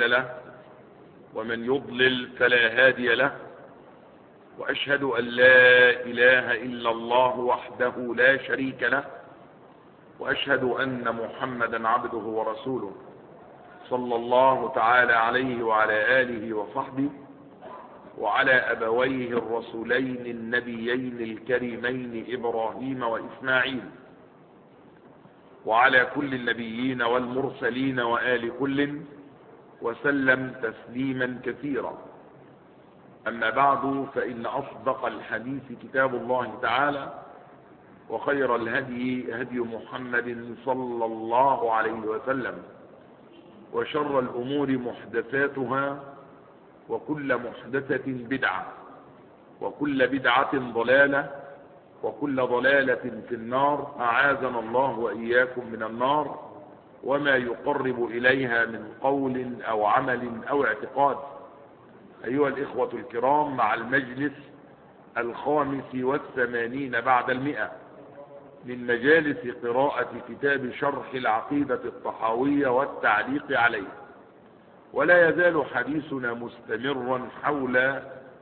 مضل له ومن يضلل فلا هادي له، وأشهد أن لا إله إلا الله وحده لا شريك له، وأشهد أن محمدا عبده ورسوله صلى الله تعالى عليه وعلى آله وصحبه وعلى أبويه الرسولين النبيين الكريمين إبراهيم وإسماعيل، وعلى كل النبيين والمرسلين وآل كل، وسلم تسليما كثيرا. أما بعد، فإن أصدق الحديث كتاب الله تعالى، وخير الهدي هدي محمد صلى الله عليه وسلم، وشر الأمور محدثاتها، وكل محدثة بدعة، وكل بدعة ضلالة، وكل ضلالة في النار. أعاذنا الله وإياكم من النار وما يقرب إليها من قول أو عمل أو اعتقاد. أيها الإخوة الكرام، مع المجلس 85 بعد 100 من مجالس قراءة كتاب شرح العقيدة الطحاوية والتعليق عليه، ولا يزال حديثنا مستمرا حول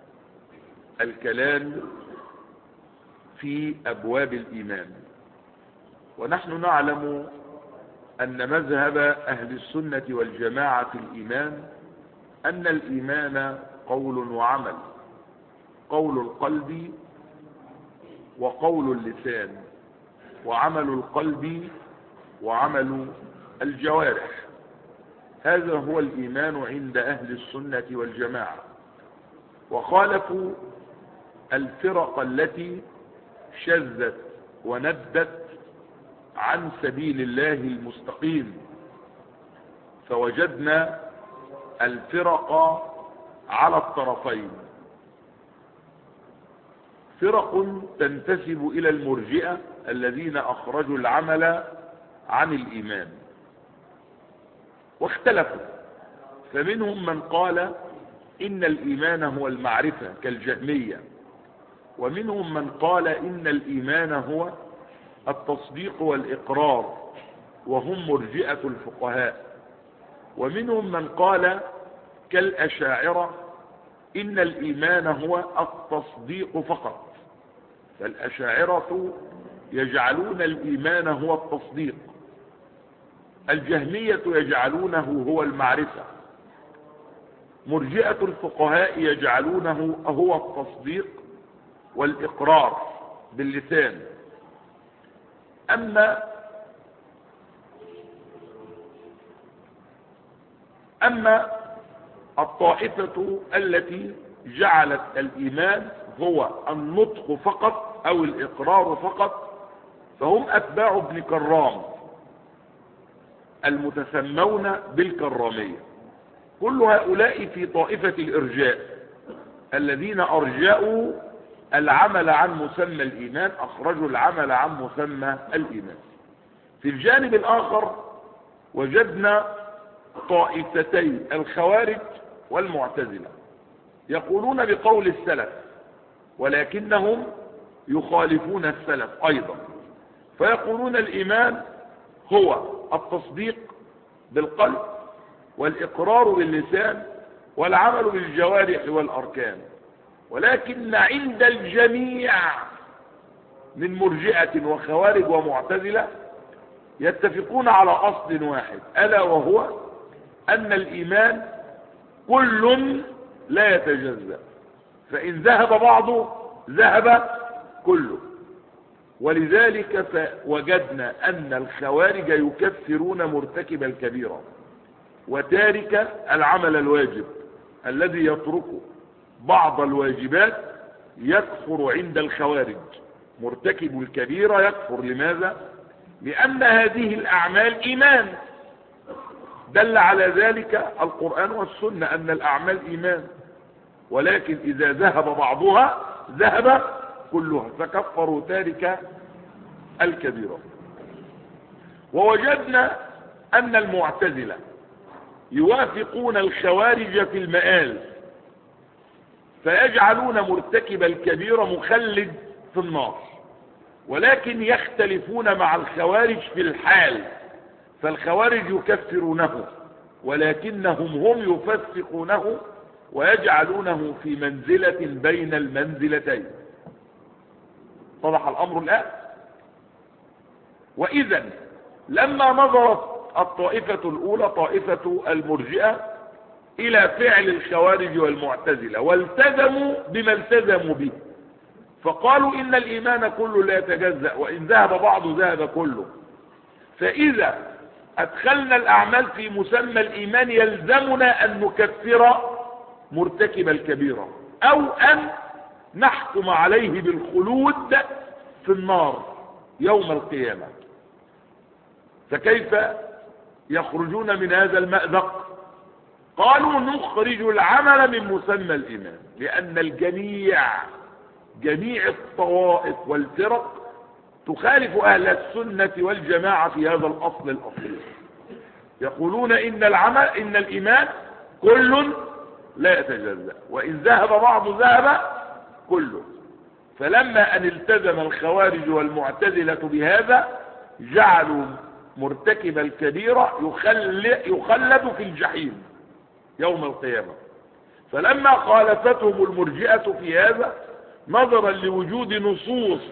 الكلام في أبواب الإيمان. ونحن نعلم أن مذهب أهل السنة والجماعة في الإيمان أن الإيمان قول وعمل، قول القلب وقول اللسان، وعمل القلب وعمل الجوارح. هذا هو الإيمان عند أهل السنة والجماعة، وخالفوا الفرق التي شذت وندت عن سبيل الله المستقيم، فوجدنا الفرق على الطرفين: فرق تنتسب إلى المرجئة الذين أخرجوا العمل عن الإيمان، واختلفوا، فمنهم من قال إن الإيمان هو المعرفة كالجهمية، ومنهم من قال إن الإيمان هو التصديق والإقرار وهم مرجئة الفقهاء، ومنهم من قال كالأشاعرة إن الإيمان هو التصديق فقط، فالأشاعرة يجعلون الإيمان هو التصديق، الجهمية يجعلونه هو المعرفة، مرجئة الفقهاء يجعلونه هو التصديق والإقرار باللسان. أما الطائفة التي جعلت الإيمان هو النطق فقط أو الإقرار فقط، فهم أتباع ابن كرام المتسمون بالكرامية. كل هؤلاء في طائفة الإرجاء الذين أرجأوا العمل عن مسمى الإيمان، أخرجوا العمل عن مسمى الإيمان. في الجانب الآخر وجدنا طائفتين: الخوارج والمعتزلة، يقولون بقول السلف ولكنهم يخالفون السلف أيضا، فيقولون الإيمان هو التصديق بالقلب والإقرار باللسان والعمل بالجوارح والأركان، ولكن عند الجميع من مرجئة وخوارج ومعتزلة يتفقون على أصل واحد، ألا وهو أن الإيمان كل لا يتجزأ، فإن ذهب بعضه ذهب كله. ولذلك فوجدنا أن الخوارج يكفرون مرتكب الكبيرة وتارك العمل الواجب، الذي يترك بعض الواجبات يكفر عند الخوارج. مرتكب الكبيرة يكفر. لماذا؟ لأن هذه الأعمال إيمان، دل على ذلك القرآن والسنة أن الأعمال إيمان، ولكن إذا ذهب بعضها ذهب كلها، فكفروا تارك الكبيرة. ووجدنا أن المعتزلة يوافقون الخوارج في المآل، فيجعلون مرتكب الكبيرة مخلد في النار، ولكن يختلفون مع الخوارج في الحال، فالخوارج يكفرونه ولكنهم هم يفسقونه ويجعلونه في منزلة بين المنزلتين. اتضح الأمر الآن. وإذا لما نظرت الطائفة الأولى طائفة المرجئة إلى فعل الخوارج والمعتزلة والتزموا بما التزموا به، فقالوا إن الإيمان كله لا يتجزأ، وإن ذهب بعضه ذهب كله. فإذا أدخلنا الأعمال في مسمى الإيمان يلزمنا أن نكفر مرتكب الكبيرة أو أن نحكم عليه بالخلود في النار يوم القيامة. فكيف يخرجون من هذا المأزق؟ قالوا نخرج العمل من مسمى الإيمان، لأن جميع الطوائف والفرق تخالف أهل السنة والجماعة في هذا الأصل الأصيل. يقولون إن الإيمان كل لا يتجزأ، وإن ذهب بعض ذهب كله. فلما أن التزم الخوارج والمعتزلة بهذا جعلوا مرتكب الكبيرة يخلد في الجحيم يوم القيامة. فلما خالفتهم المرجئة في هذا نظرا لوجود نصوص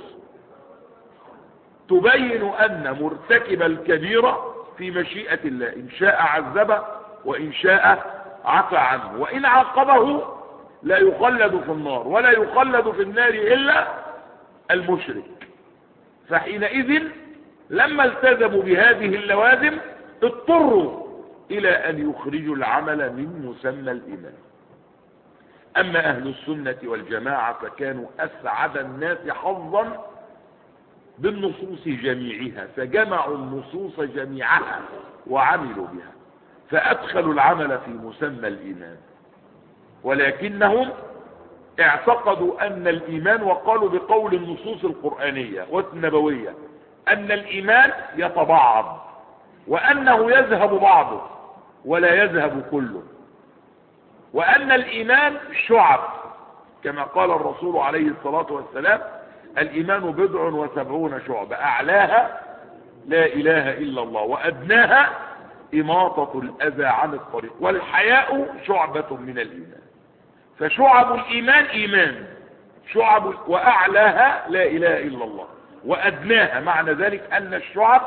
تبين أن مرتكب الكبيرة في مشيئة الله، إن شاء عذبه وإن شاء عفى عنه، وإن عاقبه لا يخلد في النار، ولا يخلد في النار إلا المشرك. فحينئذ لما التزموا بهذه اللوازم اضطروا إلى أن يخرجوا العمل من مسمى الإيمان. أما أهل السنة والجماعة فكانوا أسعد الناس حظا بالنصوص جميعها، فجمعوا النصوص جميعها وعملوا بها، فأدخلوا العمل في مسمى الإيمان. ولكنهم اعتقدوا أن الإيمان، وقالوا بقول النصوص القرآنية والنبوية أن الإيمان يتبعض، وأنه يذهب بعضه ولا يذهب كله، وأن الإيمان شعب، كما قال الرسول عليه الصلاة والسلام الإيمان 70 شعبة، أعلاها لا إله إلا الله، وأدناها إماطة الأذى عن الطريق، والحياء شعبة من الإيمان. فشعب الإيمان إيمان شعب، وأعلاها لا إله إلا الله، وأدناها معنى ذلك أن الشعب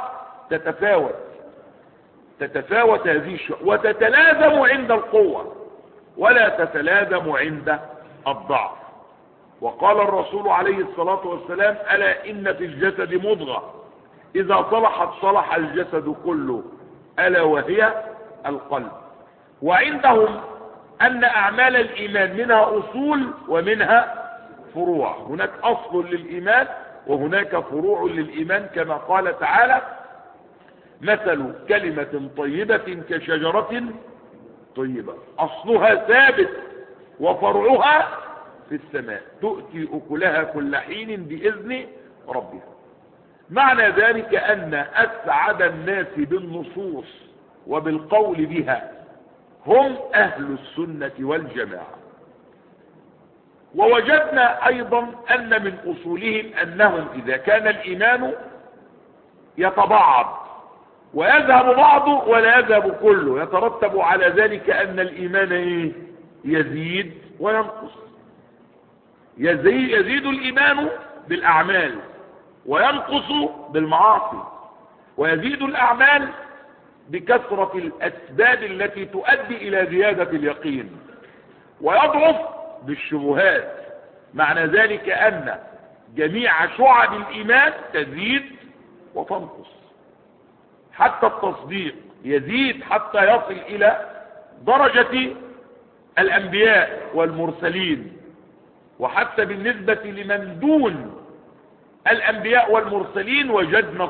تتفاوت هذه الشعب، وتتلازم عند القوة ولا تتلازم عند الضعف. وقال الرسول عليه الصلاة والسلام ألا إن في الجسد مضغة إذا صلحت صلح الجسد كله ألا وهي القلب. وعندهم أن أعمال الإيمان منها أصول ومنها فروع، هناك أصل للإيمان وهناك فروع للإيمان، كما قال تعالى مثل كلمة طيبة كشجرة طيبة أصلها ثابت وفرعها في السماء تؤتي أكلها كل حين بإذن ربها. معنى ذلك أن أسعد الناس بالنصوص وبالقول بها هم أهل السنة والجماعة. ووجدنا أيضا أن من أصولهم أنهم إذا كان الإيمان يتبعض ويذهب بعضه ولا يذهب كله، يترتب على ذلك أن الإيمان يزيد وينقص. يزيد الإيمان بالأعمال وينقص بالمعاصي، ويزيد الأعمال بكثرة الأسباب التي تؤدي إلى زيادة اليقين، ويضعف بالشبهات. معنى ذلك أن جميع شعب الإيمان تزيد وتنقص، حتى التصديق يزيد حتى يصل إلى درجة الأنبياء والمرسلين، وحتى بالنسبة لمن دون الأنبياء والمرسلين وجدنا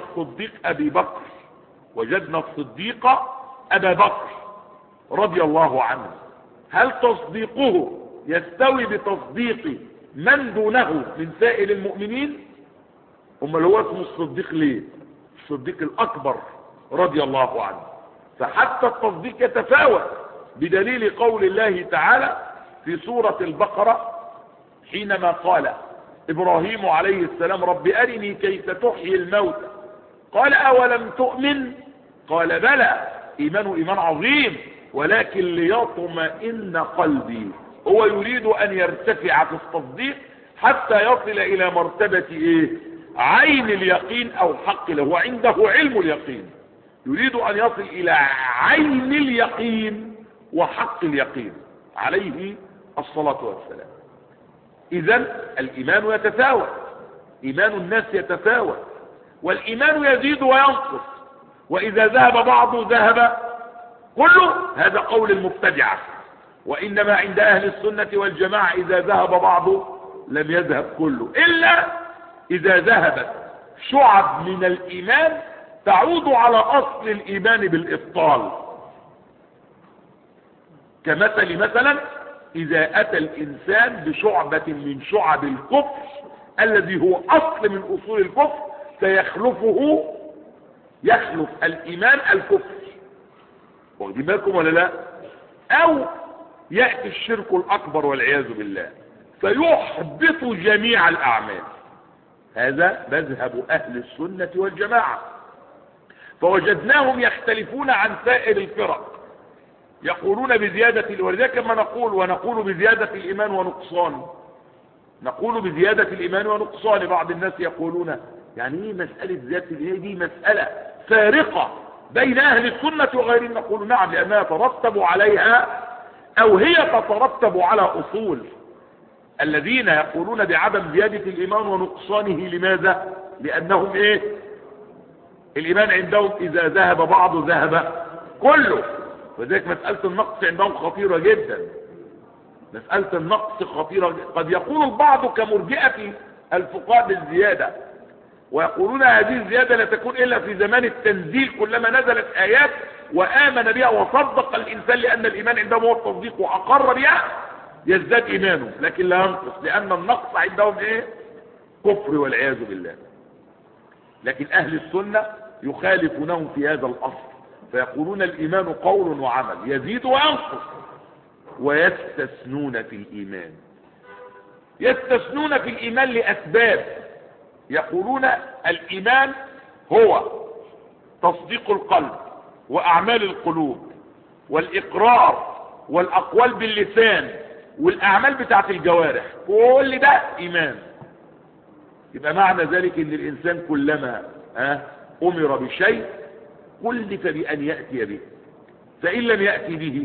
الصديق أبا بكر رضي الله عنه. هل تصديقه يستوي بتصديق من دونه من سائر المؤمنين؟ اللي هو اسمه الصديق ليه؟ الصديق الأكبر رضي الله عنه. فحتى التصديق يتفاوت، بدليل قول الله تعالى في سورة البقرة حينما قال إبراهيم عليه السلام رب أرني كيف تحيي الموتى قال أولم تؤمن قال بلى. إيمان عظيم، ولكن ليطمئن قلبي. هو يريد ان يرتفع في التصديق حتى يصل الى مرتبة ايه؟ عين اليقين او حق له. وعنده علم اليقين، يريد ان يصل الى عين اليقين وحق اليقين عليه الصلاة والسلام. اذن الايمان يتفاوت، ايمان الناس يتفاوت، والايمان يزيد وينقص، واذا ذهب بعضه ذهب كله. هذا قول المبتدعة. وانما عند اهل السنة والجماعة اذا ذهب بعضه لم يذهب كله، الا اذا ذهبت شعب من الايمان تعود على اصل الايمان بالابطال. كمثل مثلا اذا اتى الانسان بشعبة من شعب الكفر الذي هو اصل من اصول الكفر، يخلف الايمان الكفر. واخدين بالكم ولا لا؟ او يأتي الشرك الاكبر والعياذ بالله فيحبط جميع الاعمال. هذا مذهب اهل السنة والجماعة. فوجدناهم يختلفون عن سائر الفرق، يقولون بزيادة، ولذلك كما ونقول بزيادة الايمان ونقصان. نقول بزيادة الايمان ونقصان. بعض الناس يقولون يعني ايه مسألة زيادة الايمان؟ دي مسألة فارقة بين اهل السنة وغيرهم. نقول نعم، لانها ترتب عليها او هي تترتب على اصول. الذين يقولون بعدم زيادة الايمان ونقصانه لماذا؟ لانهم ايه؟ الايمان عندهم اذا ذهب بعضه ذهب كله. وذلك مسألة النقص عندهم خطيرة جدا. مسألة النقص خطيرة جدا. قد يقول البعض كمرجئة الفقهاء بالزيادة، ويقولون هذه الزيادة لا تكون الا في زمان التنزيل، كلما نزلت ايات وامن بها وصدق الانسان، لان الايمان عندهم هو التصديق واقر بها يزداد ايمانه، لكن لا ينقص، لان النقص عندهم ايه؟ كفر والعياذ بالله. لكن اهل السنة يخالفونهم في هذا الاصل، فيقولون الايمان قول وعمل يزيد وينقص. ويستثنون في الايمان، يستثنون في الايمان لاسباب. يقولون الايمان هو تصديق القلب واعمال القلوب والاقرار والاقوال باللسان والاعمال بتاعت الجوارح، كل ده ايمان. يبقى معنى ذلك ان الانسان كلما امر بشيء كلف بان يأتي به، فان لم يأتي به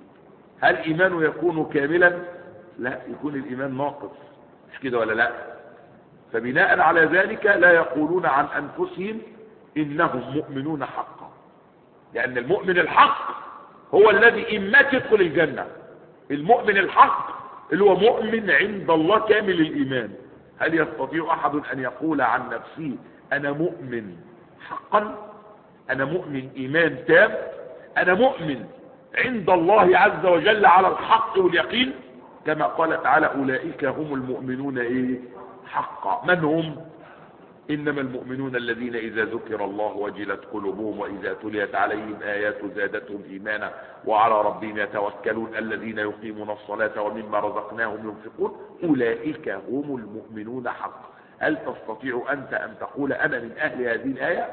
هل ايمانه يكون كاملا؟ لا، يكون الايمان ناقص. مش كده ولا لا؟ فبناء على ذلك لا يقولون عن انفسهم انهم مؤمنون حقا، لان المؤمن الحق هو الذي اما يدخل الجنة. المؤمن الحق اللي هو مؤمن عند الله كامل الايمان. هل يستطيع احد ان يقول عن نفسه انا مؤمن حقا؟ انا مؤمن ايمان تام؟ انا مؤمن عند الله عز وجل على الحق واليقين؟ كما قال تعالى اولئك هم المؤمنون ايه؟ حقا. من هم؟ انما المؤمنون الذين اذا ذكر الله وجلت قلوبهم واذا تليت عليهم ايات زادتهم ايمانا وعلى ربهم يتوكلون الذين يقيمون الصلاة ومما رزقناهم ينفقون اولئك هم المؤمنون حقا. هل تستطيع انت ان تقول انا من اهل هذه الايه؟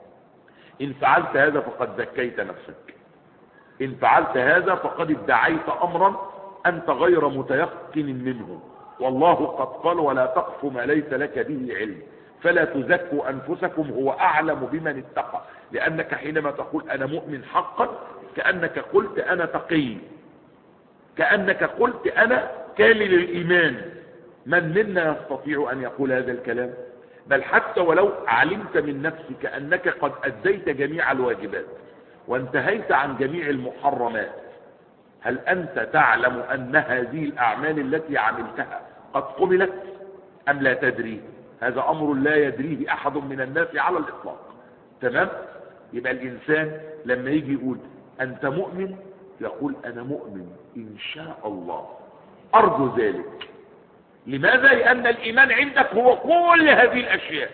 ان فعلت هذا فقد زكيت نفسك، ان فعلت هذا فقد ادعيت امرا انت غير متيقن منه. والله قد قال ولا تقف ما ليس لك به علم فلا تزكوا انفسكم هو اعلم بمن اتقى. لانك حينما تقول انا مؤمن حقا كأنك قلت انا تقي، كأنك قلت انا كامل الايمان. من منا يستطيع ان يقول هذا الكلام؟ بل حتى ولو علمت من نفسك انك قد اديت جميع الواجبات وانتهيت عن جميع المحرمات، هل انت تعلم ان هذه الاعمال التي عملتها قد قبلت ام لا تدري؟ هذا امر لا يدريه احد من الناس على الاطلاق. تمام؟ يبقى الانسان لما يجي يقول انت مؤمن يقول انا مؤمن ان شاء الله ارجو ذلك. لماذا؟ لان الايمان عندك هو كل هذه الاشياء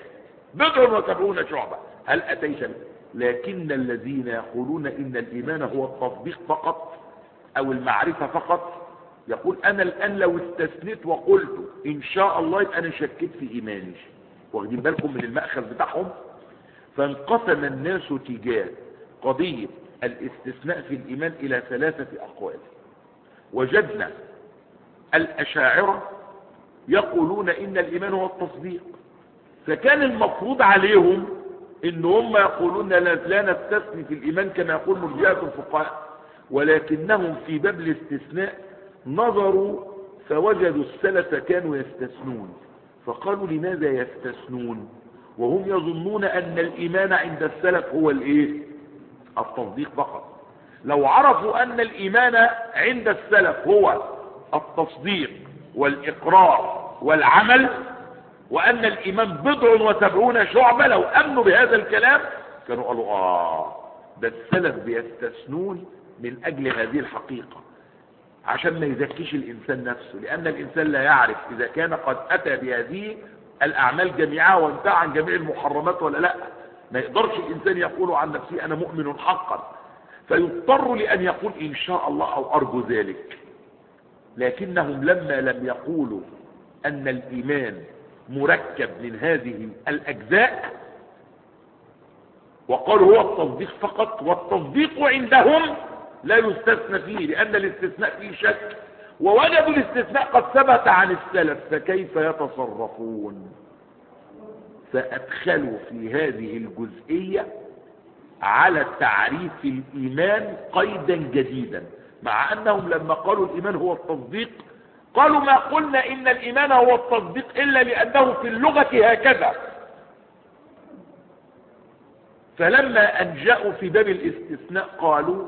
70 شعبة. هل اتيت به؟ لكن الذين يقولون ان الايمان هو التصديق فقط او المعرفة فقط، يقول انا الان لو استثنيت وقلت ان شاء الله يبقى انا شكيت في ايماني. واخدين بالكم من المأخذ بتاعهم؟ فانقسم الناس تجاه قضية الاستثناء في الإيمان إلى 3 أقوال. وجدنا الأشاعرة يقولون إن الإيمان هو التصديق، فكان المفروض عليهم إن هم يقولون لا نستثني في الإيمان كما يقول مرجئة الفقهاء، ولكنهم في باب الاستثناء نظروا فوجدوا السلف كانوا يستثنون، فقالوا لماذا يستثنون وهم يظنون أن الإيمان عند السلف هو التصديق فقط. لو عرفوا أن الإيمان عند السلف هو التصديق والإقرار والعمل، وأن الإيمان 70 شعبة، لو أمنوا بهذا الكلام كانوا قالوا ده السلف بيستثنون من أجل هذه الحقيقة، عشان ما يزكيش الإنسان نفسه، لأن الإنسان لا يعرف إذا كان قد أتى بهذه الأعمال جميعها وانتهى عن جميع المحرمات ولا لا. ما يقدرش الإنسان يقول عن نفسه أنا مؤمن حقا، فيضطر لأن يقول إن شاء الله أو أرجو ذلك. لكنهم لما لم يقولوا أن الإيمان مركب من هذه الأجزاء وقالوا هو التصديق فقط، والتصديق عندهم لا يستثنى فيه لأن الاستثناء فيه شك، ووجدوا الاستثناء قد ثبت عن السلف، فكيف يتصرفون؟ فأدخلوا في هذه الجزئية على تعريف الإيمان قيدا جديدا، مع أنهم لما قالوا الإيمان هو التصديق قالوا ما قلنا إن الإيمان هو التصديق إلا لأنه في اللغة هكذا. فلما أن جاءوا في باب الاستثناء قالوا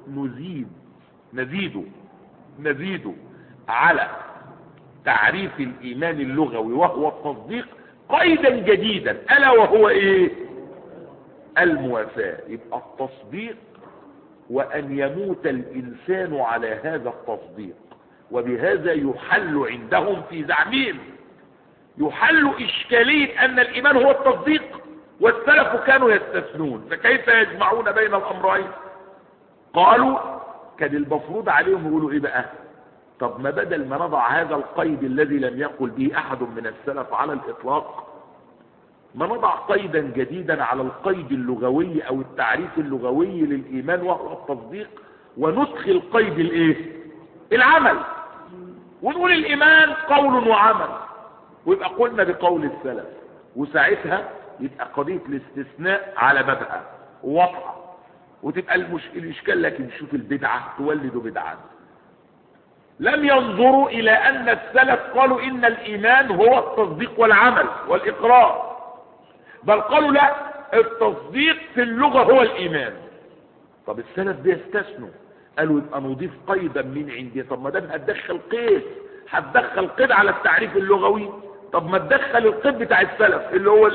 نزيد على تعريف الإيمان اللغوي وهو التصديق قيدا جديدا، ألا وهو الموافاة. يبقى التصديق وأن يموت الإنسان على هذا التصديق، وبهذا يحل عندهم في زعمهم يحل إشكالية أن الإيمان هو التصديق والسلف كانوا يستثنون، فكيف يجمعون بين الأمرين؟ قالوا كان المفروض عليهم يقولوا بقى؟ طب ما بدل ما نضع هذا القيد الذي لم يقل به أحد من السلف على الإطلاق، ما نضع قيدا جديدا على القيد اللغوي أو التعريف اللغوي للإيمان وهو التصديق، وندخل قيد العمل، ونقول الإيمان قول وعمل، ويبقى قلنا بقول السلف، وساعتها يبقى قضية الاستثناء على بابها واضحة، وتبقى الإشكال. لكن شوف البدعة تولد بدعة. لم ينظروا إلى أن السلف قالوا إن الإيمان هو التصديق والعمل والإقرار، بل قالوا لا، التصديق في اللغة هو الإيمان. طب السلف بيستثنوا، قالوا يبقى نضيف قيدا من عندي. طب ما دام هتدخل قيد على التعريف اللغوي، طب ما تدخل القيد بتاع السلف اللي هو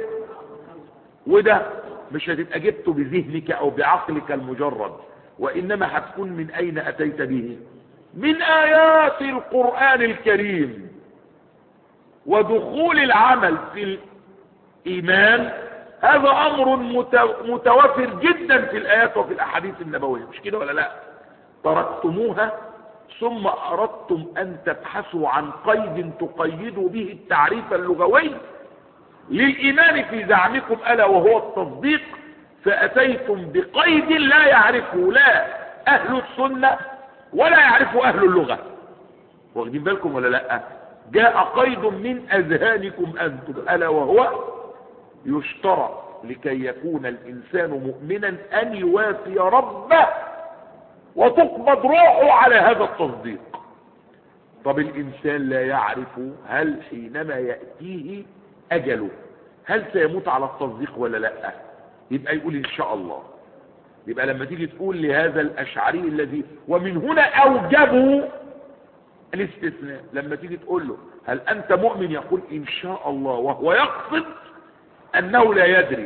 وده مش هتبقى جبته بذهنك او بعقلك المجرد، وانما هتكون من اين اتيت به؟ من ايات القرآن الكريم. ودخول العمل في الايمان هذا امر متوافر جدا في الايات وفي الاحاديث النبوية، مش كده ولا لا؟ تركتموها ثم اردتم ان تبحثوا عن قيد تقيدوا به التعريف اللغوي للايمان في زعمكم الا وهو التصديق، فاتيتم بقيد لا يعرفه لا اهل السنة ولا يعرفه اهل اللغة. واخدين بالكم ولا لا؟ جاء قيد من اذهانكم انتم الا وهو يشترط لكي يكون الانسان مؤمنا ان يوافي ربه وتقبض روحه على هذا التصديق. طب الانسان لا يعرف هل حينما يأتيه اجله هل سيموت على التصديق ولا لا؟ يبقى يقول ان شاء الله. يبقى لما تيجي تقول لهذا الاشعري الذي ومن هنا اوجبوا الاستثناء، لما تيجي تقول له هل انت مؤمن يقول ان شاء الله، وهو يقصد انه لا يدري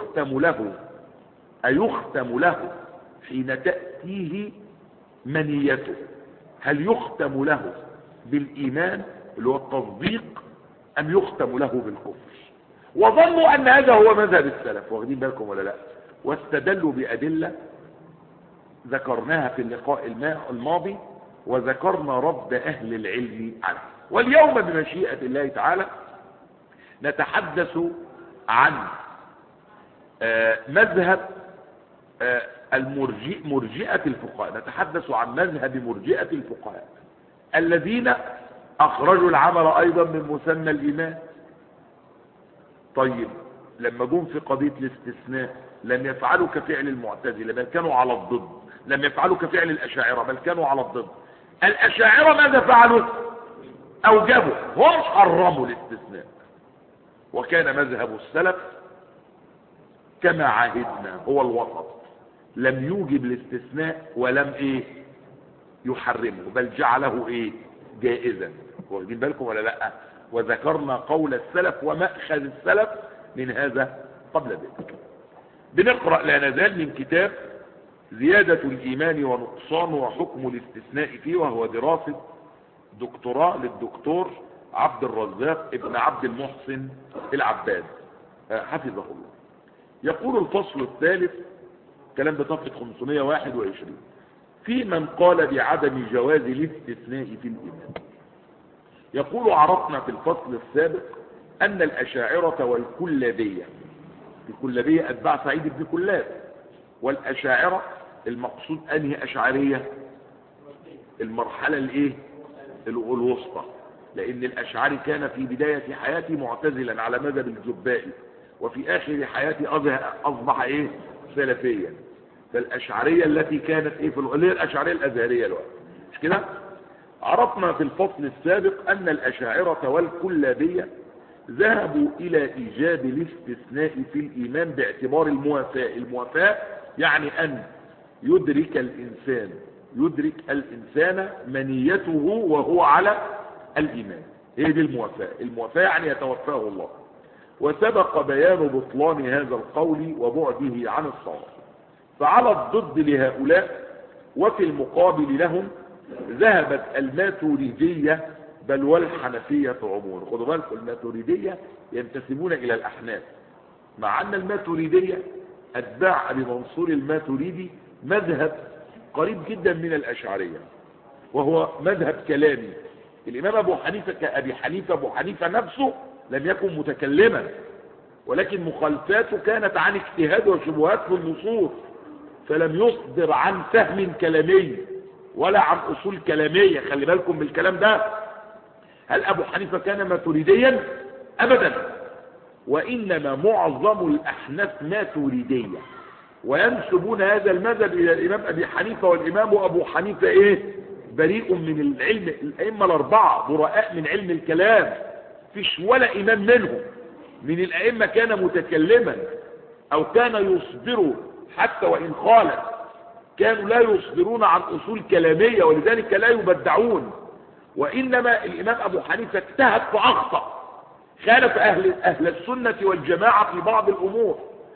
ايختم له حين تأتيه منيته، هل يختم له بالايمان اللي هو التصديق ام يختم له بالكفر؟ وظنوا ان هذا هو مذهب السلف. واخدين بالكم ولا لا؟ واستدلوا بأدلة ذكرناها في اللقاء الماضي، وذكرنا رد اهل العلم عنه. واليوم بمشيئة الله تعالى نتحدث عن مذهب مرجئة الفقهاء، نتحدث عن مذهب مرجئة الفقهاء الذين أخرجوا العمل أيضا من مسمى الإيمان. طيب لما جم في قضية الاستثناء لم يفعلوا كفعل المعتزلة بل كانوا على الضد، لم يفعلوا كفعل الأشاعرة بل كانوا على الضد. الأشاعرة ماذا فعلوا؟ أوجبوا، هم حرموا الاستثناء. وكان مذهب السلف كما عهدنا هو الوسط، لم يوجب الاستثناء ولم يحرمه، بل جعله جائزا. واخدين بالكم ولا لا؟ وذكرنا قول السلف ومأخذ السلف من هذا قبل ذلك. بنقرأ لا نزال من كتاب زيادة الإيمان ونقصان وحكم الاستثناء فيه، وهو دراسة دكتوراه للدكتور عبد الرزاق ابن عبد المحسن العباد حفظه الله. يقول الفصل الثالث، كلام بصفحة 521، في من قال بعدم جواز الاستثناء في الإيمان. يقول عرفنا في الفصل السابق أن الأشاعرة والكلابية، الكلابية أتباع سعيد بن كلاب، والأشاعرة المقصود أنهي أشعرية؟ المرحلة الوسطى، لأن الأشعري كان في بداية حياته معتزلا على مذهب الجبائي، وفي آخر حياته أصبح سلفيا. فالأشعرية التي كانت في الأشعرية الأزهرية الوقت، مش كده؟ عرفنا في الفصل السابق أن الأشاعرة والكلابية ذهبوا إلى إيجاب الاستثناء في الإيمان باعتبار الموافاة. الموافاة يعني أن يدرك الإنسان منيته وهو على الإيمان، هي دي الموافاة. الموافاة يعني يتوفاه الله. وسبق بيان بطلان هذا القول وبعده عن الصواب. فعلى الضد لهؤلاء وفي المقابل لهم ذهبت الماتريدية بل والحنفية عموما. خدوا بالكم، الماتريدية ينتسبون إلى الأحناف، مع أن الماتريدية أتباع أبي منصور الماتريدي مذهب قريب جدا من الأشعرية، وهو مذهب كلامي. الإمام أبو حنيفة نفسه لم يكن متكلما، ولكن مخالفاته كانت عن اجتهاد وشبهات في النصوص، فلم يصدر عن فهم كلامي ولا عن أصول كلامية. خلي بالكم بالكلام ده. هل أبو حنيفة كان ماتريديا؟ أبدا، وإنما معظم الأحناف ماتريدية، وينسبون هذا المذهب إلى الإمام أبي حنيفة. والإمام أبو حنيفة بريء من العلم. الأئمة الأربعة براء من علم الكلام، فيش ولا إمام منهم من الأئمة كان متكلما أو كان يصدر، حتى وإن خالف كانوا لا يصدرون عن أصول كلامية، ولذلك لا يبدعون. وإنما الإمام أبو حنيفة اجتهد فأخطأ، خالف أهل السنة والجماعة في بعض الأمور،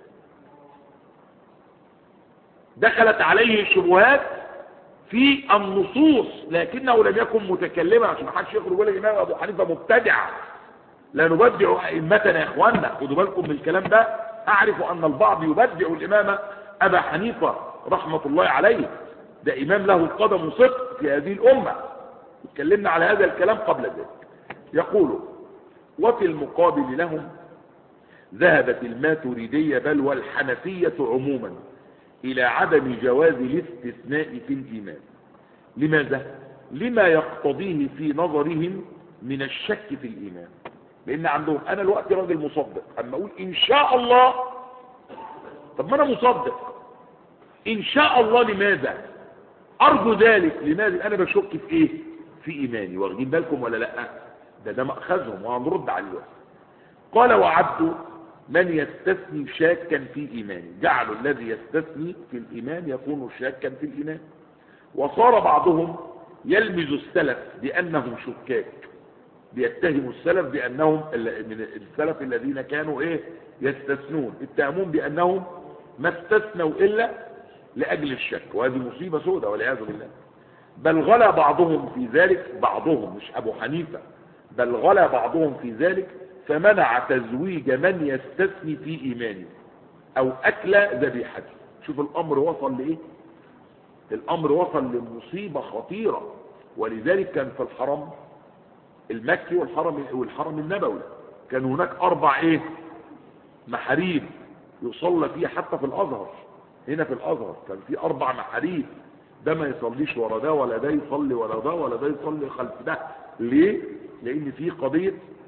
دخلت عليه الشبهات في النصوص، لكنه لم يكن متكلما. عشان محدش يخرج يقول الإمام أبو حنيفة مبتدع، لا نبدع أئمتنا يا إخواننا. خدوا بالكم من الكلام ده. أعرف أن البعض يبدع الإمام أبا حنيفة رحمة الله عليه، ده إمام له قدم صدق في هذه الأمة، اتكلمنا على هذا الكلام قبل ذلك. يقول وفي المقابل لهم ذهبت الماتريدية بل والحنفية عموما إلى عدم جواز الاستثناء في الإيمان. لماذا؟ لما يقتضيه في نظرهم من الشك في الإيمان. لأن عندهم أنا الوقت راجل مصدق، أما أقول إن شاء الله، طب ما أنا مصدق إن شاء الله، لماذا أرجو ذلك؟ لماذا أنا بشك في في إيماني. واخدين بالكم ولا لأ؟ ده مأخذهم، وهنرد عليه. قال وعبد من يستثني شاكا في إيمانه، جعلوا الذي يستثني في الإيمان يكون شاكا في الإيمان. وصار بعضهم يلمز السلف بأنهم شكاك، بيتهموا السلف بأنهم من السلف الذين كانوا يستثنون، اتهمون بأنهم ما استثنوا إلا لأجل الشك، وهذه مصيبة سوداء والعياذ بالله. بل غلا بعضهم في ذلك، بعضهم مش أبو حنيفة، بل غلا بعضهم في ذلك فمنع تزويج من يستثني في إيمانه أو أكل ذبيحته. شوف الأمر وصل لإيه؟ الأمر وصل لمصيبة خطيرة. ولذلك كان في الحرم المكي والحرم النبوي كان هناك 4 محاريب يصلى فيها حتى في الأزهر، هنا في الازهر كان في 4 محاريب، ده ما يصليش ورا ده، ولا ده يصلي ورا ده، ولا ده يصلي خلف ده. ليه؟ لان في قضيه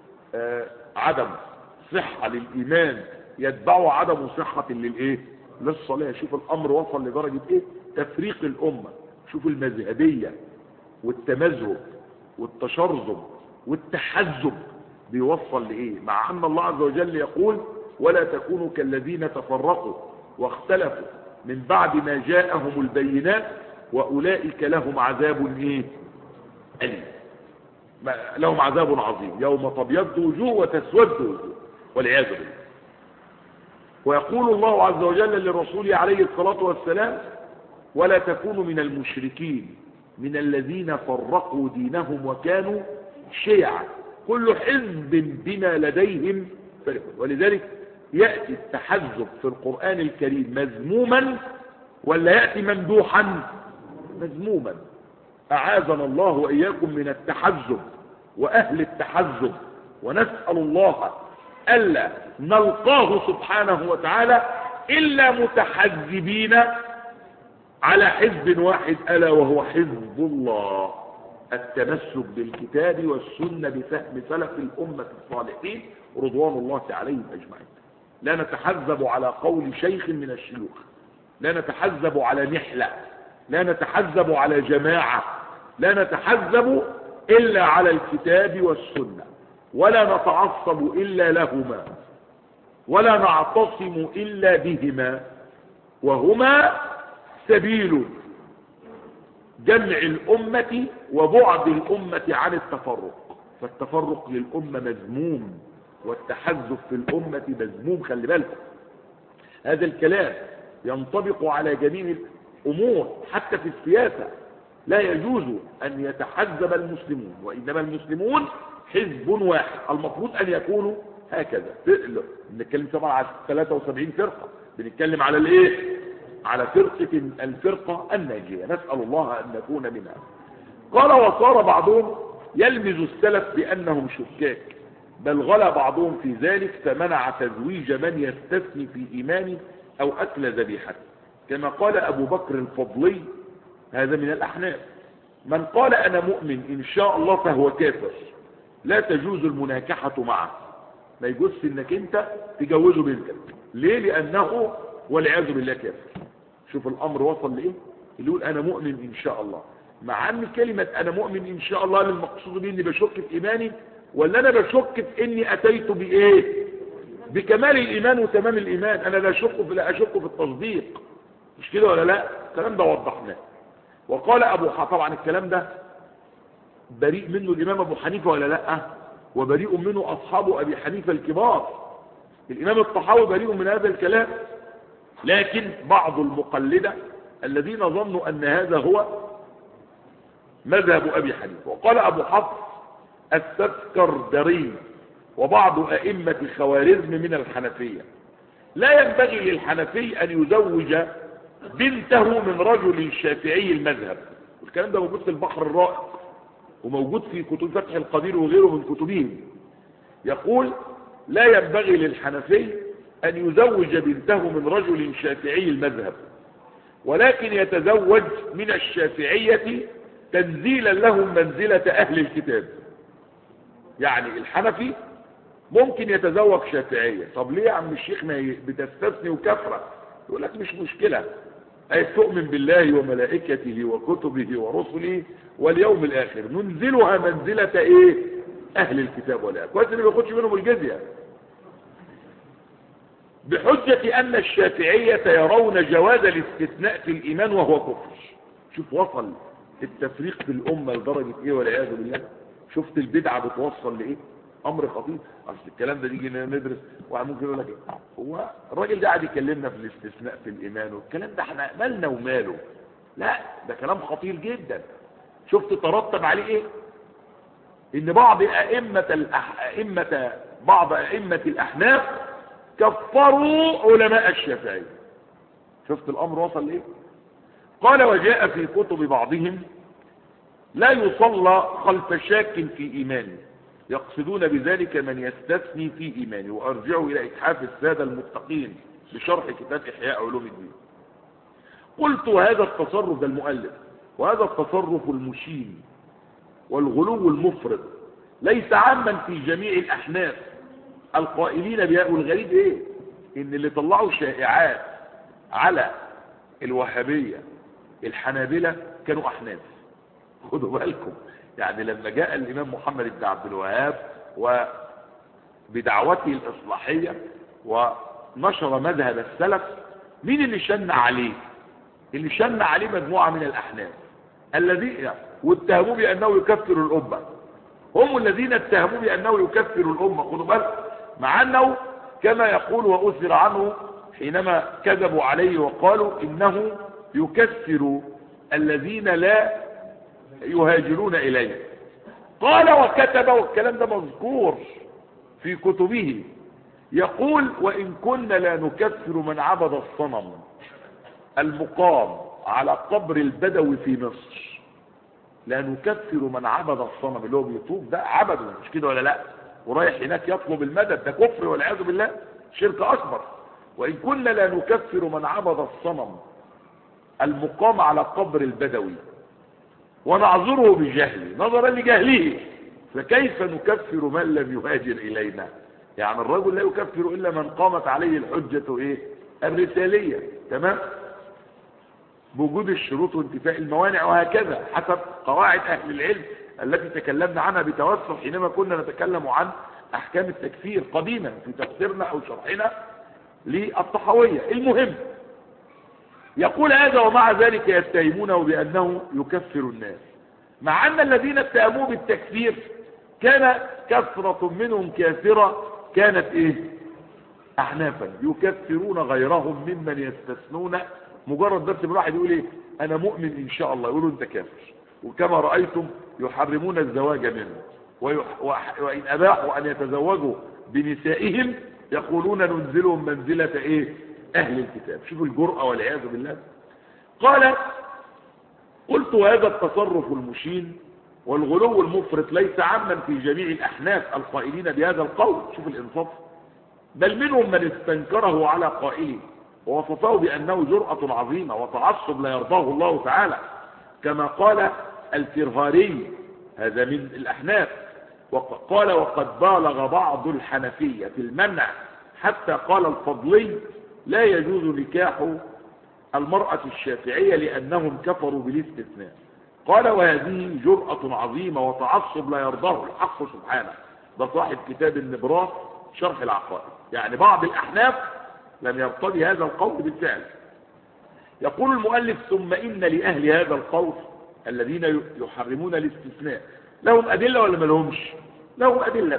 عدم صحه للايمان يتبع عدم صحه للايه؟ للصلاه. شوف الامر وصل لدرجه ايه؟ تفريق الامه. شوف المذهبيه والتمذهب والتشرذم والتحزب بيوصل لايه، مع ان الله عز وجل يقول ولا تكونوا كالذين تفرقوا واختلفوا من بعد ما جاءهم البينات واولئك لهم عذاب ايه؟ أليم. لهم عذاب عظيم يوم تبيض وجوه وتسود وجوه والعياذ بالله. ويقول الله عز وجل لرسوله عليه الصلاة والسلام ولا تكونوا من المشركين من الذين فرقوا دينهم وكانوا شيعا كل حزب بما لديهم فرحون. ولذلك يأتي التحزب في القرآن الكريم مذموما ولا يأتي ممدوحا؟ مذموما. أعاذنا الله وإياكم من التحزب وأهل التحزب، ونسأل الله ألا نلقاه سبحانه وتعالى إلا متحزبين على حزب واحد ألا وهو حزب الله، التمسك بالكتاب والسنة بفهم سلف الأمة الصالحين رضوان الله عليهم أجمعين. لا نتحزب على قول شيخ من الشيوخ، لا نتحزب على نحلة، لا نتحزب على جماعة، لا نتحزب إلا على الكتاب والسنة، ولا نتعصب إلا لهما، ولا نعتصم إلا بهما، وهما سبيل جمع الأمة وبعد الأمة عن التفرق. فالتفرق للأمة مذموم والتحزب في الأمة مذموم. خلي بالكم هذا الكلام ينطبق على جميع الأمور حتى في السياسة. لا يجوز أن يتحزب المسلمون، وإنما المسلمون حزب واحد، المفروض أن يكونوا هكذا. بنتكلم طبعا على 73 فرقة، بنتكلم على الايه؟ على الفرقة الناجية، نسأل الله أن نكون منها. قال وصار بعضهم يلمز السلف بأنهم شكاك، بل غلا بعضهم في ذلك فمنع تزويج من يستثني في إيمانه أو أكل ذبيحته، كما قال أبو بكر الفضلي هذا من الأحناف من قال أنا مؤمن إن شاء الله فهو كافر، لا تجوز المناكحة معه. ما يجوز انك انت تجوزه بنتك. ليه؟ لأنه والعياذ بالله كافر. شوف الأمر وصل لإيه؟ اللي يقول أنا مؤمن إن شاء الله، مع أن كلمة أنا مؤمن إن شاء الله للمقصود بي إني بشك في إيماني، ولا أنا بشك في إني أتيت بإيه؟ بكمال الإيمان وتمام الإيمان. أنا لا أشك في التصديق، مش كده ولا لا؟ الكلام ده وضحناه. وقال طبعا الكلام ده بريء منه الإمام أبو حنيفة ولا لا؟ وبريء منه أصحاب أبي حنيفة الكبار. الإمام الطحاوي بريء من هذا الكلام، لكن بعض المقلدة الذين ظنوا أن هذا هو مذهب أبي حنيفة. وقال أبو حفص السكردري وبعض أئمة خوارزم من الحنفية لا ينبغي للحنفي أن يزوج بنته من رجل شافعي المذهب. والكلام ده موجود في البحر الرائق وموجود في كتب فتح القدير وغيره من كتبهم. يقول لا ينبغي للحنفي أن يزوج بنته من رجل شافعي المذهب، ولكن يتزوج من الشافعية تنزيلا لهم منزلة أهل الكتاب. يعني الحنفي ممكن يتزوج شافعية. طب ليه يا عم الشيخ ما بتستثني وكفرة؟ يقول لك مش مشكلة، أي تؤمن بالله وملائكته وكتبه ورسله واليوم الآخر، ننزلها منزلة إيه؟ أهل الكتاب ولا كويس اللي ما بياخدش منهم الجزية، بحجة أن الشافعية يرون جواز الاستثناء في الإيمان وهو كفر. شوف وصل التفريق في الأمة لدرجة إيه والعياذ بالله. شفت البدعة بتوصل لإيه؟ أمر خطير. أصل الكلام ده يجي ندرس واحد ممكن يقول لك هو الراجل ده قاعد يكلمنا في الاستثناء في الإيمان والكلام ده احنا مالنا وماله؟ لا، ده كلام خطير جدا. شفت ترتب عليه إيه؟ إن بعض أئمة الأحناف كفروا علماء الشافعية. شفت الأمر وصل لإيه؟ قال وجاء في كتب بعضهم لا يصلى خلف شاك في إيمانه، يقصدون بذلك من يستثني في إيمانه. وأرجعوا إلى إتحاف السادة المتقين بشرح كتاب إحياء علوم الدين. قلت وهذا التصرف، ده المؤلف، وهذا التصرف المشين والغلو المفرط ليس عاما في جميع الأحناف القائلين بها. والغريب ايه؟ ان اللي طلعوا شائعات على الوهابية الحنابلة كانوا أحناف. خدوا بالكم، يعني لما جاء الإمام محمد بن عبد الوهاب وبدعوته الإصلاحية ونشر مذهب السلف، مين اللي شن عليه؟ اللي شن عليه مجموعة من الأحناف الذين واتهموا بأنه يكفر الأمة، هم الذين اتهموا بأنه يكفر الأمة. خدوا بالكم، مع أنه كما يقول وأثر عنه حينما كذبوا عليه وقالوا إنه يكفر الذين لا يهاجرون إليه. قال وكتب، والكلام ده مذكور في كتبه، يقول وإن كنا لا نكفر من عبد الصنم المقام على قبر البدوي في مصر، لا نكفر من عبد الصنم، اللي هو بيطوف ده عبده، مش كده ولا لا؟ ورايح هناك يطلب المدد، ده كفر والعياذ بالله، شرك أكبر. وإن كنا لا نكفر من عبد الصنم المقام على قبر البدوي ونعذره بجهله نظرا لجهله، فكيف نكفر من لم يهاجر إلينا؟ يعني الرجل لا يكفر إلا من قامت عليه الحجة ايه؟ الرسالية، تمام، بوجود الشروط وانتفاء الموانع، وهكذا حسب قواعد أهل العلم التي تكلمنا عنها بتوسع حينما كنا نتكلم عن أحكام التكفير قديما في تفسيرنا أو شرحنا للطحاوية. المهم، يقول هذا ومع ذلك يتهمونه بأنه يكفر الناس، مع أن الذين اتهموه بالتكفير كان كثرة منهم كافرة كانت ايه؟ أحنافا يكفرون غيرهم ممن يستثنون. مجرد بس الواحد يقول ايه؟ أنا مؤمن إن شاء الله، يقولوا أنت كافر. وكما رأيتم يحرمون الزواج منه، وإن أباحوا أن يتزوجوا بنسائهم يقولون ننزلهم منزلة ايه؟ أهل الكتاب. شوفوا الجرأة والعياذ بالله. قال قلت وهذا التصرف المشين والغلو المفرط ليس عاما في جميع الأحناف القائلين بهذا القول، شوف الإنصاف، بل منهم من استنكره على قائله ووصفه بأنه جرأة عظيمة وتعصب لا يرضاه الله تعالى، كما قال الفرهاري هذا من الأحناف، وقال وقد بالغ بعض الحنفية في المنع، حتى قال الفضلي لا يجوز نكاح المرأة الشافعية لأنهم كفروا بالاستثناء. قال وهذه جرأة عظيمة وتعصب لا يرضاه الحق سبحانه. ده صاحب كتاب النبراس شرح العقائد. يعني بعض الأحناف لم يرتضي هذا القول بالفعل. يقول المؤلف ثم إن لأهل هذا القول الذين يحرمون الاستثناء لهم أدلة ولا ما لهمش؟ لهم أدلة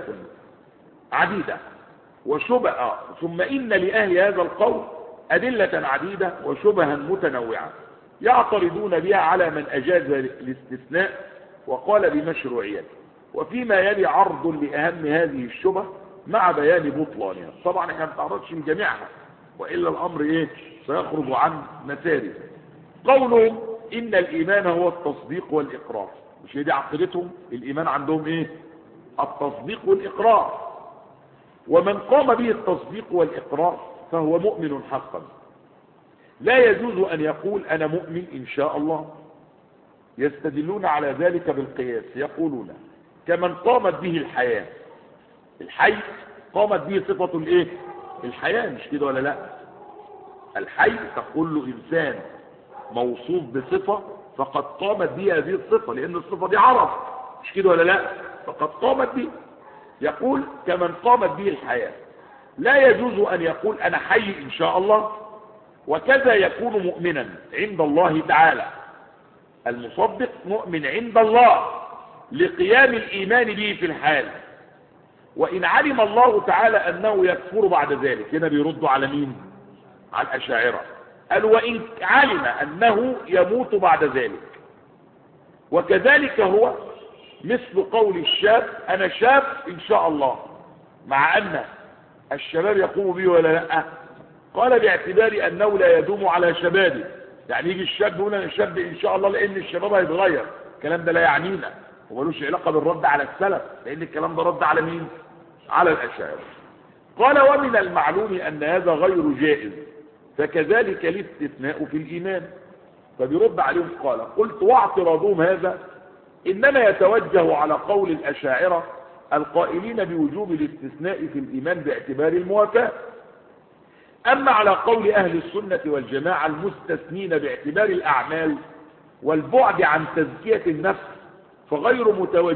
عديدة وشبه. ثم إن لأهل هذا القول أدلة عديدة وشبها متنوعة يعترضون بها على من أجاز الاستثناء وقال بمشروعيته، وفيما يلي عرض لأهم هذه الشبه مع بيان بطلانها. طبعا احنا ما بنعرضش جميعها وإلا الأمر ايه؟ سيخرج عن مساره. قولهم إن الإيمان هو التصديق والإقرار، مش هي دي عقيدتهم؟ الإيمان عندهم ايه؟ التصديق والإقرار، ومن قام به التصديق والإقرار فهو مؤمن حقا، لا يجوز أن يقول أنا مؤمن إن شاء الله. يستدلون على ذلك بالقياس، يقولون كمن قامت به الحياة، الحي قامت به صفة الايه؟ الحياة، مش كده ولا لا؟ الحي تقول له إنسان موصوف بصفة فقد قامت به هذه الصفة، لأن الصفة دي عرف، مش كده ولا لا؟ فقد قامت به. يقول كمن قامت به الحياة، لا يجوز أن يقول أنا حي إن شاء الله. وكذا يكون مؤمنا عند الله تعالى، المصدق مؤمن عند الله لقيام الإيمان به في الحال، وإن علم الله تعالى أنه يكفر بعد ذلك. هنا بيردوا على مين؟ على الأشاعرة. قال وإن علم أنه يموت بعد ذلك. وكذلك هو مثل قول الشاب أنا شاب إن شاء الله، مع أن الشباب يقوم به ولا لا؟ قال باعتبار أنه لا يدوم على شبابه، يعني يجي الشاب يقول أنا شاب إن شاء الله لأن الشباب هيتغير. الكلام ده لا يعنينا ومالوش علاقة بالرد على السلف، لأن الكلام ده رد على مين؟ على الأشاعرة. قال ومن المعلوم أن هذا غير جائز، فكذلك الاستثناء في الإيمان، فبيرد عليهم قال: قلت واعتراضهم هذا إنما يتوجه على قول الأشاعرة القائلين بوجوب الاستثناء في الإيمان باعتبار الموافاة، أما على قول أهل السنة والجماعة المستثنين باعتبار الأعمال والبعد عن تزكية النفس فغير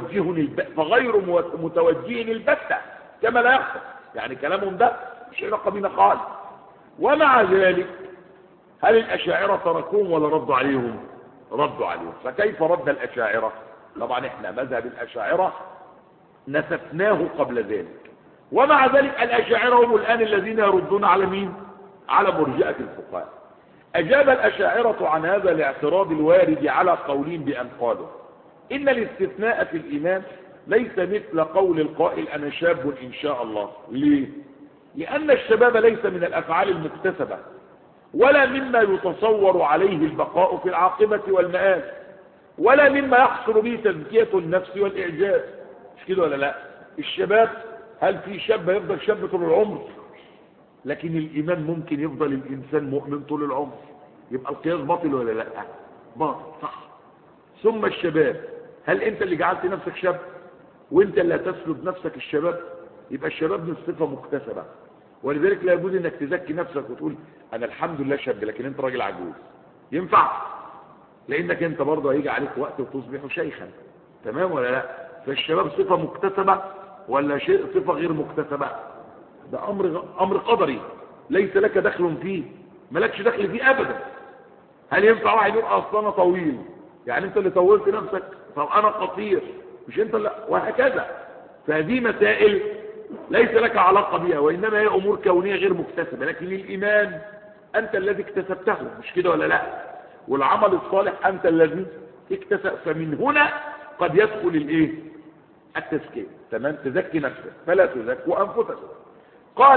متوجه البتة كما لا يخفى. يعني كلامهم ده مش علاقة بنا خالص. ومع ذلك هل الأشاعرة تركوهم ولا ردوا عليهم؟ ردوا عليهم. فكيف رد الأشاعرة؟ طبعا احنا مذهب الأشاعرة نسفناه قبل ذلك، ومع ذلك الأشاعرة هم الآن الذين يردون على مين؟ على مرجئة الفقهاء. أجاب الأشاعرة عن هذا الاعتراض الوارد على قولين بأن قالوا إن الاستثناء في الإيمان ليس مثل قول القائل أنا شاب إن شاء الله. ليه؟ لأن الشباب ليس من الأفعال المكتسبة ولا مما يتصور عليه البقاء في العاقبة والمآل، ولا مما يحصل به تزكية النفس والإعجاز. مش كده ولا لا؟ الشباب، هل في شاب يفضل شاب طول العمر؟ لكن الإيمان ممكن يفضل الإنسان مؤمن طول العمر. يبقى القياس باطل ولا لا؟ باطل، صح. ثم الشباب، هل أنت اللي جعلت نفسك شاب وأنت اللي هتسلب نفسك الشباب؟ يبقى الشباب من صفة مكتسبة، ولذلك لا يجوز انك تزكي نفسك وتقول انا الحمد لله شاب لكن انت راجل عجوز. ينفع؟ لانك انت برضه هيجي عليك وقت وتصبح شيخا. تمام ولا لا؟ فالشباب صفة مكتسبة ولا شيء صفة غير مكتسبة؟ ده امر قدري ليس لك دخل فيه، مالكش دخل فيه ابدا. هل ينفع واحد يقول اصل انا طويل؟ يعني انت اللي طولت نفسك؟ طب انا قصير، مش انت اللي، وهكذا. فهذه مسائل ليس لك علاقة بها، وإنما هي أمور كونية غير مكتسبة. لكن الإيمان أنت الذي اكتسبته، مش كده ولا لا؟ والعمل الصالح أنت الذي اكتسب. فمن هنا قد يدخل الإيه؟ التزكية. تمام؟ تزكي نفسك فلا تزكوا أنفسكم. قال: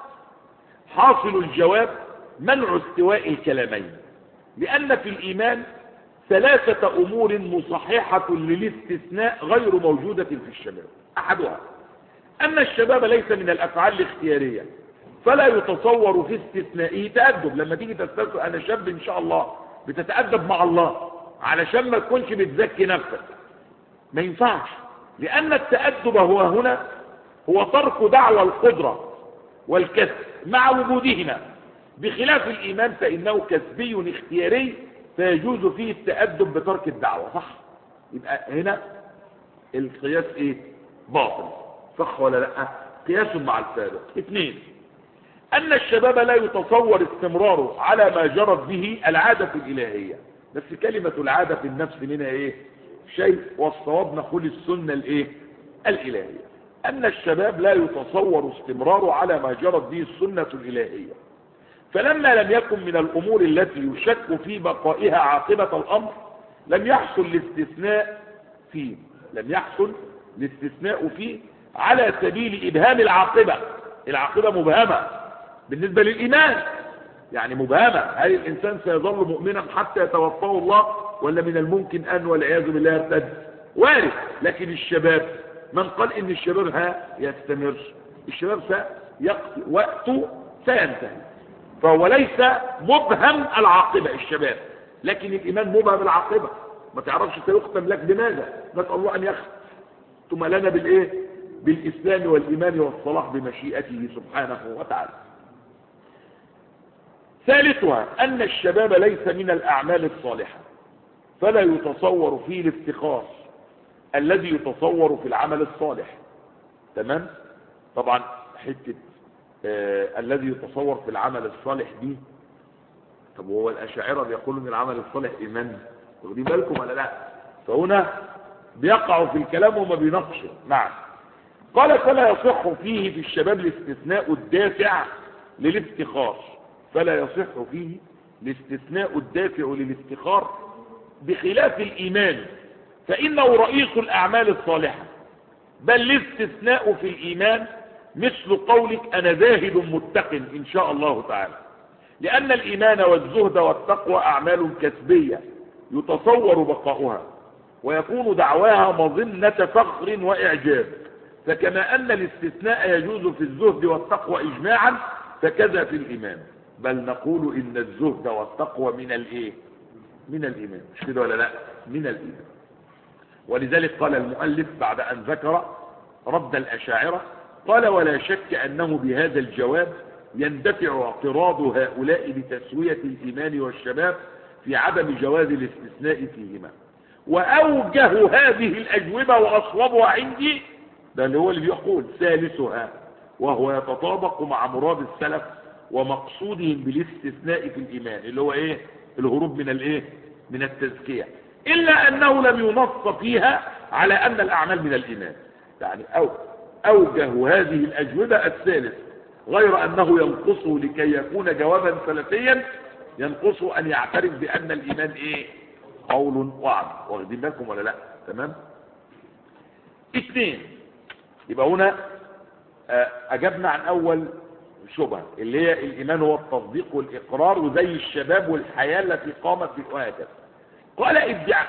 حاصل الجواب منع استواء الكلامين، لأن في الإيمان ثلاثة أمور مصححة للاستثناء غير موجودة في الشباب. أحدها أن الشباب ليس من الأفعال الاختيارية، فلا يتصور في استثنائه تأدب. لما تيجي تستثنى أنا شاب إن شاء الله، بتتأدب مع الله علشان ما تكونش بتزكي نفسك. ما ينفعش، لأن التأدب هو هنا هو ترك دعوى القدرة والكسب مع وجودهما، بخلاف الإيمان فإنه كسبي اختياري فيجوز فيه التأدب بترك الدعوة. صح؟ يبقى هنا القياس إيه؟ باطل. صح ولا لا؟ قياس مع السابق. اثنين، أن الشباب لا يتصور استمراره على ما جرت به العادة الإلهية. بس كلمة العادة في النفس منها إيه؟ شيء، والصواب نقول السنة الإيه؟ الإلهية. أن الشباب لا يتصور استمراره على ما جرت به السنة الإلهية، فلما لم يكن من الأمور التي يشك في بقائها عاقبة الأمر لم يحصل الاستثناء فيه على سبيل إبهام العاقبة. العاقبة مبهمة بالنسبة للإيمان، يعني مبهمة. هل الإنسان سيظل مؤمنا حتى يتوفاه الله، ولا من الممكن أن والعياذ بالله يرتد؟ وارد. لكن الشباب، من قال إن الشباب يستمر؟ الشباب سيقضي وقته سينتهي، فهو ليس مبهم العاقبة الشباب، لكن الإيمان مبهم العاقبة. ما تعرفش سيختم لك بماذا. نسأل الله أن يختم لنا بالإيه؟ بالإسلام والإيمان والصلاح بمشيئته سبحانه وتعالى. ثالثها أن الشباب ليس من الأعمال الصالحة، فلا يتصور فيه الافتخار الذي يتصور في العمل الصالح. تمام؟ طبعا حتة الذي يتصور في العمل الصالح دي، طب هو الأشاعرة بيقولوا ان العمل الصالح إيمان، واخدين بالكم ولا لا؟ فهنا بيقعوا في الكلام وما بيناقشوا. نعم. قال: فلا يصح فيه في الشباب الاستثناء الدافع للافتخار، فلا يصح فيه الاستثناء الدافع للافتخار بخلاف الإيمان، فإنه رئيس الأعمال الصالحة. بل الاستثناء في الإيمان مثل قولك أنا زاهد متق إن شاء الله تعالى، لأن الإيمان والزهد والتقوى أعمال كسبية يتصور بقاؤها ويكون دعواها مظنة فخر وإعجاب. فكما أن الاستثناء يجوز في الزهد والتقوى إجماعا، فكذا في الإيمان. بل نقول إن الزهد والتقوى من الإيه؟ من الإيمان، مش كده ولا لا؟ من الإيمان. ولذلك قال المؤلف بعد أن ذكر رد الأشاعرة قال: ولا شك أنه بهذا الجواب يندفع اعتراض هؤلاء بتسوية الإيمان والشباب في عدم جواز الاستثناء فيهما. وأوجه هذه الأجوبة وأصوبها عندي، ده اللي هو اللي بيقول ثالثها، وهو يتطابق مع مراد السلف ومقصودهم بالاستثناء في الإيمان، اللي هو إيه؟ الهروب من الإيه؟ من التزكية، إلا أنه لم ينص فيها على أن الأعمال من الإيمان. يعني أوجه هذه الأجوبة الثالث، غير أنه ينقصه لكي يكون جوابا سلفيا، ينقصه أن يعترف بأن الإيمان إيه؟ قول وعمل. واخدين بالكم ولا لا؟ تمام. 2. يبقى هنا أجبنا عن أول شبهة اللي هي الإيمان هو التصديق والإقرار، وزي الشباب والحياة التي قامت بهكذا. قال ادعاء.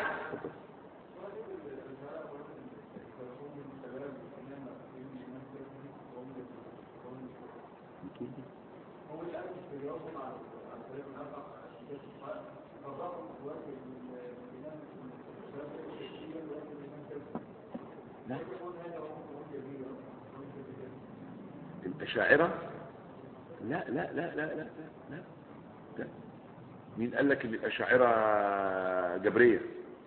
الأشاعرة لا لا لا لا لا لا لا, لا. مين قال لك ان الأشاعرة جبرية؟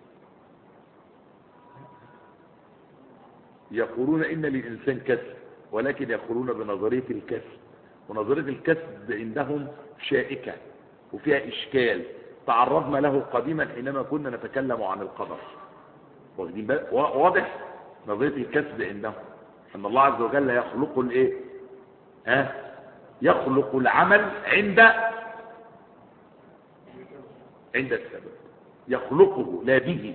يقولون ان للإنسان كسب، ولكن يقولون بنظرية الكسب، ونظرية الكسب عندهم شائكة وفيها إشكال تعرضنا له قديما حينما كنا نتكلم عن القدر. واضح؟ نظرية الكسب عندهم أن الله عز وجل يخلق الايه؟ يخلق العمل عند السبب، يخلقه لا به،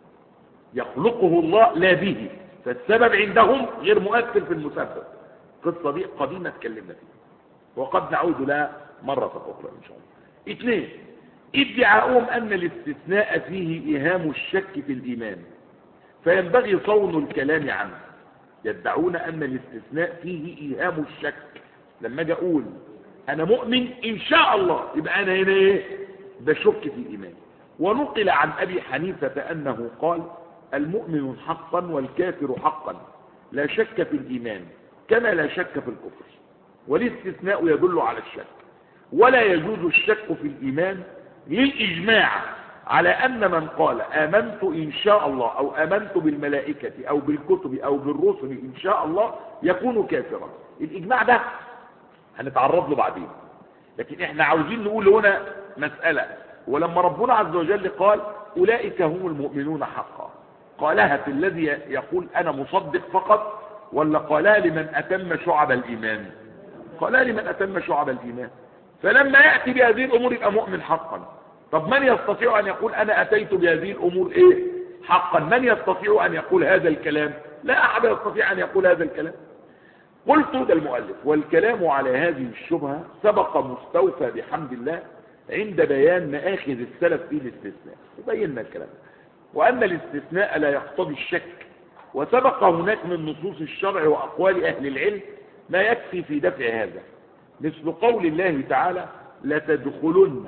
يخلقه الله لا به، فالسبب عندهم غير مؤثر في المسبب. القصة دي قديمة اتكلمنا فيها وقد نعود لها مرة أخرى إن شاء الله. 2. ادعاؤهم أن الاستثناء فيه إيهام الشك في الإيمان، فينبغي صون الكلام عنه. يدعون أن الاستثناء فيه إيهام الشك، لما اجي اقول انا مؤمن ان شاء الله يبقى انا هنا ايه؟ بشك في الايمان. ونقل عن ابي حنيفة انه قال: المؤمن حقا والكافر حقا، لا شك في الايمان كما لا شك في الكفر، والاستثناء يدل على الشك، ولا يجوز الشك في الايمان للاجماع على ان من قال امنت ان شاء الله او امنت بالملائكة او بالكتب او بالرسل ان شاء الله يكون كافرا. الاجماع ده هنتعرض له بعدين، لكن احنا عاوزين نقول هنا مسألة. ولما ربنا عز وجل قال اولئك هم المؤمنون حقا، قالها في الذي يقول انا مصدق فقط، ولا قالها لمن اتم شعب الايمان؟ قالها لمن اتم شعب الايمان. فلما يأتي بهذه الامور يبقى مؤمن حقا. طب من يستطيع ان يقول انا اتيت بهذه الامور ايه؟ حقا. من يستطيع ان يقول هذا الكلام؟ لا احد يستطيع ان يقول هذا الكلام. قلت ده المؤلف: والكلام على هذه الشبهة سبق مستوفى بحمد الله عند بيان مآخذ السلف في الاستثناء، وبينا الكلام، وأن الاستثناء لا يقتضي الشك، وسبق هناك من نصوص الشرع وأقوال أهل العلم ما يكفي في دفع هذا، مثل قول الله تعالى: لتدخلن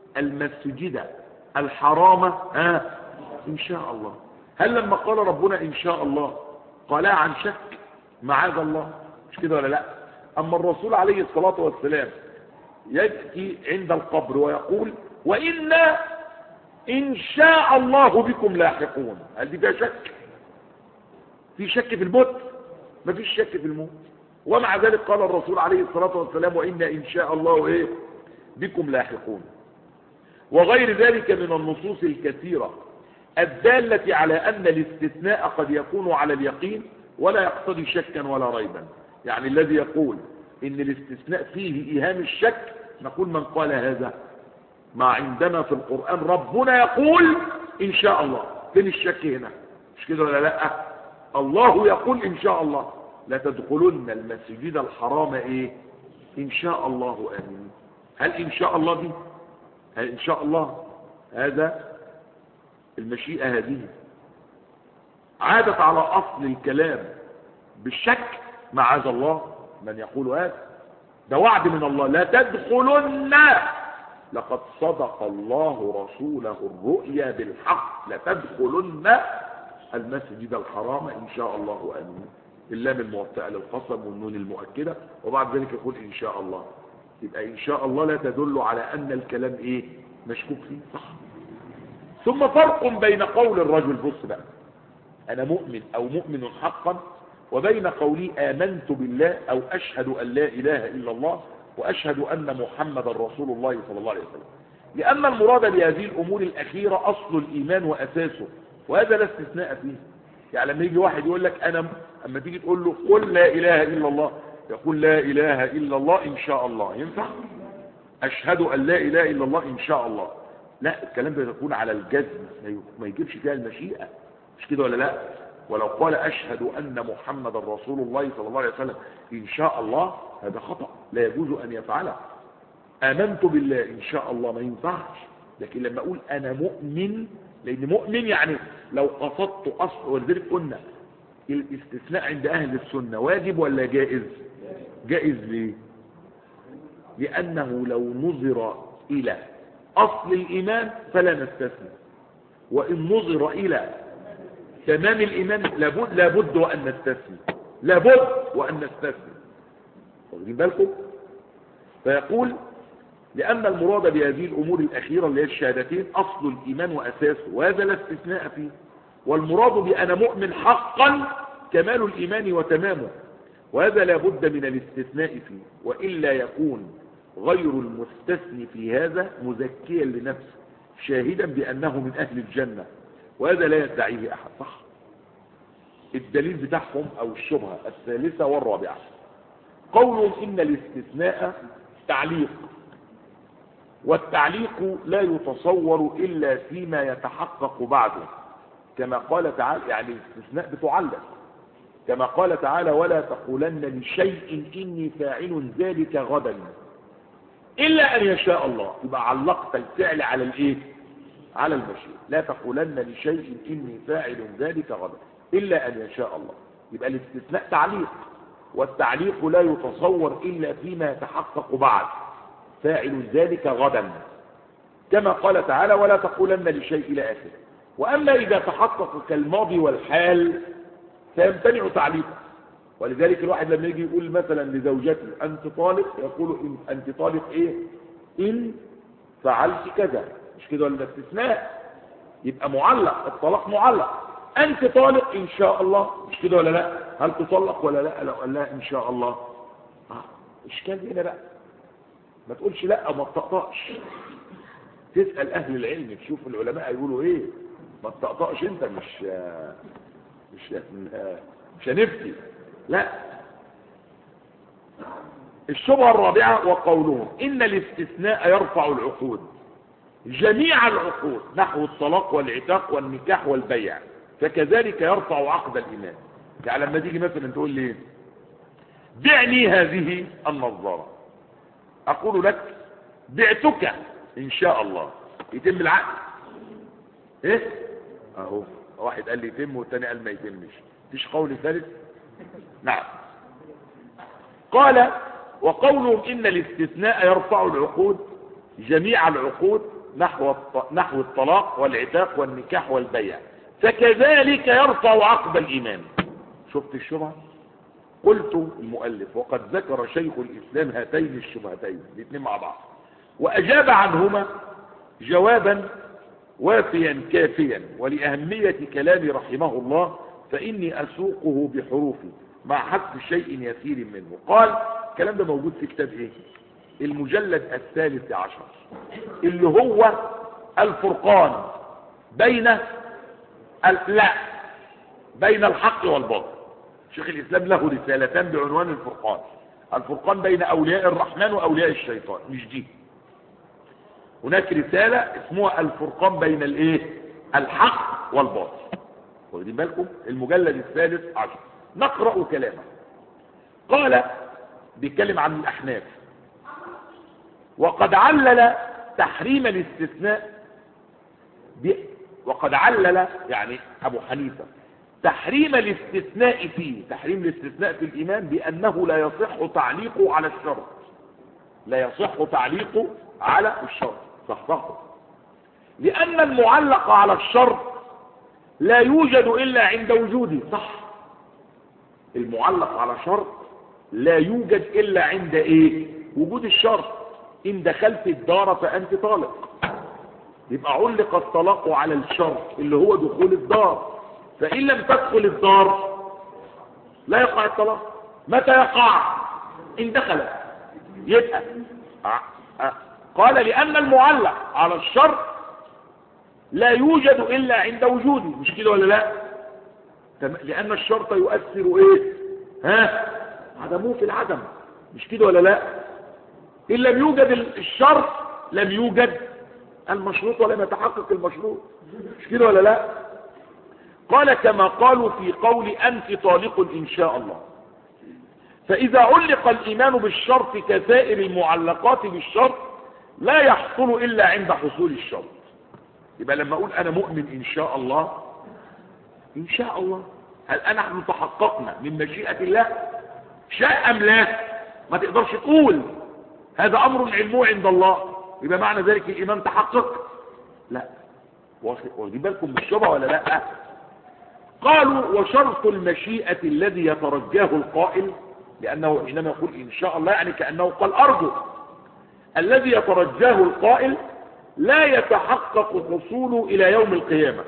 المسجد الحرام إن شاء الله. هل لما قال ربنا إن شاء الله قالها عن شك؟ معاذ الله، مش كده ولا لا؟ اما الرسول عليه الصلاة والسلام يأتي عند القبر ويقول: وإنا إن شاء الله بكم لاحقون. هل دي فيها شك؟ في شك في الموت؟ ما فيش شك في الموت. ومع ذلك قال الرسول عليه الصلاة والسلام: وإنا إن شاء الله إيه؟ بكم لاحقون. وغير ذلك من النصوص الكثيرة الدالة على أن الاستثناء قد يكون على اليقين ولا يقتضي شكا ولا ريبا. يعني الذي يقول ان الاستثناء فيه ايهام الشك، نقول: من قال هذا؟ ما عندنا في القرآن ربنا يقول ان شاء الله، فين الشك هنا؟ مش كده ولا لا؟ الله يقول ان شاء الله: لا تدخلن المسجد الحرام ايه؟ ان شاء الله امين. هل ان شاء الله دي؟ هل ان شاء الله هذا المشيئة هذه عادت على اصل الكلام بالشك؟ معاذ الله من يقول هذا. ده وعد من الله: لا تدخلن لقد صدق الله رسوله الرؤيا بالحق لتدخلن المسجد الحرام إن شاء الله آمين. اللام الموطئة للقسم والنون المؤكدة، وبعد ذلك يقول إن شاء الله. يبقى إن شاء الله لا تدل على أن الكلام إيه مشكوك فيه، صح. ثم فرق بين قول الرجل، بص بقى، أنا مؤمن أو مؤمن حقا، وبين قولي آمنت بالله أو أشهد أن لا إله إلا الله وأشهد أن محمد رسول الله صلى الله عليه وسلم. لأن المراد بهذه الأمور الأخيرة أصل الإيمان وأساسه، وهذا لا استثناء فيه. يعني لما يجي واحد يقول لك أنا، أما تيجي تقول له قل لا إله إلا الله، يقول لا إله إلا الله إن شاء الله، ينفع؟ أشهد أن لا إله إلا الله إن شاء الله، لا، الكلام ده يكون على الجزم، ما يجيبش فيها المشيئة، مش كده ولا لا؟ ولو قال أشهد أن محمد رسول الله صلى الله عليه وسلم إن شاء الله، هذا خطأ لا يجوز أن يفعله. آمنت بالله إن شاء الله ما ينفعش. لكن لما أقول أنا مؤمن، لأن مؤمن يعني لو قصدت أصل، ولذلك قلنا الاستثناء عند أهل السنة واجب ولا جائز؟ جائز. ليه؟ لأنه لو نظر إلى أصل الإيمان فلا نستثني، وإن نظر إلى تمام الإيمان لابد وأن نستثني، لابد وأن نستثني. واخدين بالكم؟ فيقول لأن المراد بهذه الأمور الأخيرة اللي هي الشهادتين أصل الإيمان وأساسه، وهذا لا استثناء فيه. والمراد بأنا مؤمن حقا كمال الإيمان وتمامه، وهذا لا بد من الاستثناء فيه، وإلا يكون غير المستثني في هذا مزكيا لنفسه شاهدا بأنه من أهل الجنة، وهذا لا يدعيه أحد، صح. الدليل بتاعهم أو الشبهة الثالثة والرابعة قولهم إن الاستثناء تعليق، والتعليق لا يتصور إلا فيما يتحقق بعده، كما قال تعالى، يعني الاستثناء بتعلق، كما قال تعالى ولا تقولن لشيء إني فاعل ذلك غدا إلا أن يشاء الله. يبقى علقت الفعل على الإيه؟ على المشيئة. لا تقولن لشيء إني فاعل ذلك غدا إلا أن يشاء الله. يبقى الاستثناء تعليق، والتعليق لا يتصور إلا فيما يتحقق بعد، فاعل ذلك غدا، كما قال تعالى ولا تقولن لشيء إلى آخره. وأما إذا تحقق كالماضي والحال فيمتنع تعليقه. ولذلك الواحد لما يجي يقول مثلا لزوجته أنت طالق، يقول أنت طالق إيه؟ إن فعلت كذا، مش كده ولا استثناء؟ يبقى معلق، الطلاق معلق. أنت طالق إن شاء الله، مش كده ولا لا؟ هل تطلق ولا لا؟ لو قال لا إن شاء الله، إشكال هنا بقى. ما تقولش لا وما تطقطقش، تسأل أهل العلم تشوف العلماء يقولوا إيه، ما تطقطقش أنت، مش هنفتي، لا. الشبهة الرابعة وقولهم إن الاستثناء يرفع العقود، جميع العقود نحو الطلاق والعتاق والنكاح والبيع، فكذلك يرفع عقد الإيمان. يعني لما تيجي مثلا تقول لي بعني هذه النظارة، أقول لك بعتك إن شاء الله، يتم العقد. إيه؟ أهو واحد قال لي يتم والتاني قال ما يتمش، مفيش قول ثالث. نعم. قال وقولهم إن الاستثناء يرفع العقود، جميع العقود نحو الطلاق والعتاق والنكاح والبيع، فكذلك يرفع عقد الإيمان. شفت الشبهة؟ قلت المؤلف وقد ذكر شيخ الإسلام هاتين الشبهتين الاثنين مع بعض، وأجاب عنهما جوابا وافيا كافيا، ولأهمية كلامي رحمه الله فإني أسوقه بحروفي مع حذف شيء يسير منه. قال الكلام ده موجود في كتاب ايه؟ المجلد 13 اللي هو الفرقان بين الحق والباطل. شيخ الإسلام له رسالتان بعنوان الفرقان بين أولياء الرحمن وأولياء الشيطان، مش دي. هناك رسالة اسمها الفرقان بين الايه؟ الحق والباطل. واخدين بالكم؟ المجلد 13 نقرأ كلامه. قال بيتكلم عن الأحناف، وقد علل تحريم الاستثناء وقد علل يعني أبو حنيفة تحريم الاستثناء في الإيمان بأنه لا يصح تعليقه على الشرط، لا يصح تعليقه على الشرط. صح. لأن المعلق على الشرط لا يوجد إلا عند وجوده. صح. المعلق على شرط لا يوجد إلا عند إيه؟ وجود الشرط. إن دخلت الدار فأنت طالق، يبقى علق الطلاق على الشرط اللي هو دخول الدار. فإن لم تدخل الدار لا يقع الطلاق. متى يقع؟ إن دخل. يبقى قال لأن المعلق على الشرط لا يوجد إلا عند وجوده. مش كده ولا لا؟ لأن الشرط يؤثر إيه؟ عدمه في العدم. مش كده ولا لا؟ إن لم يوجد الشرط لم يوجد المشروط ولم يتحقق المشروط. مش كده ولا لا؟ قال كما قالوا في قول أنت طالق إن شاء الله. فإذا علق الإيمان بالشرط كسائر المعلقات بالشرط لا يحصل إلا عند حصول الشرط. يبقى لما أقول أنا مؤمن إن شاء الله، إن شاء الله، هل نحن تحققنا من مشيئة الله؟ شاء أم لا؟ ما تقدرش تقول. هذا أمر علمه عند الله. يبقى معنى ذلك الإيمان تحقق؟ لا. واخدين بالكم بالشبه ولا لا؟ قالوا وشرط المشيئة الذي يترجاه القائل، لأنه حينما يقول إن شاء الله يعني كأنه قال أرجو. الذي يترجاه القائل لا يتحقق حصوله إلى يوم القيامة.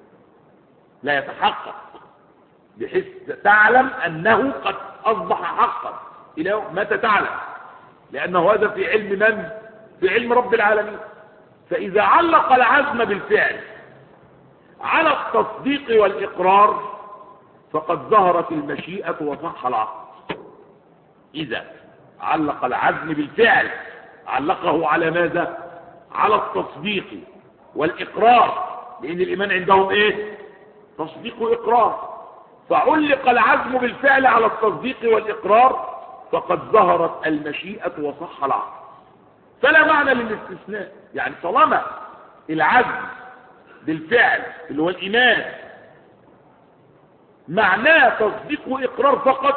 لا يتحقق بحيث تعلم أنه قد أصبح حقا إلى يوم. متى تعلم؟ لأنه هذا في علم من؟ في علم رب العالمين. فإذا علق العزم بالفعل على التصديق والإقرار فقد ظهرت المشيئة وصح العقد. إذا علق العزم بالفعل علقه على ماذا؟ على التصديق والإقرار، لأن الإيمان عندهم إيه؟ تصديق وإقرار. فعلق العزم بالفعل على التصديق والإقرار فقد ظهرت المشيئة وصح العقد. فلا معنى للاستثناء. يعني طالما العزم بالفعل اللي هو الإيمان معناه تصديق وإقرار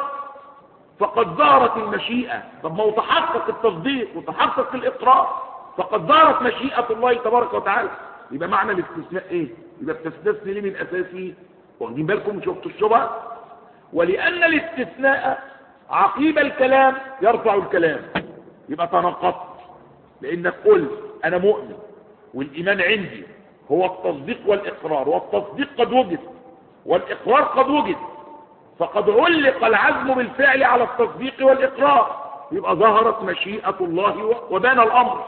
فقد ظهرت المشيئة. طب ما هو تحقق التصديق وتحقق الإقرار فقد ظهرت مشيئة الله تبارك وتعالى. يبقى معنى الاستثناء ايه؟ يبقى بتستثني ليه من اساسه؟ واخدين بالكم؟ شفتوا الشبهه؟ ولأن الاستثناء عقيب الكلام يرفع الكلام. يبقى تناقضت، لأنك قلت أنا مؤمن والإيمان عندي هو التصديق والإقرار، والتصديق قد وجد والإقرار قد وجد، فقد علق العزم بالفعل على التصديق والإقرار، يبقى ظهرت مشيئة الله وبان الأمر.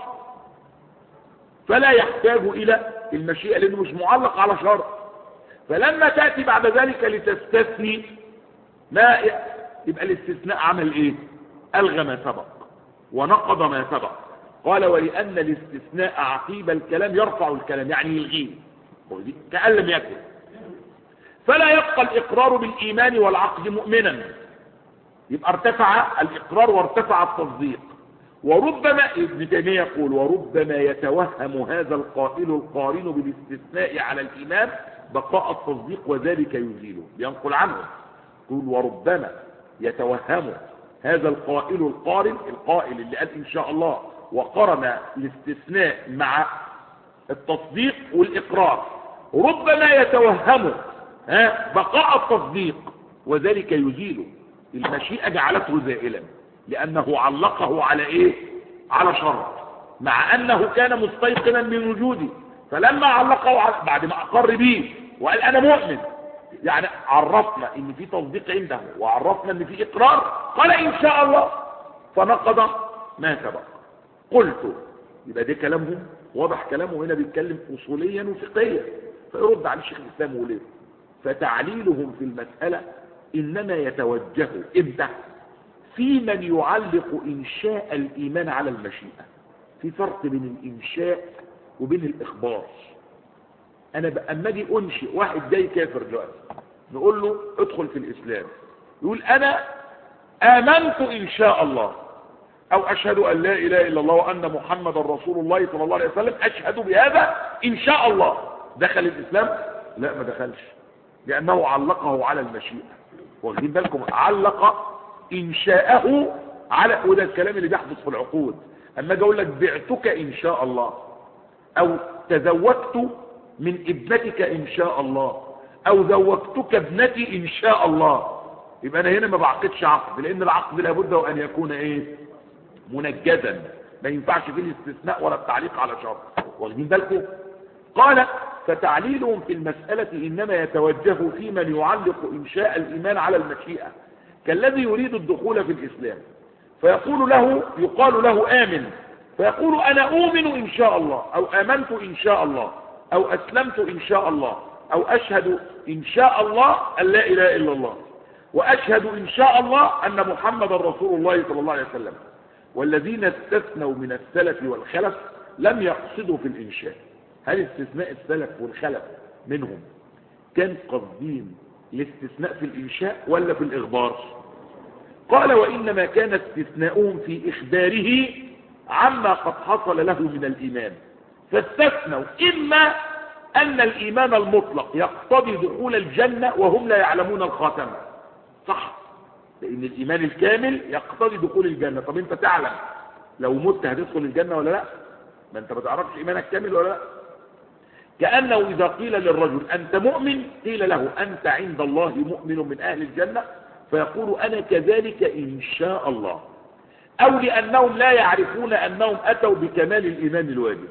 فلا يحتاج إلى المشيئة لأنه مش معلق على شرط. فلما تأتي بعد ذلك لتستثني ما يبقى الاستثناء عمل ايه؟ ألغى ما سبق ونقض ما سبق. قال ولأن الاستثناء عقيب الكلام يرفع الكلام، يعني يلغيه كأن لم يكن. فلا يبقى الإقرار بالإيمان والعقد مؤمنا، يبقى ارتفع الإقرار وارتفع التصديق. وربما ابن تيمية يقول وربما يتوهم هذا القائل القارن بالاستثناء على الإيمان بقاء التصديق وذلك يزيله. ينقل عنه يقول وربما يتوهم هذا القائل القارن، القائل اللي قال إن شاء الله وقرن الاستثناء مع التصديق والإقرار، ربما يتوهم بقاء التصديق وذلك يزيله. المشيئة جعلته زائلا لأنه علقه على إيه؟ على شرط، مع أنه كان مستيقنا من وجوده. فلما علقه بعد ما أقر به وقال أنا مؤمن، يعني عرفنا إن في تصديق عنده وعرفنا إن في إقرار، قال إن شاء الله فنقض ما سبق. قلت يبقى ده كلامهم واضح. كلامه هنا بيتكلم أصوليا وفقهيا، فيرد على الشيخ الإسلام ويقول فتعليلهم في المسألة إنما يتوجه إمتى؟ في من يعلق إنشاء الإيمان على المشيئة. في فرق بين الإنشاء وبين الإخبار. أنا أما أجي أنشئ واحد جاي كافر دلوقتي نقول له ادخل في الإسلام، يقول أنا آمنت إن شاء الله، أو أشهد أن لا إله إلا الله وأن محمد رسول الله صلى الله عليه وسلم، أشهد بهذا إن شاء الله. دخل الإسلام؟ لا، ما دخلش، لأنه علقه على المشيئة. واخدين بالكم؟ علق إنشاءه على، وده الكلام اللي بيحدث في العقود. اما اجي اقول لك بعتك ان شاء الله، او تزوجت من ابنتك ان شاء الله، او زوجتك ابنتي ان شاء الله، يبقى انا هنا ما بعقدش عقد، لان العقد لابد وان يكون ايه؟ منجزا، ما ينفعش فيه الاستثناء ولا التعليق على شرط. واخدين بالكم؟ قال فتعليلهم في المسألة إنما يتوجه في من يعلق إنشاء الإيمان على المشيئة، كالذي يريد الدخول في الإسلام فيقال له آمن، فيقول أنا أؤمن إن شاء الله، أو آمنت إن شاء الله، أو أسلمت إن شاء الله، أو أشهد إن شاء الله أن لا إله إلا الله، وأشهد إن شاء الله أن محمد رسول الله صلى الله عليه وسلم. والذين استثنوا من السلف والخلف لم يقصدوا في الإنشاء. هل استثناء السلف والخلف منهم كان قصدين الاستثناء في الإنشاء ولا في الإخبار؟ قال وإنما كان استثناؤهم في إخباره عما قد حصل له من الإيمان، فاستثنوا إما أن الإيمان المطلق يقتضي دخول الجنة وهم لا يعلمون الخاتمة، صح، لأن الإيمان الكامل يقتضي دخول الجنة. طب أنت تعلم لو مت هتدخل الجنة ولا لا؟ ما أنت ما تعرفش إيمانك كامل ولا لا. كأنه إذا قيل للرجل أنت مؤمن قيل له أنت عند الله مؤمن من أهل الجنة، فيقول أنا كذلك إن شاء الله، أو لأنهم لا يعرفون أنهم أتوا بكمال الإيمان الواجب،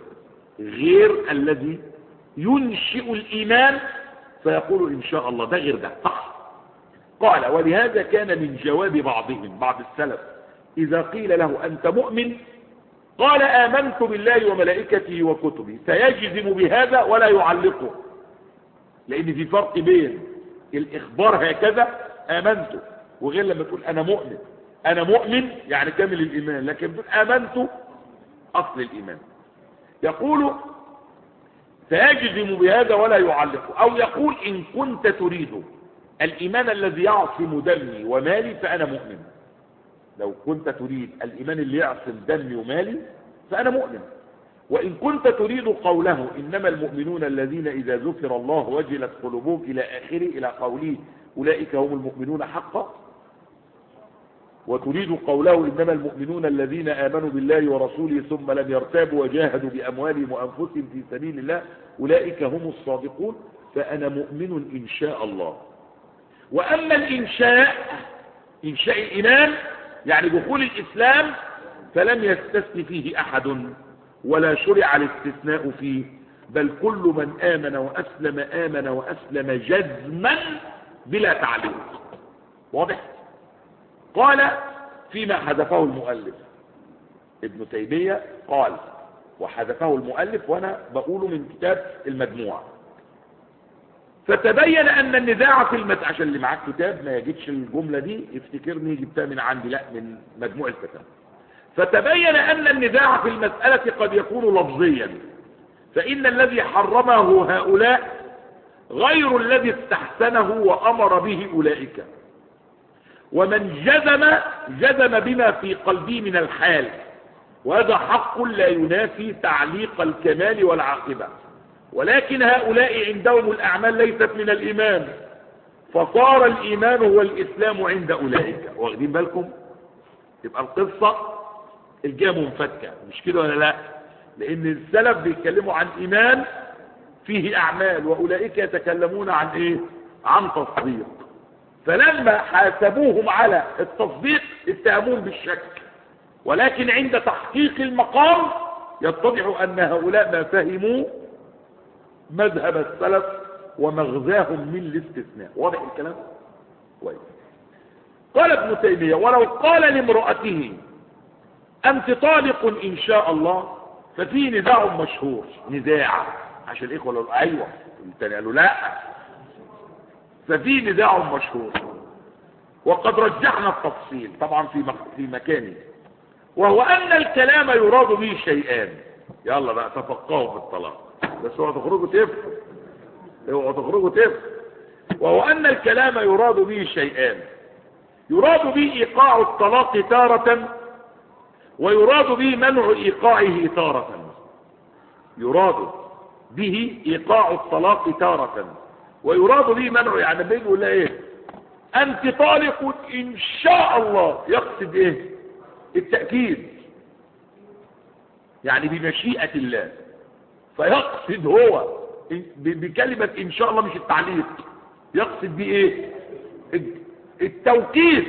غير الذي ينشئ الإيمان فيقول إن شاء الله، ده غير ده، صح. قال ولهذا كان من جواب بعضهم، بعض السلف، إذا قيل له أنت مؤمن قال آمنت بالله وملائكته وكتبه، فيجزم بهذا ولا يعلقه، لأن في فرق بين الإخبار هكذا آمنت، وغير لما تقول أنا مؤمن. أنا مؤمن يعني كامل الإيمان، لكن تقول آمنت أصل الإيمان. يقول فيجزم بهذا ولا يعلقه، أو يقول إن كنت تريد الإيمان الذي يعصم دمي ومالي فأنا مؤمن. لو كنت تريد الإيمان اللي يعصم دمي ومالي فأنا مؤمن. وإن كنت تريد قوله إنما المؤمنون الذين إذا ذكر الله وجلت قلوبهم إلى آخره، إلى قوله أولئك هم المؤمنون حقا، وتريد قوله إنما المؤمنون الذين آمنوا بالله ورسوله ثم لم يرتابوا وجاهدوا بأموالهم وأنفسهم في سبيل الله أولئك هم الصادقون، فأنا مؤمن إن شاء الله. وأما الإنشاء، إنشاء الإيمان يعني دخول الإسلام، فلم يستثن فيه أحد ولا شرع الاستثناء فيه، بل كل من آمن وأسلم آمن وأسلم جزما بلا تعليق. واضح؟ قال فيما حذفه المؤلف ابن تيمية، قال وحذفه المؤلف وأنا بقوله من كتاب المجموعة، فتبين أن النزاع في عشان اللي معاك كتاب ما يجدش الجملة دي يفتكرني جبتها من عندي، لا من مجموع الفتاوى. فتبين أن النزاع في المسألة قد يكون لفظيا، فإن الذي حرمه هؤلاء غير الذي استحسنه وأمر به أولئك، ومن جزم بما في قلبه من الحال، وهذا حق لا ينافي تعليق الكمال والعاقبة، ولكن هؤلاء عندهم الأعمال ليست من الإيمان، فصار الإيمان هو الإسلام عند أولئك. واخدين بالكم؟ يبقى القصة الجهة منفكة، مش كده ولا لا؟ لأن السلف بيتكلموا عن إيمان فيه أعمال، وأولئك يتكلمون عن إيه؟ عن تصديق. فلما حاسبوهم على التصديق اتهموهم بالشك، ولكن عند تحقيق المقام يتضح أن هؤلاء ما فهموا مذهب السلف ومغزاهم من الاستثناء. واضح الكلام؟ كويس. قال ابن تيمية ولو قال لامرأته أنت طالق إن شاء الله ففي نزاع مشهور، نزاع عشان الإخوة لو أيوة الثاني قالوا لا، ففي نزاع مشهور وقد رجحنا التفصيل طبعا في مكانه، وهو أن الكلام يراد به شيئان. يلا بقى تفقهوا في الطلاق، بس اوعوا تخرجوا تفهم، اوعوا تخرجوا تفهم. وهو أن الكلام يراد به شيئان، يراد به إيقاع الطلاق تارة، ويراد به منع إيقاعه تارة. يراد به إيقاع الطلاق تارة، ويراد به منع، يعني بيقول له ايه؟ أنت طالق إن شاء الله، يقصد ايه؟ التأكيد. يعني بمشيئة الله، فيقصد هو بكلمة إن شاء الله مش التعليق، يقصد بإيه؟ التوكيد.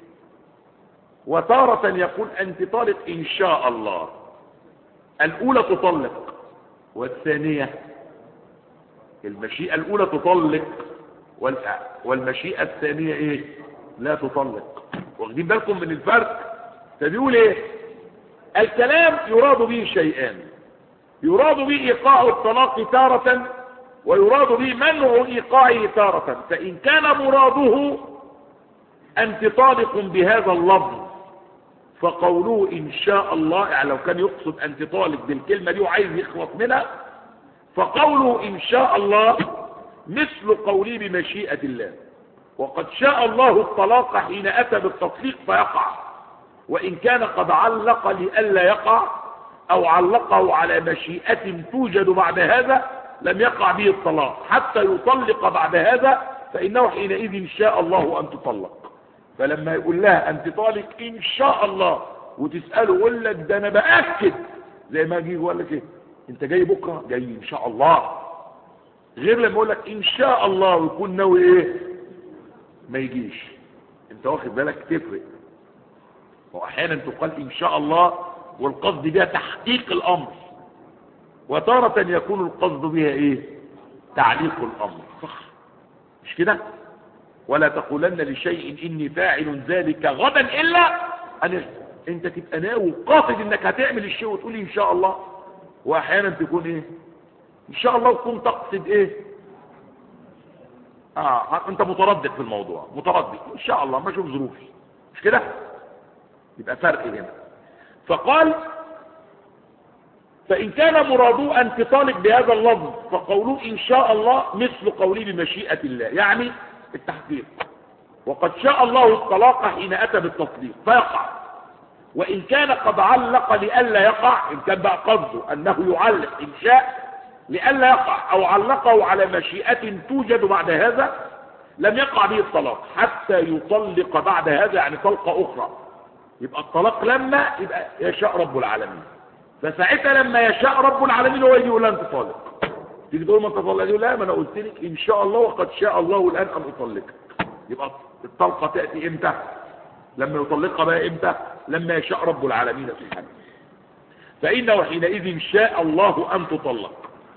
وتارة يقول أنت طالق إن شاء الله، الأولى تطلق والثانية، المشيئة الأولى تطلق والمشيئة الثانية إيه؟ لا تطلق. واخدين بالكم من الفرق؟ فبيقول إيه؟ الكلام يراد به شيئان، يراد به إيقاع الطلاق تارة، ويراد به منع إيقاعه تارة. فإن كان مراده أنت طالق بهذا اللفظ فقوله إن شاء الله، يعني لو كان يقصد أنت طالق بالكلمة دي وعايز يخلص منها، فقوله إن شاء الله مثل قوله بمشيئة الله. وقد شاء الله الطلاق حين أتى بالتطليق فيقع، وإن كان قد علق لئلا يقع أو علقه على مشيئة توجد بعد هذا لم يقع به الطلاق حتى يطلق بعد هذا، فإنه حينئذ إن شاء الله أن تطلق. فلما يقول لها أنت طالق إن شاء الله وتسأله يقول لك ده أنا بأكد، زي ما يجي يقول لك إيه أنت جاي بكرة؟ جاي إن شاء الله. غير لما يقول لك إن شاء الله ويكون ناوي إيه ما يجيش. أنت واخد بالك؟ تفرق. وأحيانا تقال إن شاء الله والقصد بها تحقيق الأمر، وتارة يكون القصد بها إيه؟ تعليق الأمر. صح مش كده؟ ولا تقولن لشيء إني فاعل ذلك غدا إلا أن أنت تبقى ناوي قاصد إنك هتعمل الشيء وتقول إن شاء الله. وأحيانا تكون إيه إن شاء الله وتكون تقصد إيه أنت متردد في الموضوع، متردد إن شاء الله ما أشوف ظروفي، مش كده؟ يبقى فرق هنا. فقال فإن كان مراده أن تطالق بهذا اللفظ فقوله إن شاء الله مثل قوله بمشيئة الله، يعني التحقيق. وقد شاء الله الطلاق حين أتى بالتطليق فيقع، وإن كان قد علق لئلا يقع، إن كان بقى قصده أنه يعلق إن شاء لئلا يقع أو علقه على مشيئة توجد بعد هذا لم يقع به الطلاق حتى يطلق بعد هذا، يعني طلقة أخرى. يبقى الطلاق لما يبقى يشاء رب العالمين، فساعتها لما يشاء رب العالمين هو يجي يقول أنت طالق. تيجي تقول ما انت طالق، يقول لا ما انا قلت لك ان شاء الله وقد شاء الله الان ان اطلقك. يبقى الطلقه تاتي امتى؟ لما يطلقها بقى امتى؟ لما يشاء رب العالمين سبحانه. فانه حينئذ شاء الله ان تطلق.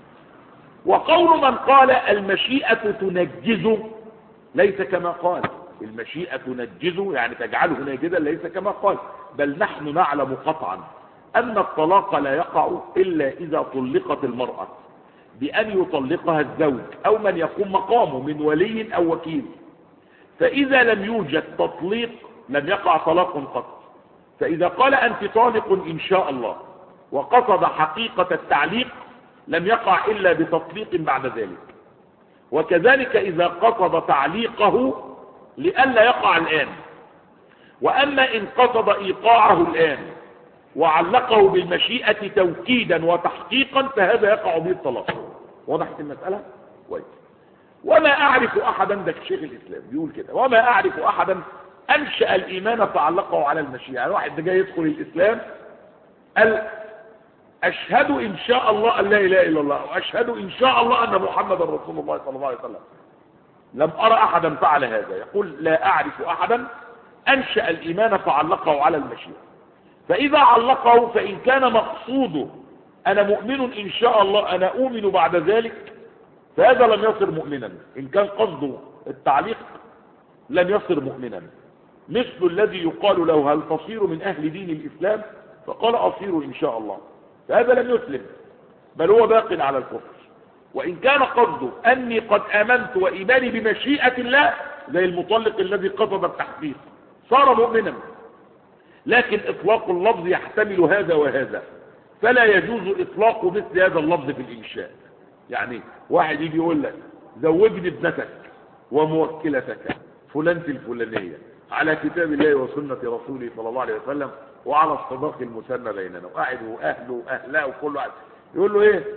وقول من قال المشيئه تنجز ليس كما قال، المشيئه تنجز يعني تجعله ناجزا ليس كما قال، بل نحن نعلم قطعا ان الطلاق لا يقع الا اذا طلقت المراه بأن يطلقها الزوج أو من يقوم مقامه من ولي أو وكيل. فإذا لم يوجد تطليق لم يقع طلاق قط. فإذا قال أنت طالق إن شاء الله وقصد حقيقة التعليق لم يقع إلا بتطليق بعد ذلك. وكذلك إذا قصد تعليقه لئلا يقع الآن. وأما إن قصد إيقاعه الآن وعلقه بالمشيئة توكيدا وتحقيقا فهذا يقع به الطلاق. وضحت المسألة؟ كويس. وما أعرف أحدا، ده شيخ الإسلام بيقول كده، وما أعرف أحدا أنشأ الإيمان فعلقه على المشيئة. يعني واحد ده جاي يدخل الإسلام قال أشهد إن شاء الله أن لا إله إلا الله وأشهد إن شاء الله أن محمد رسول الله صلى الله عليه وسلم. لم أرى أحدا فعل هذا. يقول لا أعرف أحدا أنشأ الإيمان فعلقه على المشيئة. فإذا علقه فإن كان مقصوده أنا مؤمن إن شاء الله أنا أؤمن بعد ذلك فهذا لم يصر مؤمنا. إن كان قصده التعليق لم يصر مؤمنا. مثل الذي يقال له هل تصير من أهل دين الإسلام فقال أصير إن شاء الله، فهذا لم يسلم بل هو باق على الكفر. وإن كان قصده أني قد آمنت وإيماني بمشيئة الله زي المطلق الذي قصد التحقيق صار مؤمنا. لكن إطلاق اللفظ يحتمل هذا وهذا، فلا يجوز إطلاق مثل هذا اللفظ في الإنشاء. يعني واحد يجي يقول لك زوجني ابنتك وموكلتك فلانة الفلانية على كتاب الله وسنة رسوله صلى الله عليه وسلم وعلى الصداق المسمى بيننا، وقاعد وأهله وأهلاه وكل واحد يقول له إيه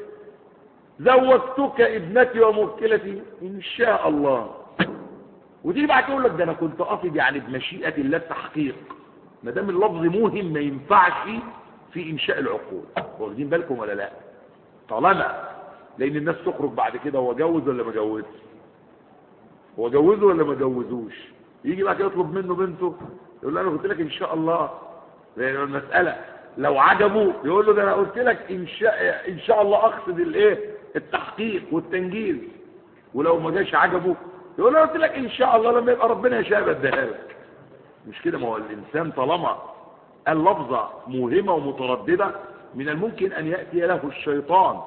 زوجتك ابنتي وموكلتي إن شاء الله. وتيجي بعد تقول لك ده أنا كنت قاصد يعني بمشيئة الله التحقيق. ما دام اللفظ موهم ما ينفعش في إنشاء العقود. واخدين بالكم ولا لا؟ طالما لأن الناس تخرج بعد كده هو جوز ولا ما جوزش، هو جوزه ولا ما جوزوش، يجي بعد كده يطلب منه بنته يقول له أنا قلت لك إن شاء الله. لأن المسألة لو عجبه يقول له ده أنا قلت لك إن شاء الله أقصد الإيه؟ التحقيق والتنجيز. ولو ما جاش عجبه يقول له قلت لك إن شاء الله لما يبقى ربنا يشاء بديها لك. مش كده؟ ما هو الإنسان طالما اللفظة موهمة ومترددة من الممكن أن يأتي له الشيطان،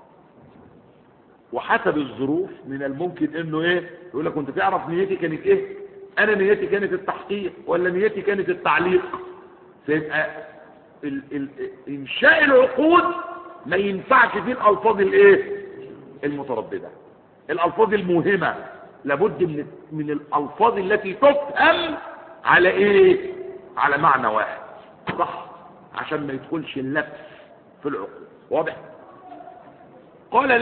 وحسب الظروف من الممكن انه ايه يقول لك انت تعرف نيتي كانت ايه؟ انا نيتي كانت التحقيق ولا نيتي كانت التعليق. فيبقى انشاء العقود ما ينفعش فيه الالفاظ الايه؟ المتردده. الالفاظ الموهمه لابد من الالفاظ التي تفهم على ايه؟ على معنى واحد، صح؟ عشان ما يدخلش اللبس في العقود. واضح؟ قال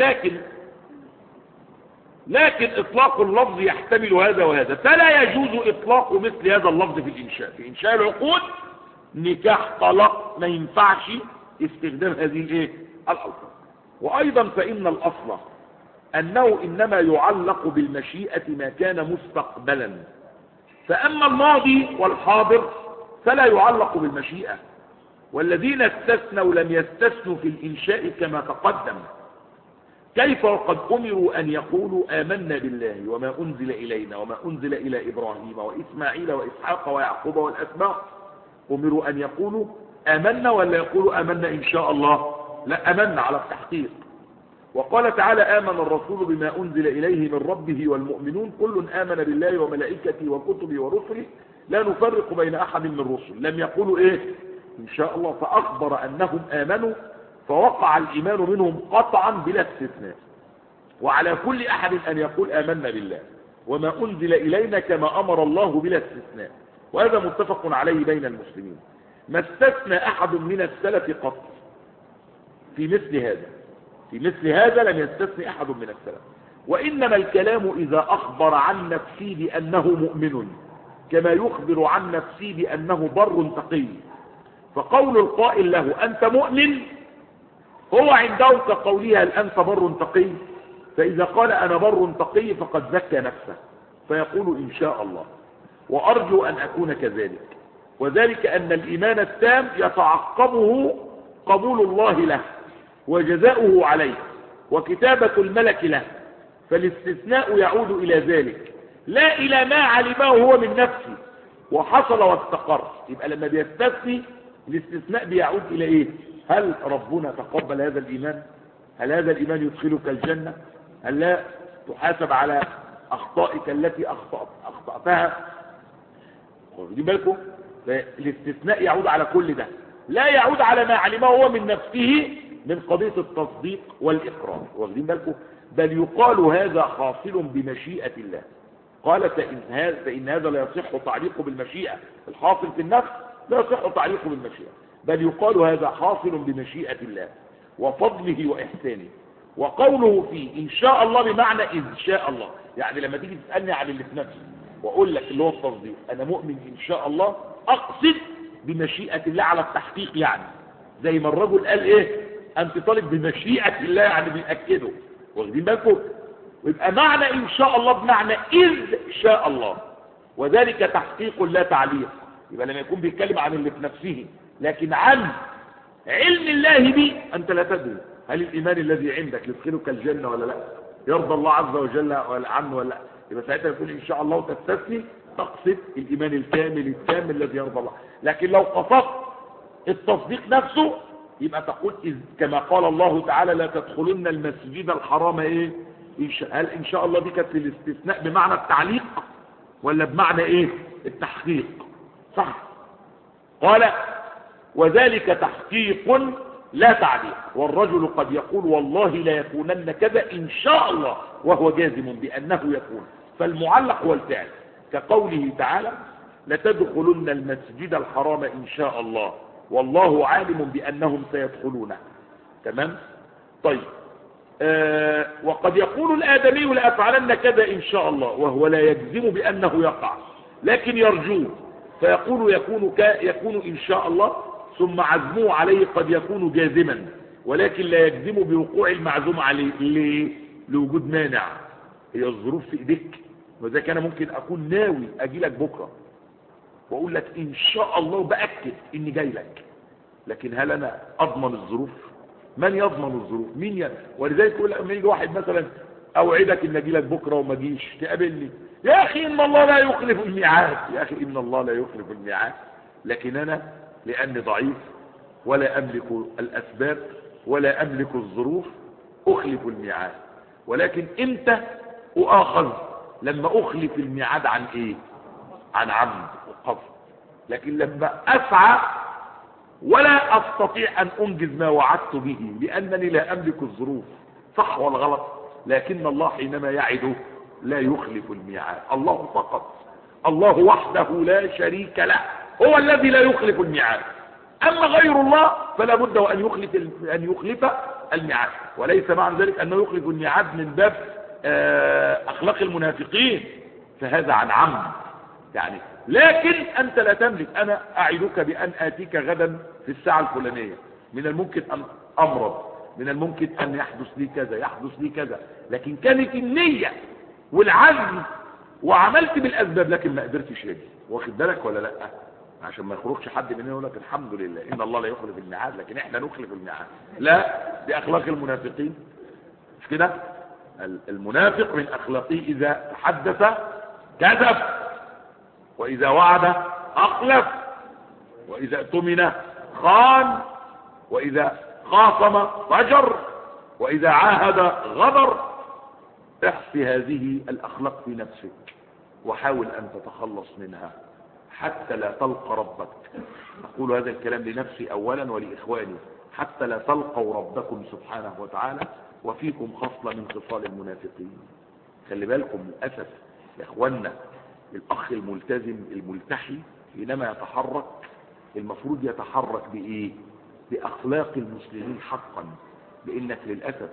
لكن اطلاق اللفظ يحتمل هذا وهذا، فلا يجوز اطلاق مثل هذا اللفظ في الانشاء. في انشاء العقود نكاح طلاق ما ينفعش استخدام هذه الايه؟ الالفاظ. وايضا فان الاصل انه انما يعلق بالمشيئة ما كان مستقبلا، فاما الماضي والحاضر فلا يعلق بالمشيئة. والذين استثنوا لم يستثنوا في الانشاء كما تقدم. كيف وقد أمروا أن يقولوا آمنا بالله وما أنزل إلينا وما أنزل إلى إبراهيم وإسماعيل وإسحاق ويعقوب والأسباط. أمروا أن يقولوا آمنا ولا يقولوا آمنا إن شاء الله؟ لا، آمنا على التحقيق. وقال تعالى آمن الرسول بما أنزل إليه من ربه والمؤمنون كل آمن بالله وملائكته وكتبه ورسله لا نفرق بين أحد من الرسل. لم يقولوا إيه؟ إن شاء الله. فأخبر أنهم آمنوا، فوقع الإيمان منهم قطعا بلا استثناء. وعلى كل أحد أن يقول آمنا بالله وما أنزل إلينا كما أمر الله بلا استثناء، وهذا متفق عليه بين المسلمين. ما استثنى أحد من السلف قط في مثل هذا لم يستثني أحد من السلف. وإنما الكلام إذا أخبر عن نفسه بأنه مؤمن كما يخبر عن نفسه بأنه بر تقي. فقول القائل له أنت مؤمن هو عندهم كقولها هل أنت بر تقي. فإذا قال أنا بر تقي فقد زكى نفسه فيقول إن شاء الله. وأرجو أن أكون كذلك، وذلك أن الإيمان التام يتعقبه قبول الله له وجزاؤه عليه وكتابة الملك له، فالاستثناء يعود إلى ذلك لا إلى ما علمه هو من نفسه وحصل واستقر. يبقى لما بيستثني الاستثناء بيعود إلى إيه؟ هل ربنا تقبل هذا الإيمان؟ هل هذا الإيمان يدخلك الجنة؟ هل لا تحاسب على أخطائك التي أخطأتها؟ خذوا بالكم، الاستثناء يعود على كل ده، لا يعود على ما علمه هو من نفسه من قضية التصديق والإقرار. واخدين بالكم؟ بل يقال هذا حاصل بمشيئة الله. قال فإن هذا لا يصح تعليقه بالمشيئة. الحاصل في النفس لا يصح تعليقه بالمشيئة، بل يقال هذا حاصل بمشيئة الله وفضله وإحسانه. وقوله فيه إن شاء الله بمعنى إذ شاء الله. يعني لما تيجي تسألني عن اللي في نفسي وأقول لك اللي هو التصديق أنا مؤمن إن شاء الله، أقصد بمشيئة الله على التحقيق. يعني زي ما الرجل قال إيه أنت طالب بمشيئة الله، يعني بيأكده. واخدين بالكم؟ ويبقى معنى إن شاء الله بمعنى إذ شاء الله، وذلك تحقيق لا تعليق. يبقى لما يكون بيتكلم عن اللي في نفسه لكن عن علم الله به أنت لا تدري هل الإيمان الذي عندك يدخلك الجنة ولا لا، يرضى الله عز وجل عنه ولا لا. يبقى ساعتها يقول إن شاء الله وتستثني تقصد الإيمان الكامل التام الذي يرضى الله. لكن لو قصدت التصديق نفسه يبقى تقول كما قال الله تعالى لا تدخلن المسجد الحرام ايه هل ان شاء الله دي كانت الاستثناء بمعنى التعليق ولا بمعنى ايه التحقيق؟ صح. قال وذلك تحقيق لا تعليق. والرجل قد يقول والله لا يكونن كذا ان شاء الله وهو جازم بانه يكون، فالمعلق هو الفعل كقوله تعالى لتدخلن المسجد الحرام ان شاء الله والله عالم بأنهم سيدخلونه. تمام؟ طيب وقد يقول الآدمي لأفعلن كذا إن شاء الله وهو لا يجزم بأنه يقع لكن يرجوه، فيقول يكون إن شاء الله ثم عزمه عليه قد يكون جازما، ولكن لا يجزم بوقوع المعزوم عليه. ليه؟ لوجود مانع. هي الظروف في ايديك، وذلك انا ممكن اكون ناوي اجي لك بكره واقول لك ان شاء الله وباكد اني جاي لك، لكن هل انا اضمن الظروف؟ من يضمن الظروف؟ ولذلك يقول لما يجي واحد مثلا اوعدك ان اجي لك بكره وما اجيش تقابلني، يا اخي ان الله لا يخلف الميعاد. يا اخي ان الله لا يخلف الميعاد، لكن انا لاني ضعيف ولا املك الاسباب ولا املك الظروف اخلف الميعاد. ولكن امتى اؤاخذ؟ لما اخلف الميعاد عن ايه؟ عن عمد وقصد. لكن لما اسعى ولا استطيع ان انجز ما وعدت به لانني لا املك الظروف، صح ولا غلط؟ لكن الله حينما يعد لا يخلف الميعاد. الله فقط، الله وحده لا شريك له هو الذي لا يخلف الميعاد. اما غير الله فلا بد ان يخلف الميعاد، وليس معنى ذلك انه يخلف الميعاد من باب اخلاق المنافقين، فهذا عن عمد يعني. لكن انت لا تملك. انا اعدك بان اتيك غدا في الساعه الفلانيه، من الممكن ان امرض، من الممكن ان يحدث لي كذا يحدث لي كذا، لكن كانت النيه والعزم وعملت بالاسباب لكن ما قدرتش اجي. واخد بالك ولا لا؟ عشان ما يخرجش حد مننا يقول لك الحمد لله ان الله لا يخلف الميعاد لكن احنا نخلف الميعاد. لا، دي اخلاق المنافقين، مش كده؟ المنافق من اخلاقه اذا تحدث كذب، واذا وعد اخلف، واذا اؤتمن خان، واذا خاصم فجر، واذا عاهد غدر. احص هذه الاخلاق في نفسك وحاول ان تتخلص منها حتى لا تلقى ربك. اقول هذا الكلام لنفسي اولا ولاخواني، حتى لا تلقوا ربكم سبحانه وتعالى وفيكم خصلة من خصال المنافقين. خلي بالكم للاسف يا اخواننا، الاخ الملتزم الملتحي حينما يتحرك المفروض يتحرك بايه؟ باخلاق المسلمين حقا. لانك للاسف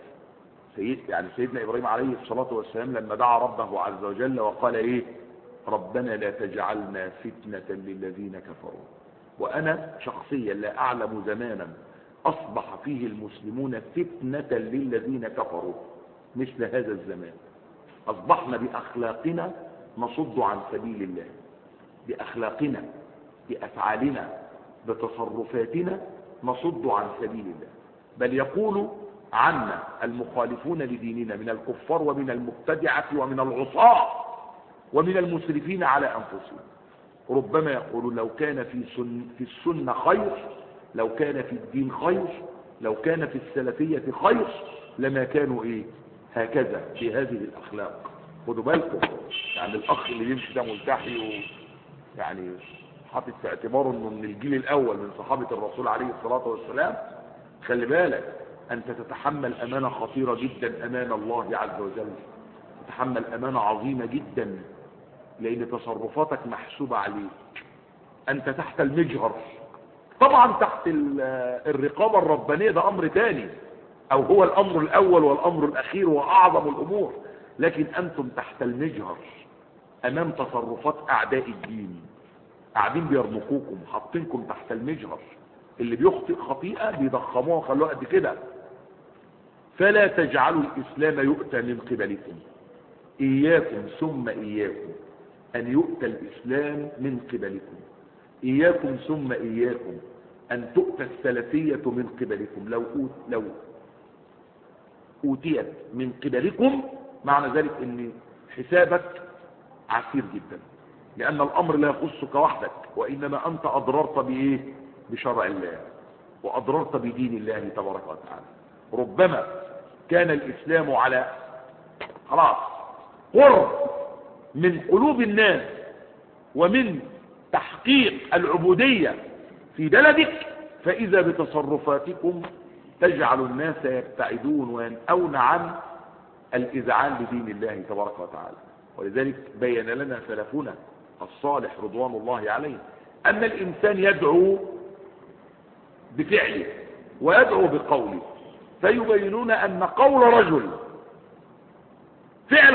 سيدنا ابراهيم عليه الصلاة والسلام لما دعا ربه عز وجل وقال ايه؟ ربنا لا تجعلنا فتنة للذين كفروا. وانا شخصيا لا اعلم زمانا اصبح فيه المسلمون فتنة للذين كفروا مثل هذا الزمان. اصبحنا باخلاقنا نصد عن سبيل الله، باخلاقنا بافعالنا بتصرفاتنا نصد عن سبيل الله. بل يقول عنا المخالفون لديننا من الكفار ومن المبتدعة ومن العصاة ومن المسرفين على أنفسهم، ربما يقولون لو كان في السنة خير، لو كان في الدين خير، لو كان في السلفية خير لما كانوا ايه هكذا بهذه الأخلاق. خدوا بالكم، يعني الأخ اللي يمشي ده ملتحي يعني حاطط في اعتباره انه من الجيل الأول من صحابة الرسول عليه الصلاة والسلام، خلي بالك أنت تتحمل أمانة خطيرة جدا أمام الله عز وجل، تتحمل أمانة عظيمة جدا لأن تصرفاتك محسوبة عليك. أنت تحت المجهر، طبعا تحت الرقابة الربانية ده أمر تاني، أو هو الأمر الأول والأمر الأخير وأعظم الأمور، لكن أنتم تحت المجهر أمام تصرفات أعداء الدين، قاعدين بيرمقوكم حاطينكم تحت المجهر. اللي بيخطئ خطيئة بيضخموها وخلوها قد كده. فلا تجعلوا الإسلام يؤتى من قبلكم، إياكم ثم إياكم أن يؤتى الإسلام من قبلكم، إياكم ثم إياكم أن تؤتى السلفية من قبلكم. لو أوتيت من قبلكم معنى ذلك أن حسابك عسير جدا، لأن الأمر لا يخصك وحدك، وإنما أنت أضررت بإيه؟ بشرع الله وأضررت بدين الله تبارك وتعالى. ربما كان الإسلام على خلاص قرب من قلوب الناس ومن تحقيق العبودية في بلدك، فإذا بتصرفاتكم تجعل الناس يبتعدون وينأون عن الإذعان لدين الله تبارك وتعالى. ولذلك بين لنا سلفنا الصالح رضوان الله عليه أن الإنسان يدعو بفعله ويدعو بقوله، فيبينون أن قول رجل فعل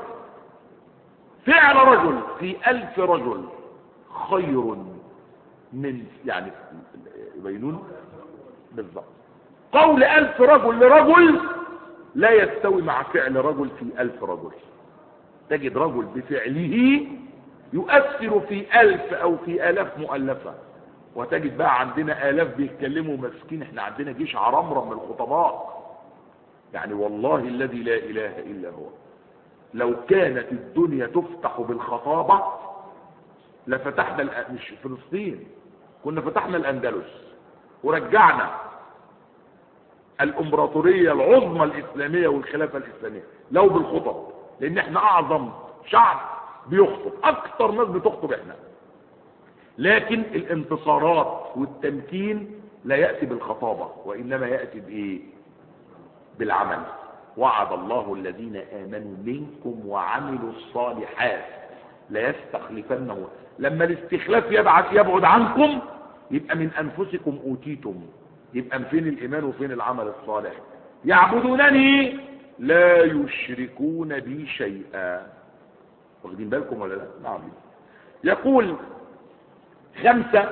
رجل في 1000 رجل خير من يعني يبينون بالضبط. قول 1000 رجل لرجل لا يستوي مع فعل رجل في 1000 رجل. تجد رجل بفعله يؤثر في 1000 أو في 1000 مؤلفة، وتجد بقى عندنا 1000 بيتكلموا مسكين. احنا عندنا جيش عرمرم من الخطباء. يعني والله الذي لا إله إلا هو لو كانت الدنيا تفتح بالخطابة لفتحنا مش فلسطين، كنا فتحنا الأندلس ورجعنا الامبراطورية العظمى الإسلامية والخلافة الإسلامية لو بالخطب، لأن احنا أعظم شعب بيخطب، أكتر ناس بتخطب احنا. لكن الانتصارات والتمكين لا يأتي بالخطابة، وإنما يأتي بإيه؟ بالعمل. وعد الله الذين آمنوا منكم وعملوا الصالحات ليستخلفنهم. لما الاستخلاف يبعد عنكم يبقى من أنفسكم أوتيتم، يبقى فين الإيمان وفين العمل الصالح؟ يعبدونني لا يشركون بي شيئا. واخدين بالكم ولا لا؟ نعم. يقول 5.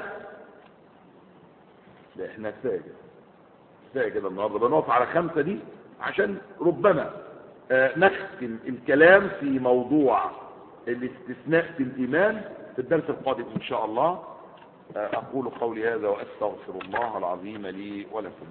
لا احنا كفايه كده النهارده، بنقف على 5 دي عشان ربما نختم الكلام في موضوع الاستثناء في الإيمان في الدرس القادم إن شاء الله. أقول قولي هذا وأستغفر الله العظيم لي ولكم.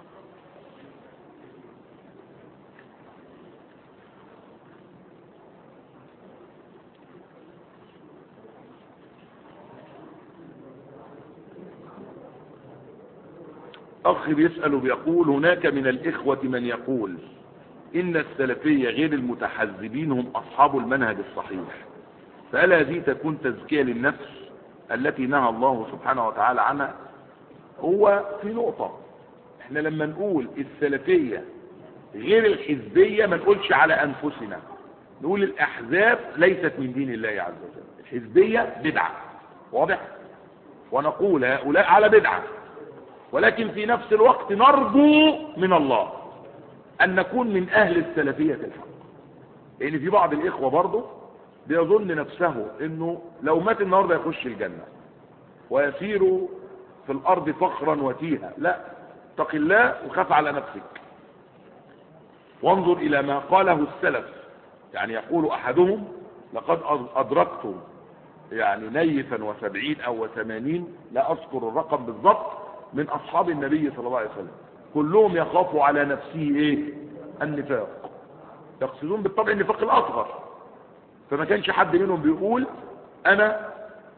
أخي بيسأل بيقول هناك من الإخوة من يقول إن السلفية غير المتحزبين هم أصحاب المنهج الصحيح، فهل هذه تكون تزكية للنفس التي نهى الله سبحانه وتعالى عنها؟ هو في نقطة، احنا لما نقول السلفية غير الحزبية ما نقولش على أنفسنا، نقول الأحزاب ليست من دين الله عز وجل. الحزبية بدعة واضح، ونقول هؤلاء على بدعة، ولكن في نفس الوقت نرجو من الله أن نكون من أهل السلفية الحق. لأن في بعض الإخوة برضه بيظن نفسه إنه لو مات النهارده يخش الجنة ويسير في الأرض فخرا وتيها. لا، اتق الله وخاف على نفسك وانظر إلى ما قاله السلف. يعني يقول أحدهم لقد أدركت يعني نيفا 70 أو 80 لا أذكر الرقم بالضبط من أصحاب النبي صلى الله عليه وسلم كلهم يخاف على نفسه إيه؟ النفاق. يقصدون بالطبع النفاق الأصغر. فما كانش حد منهم بيقول أنا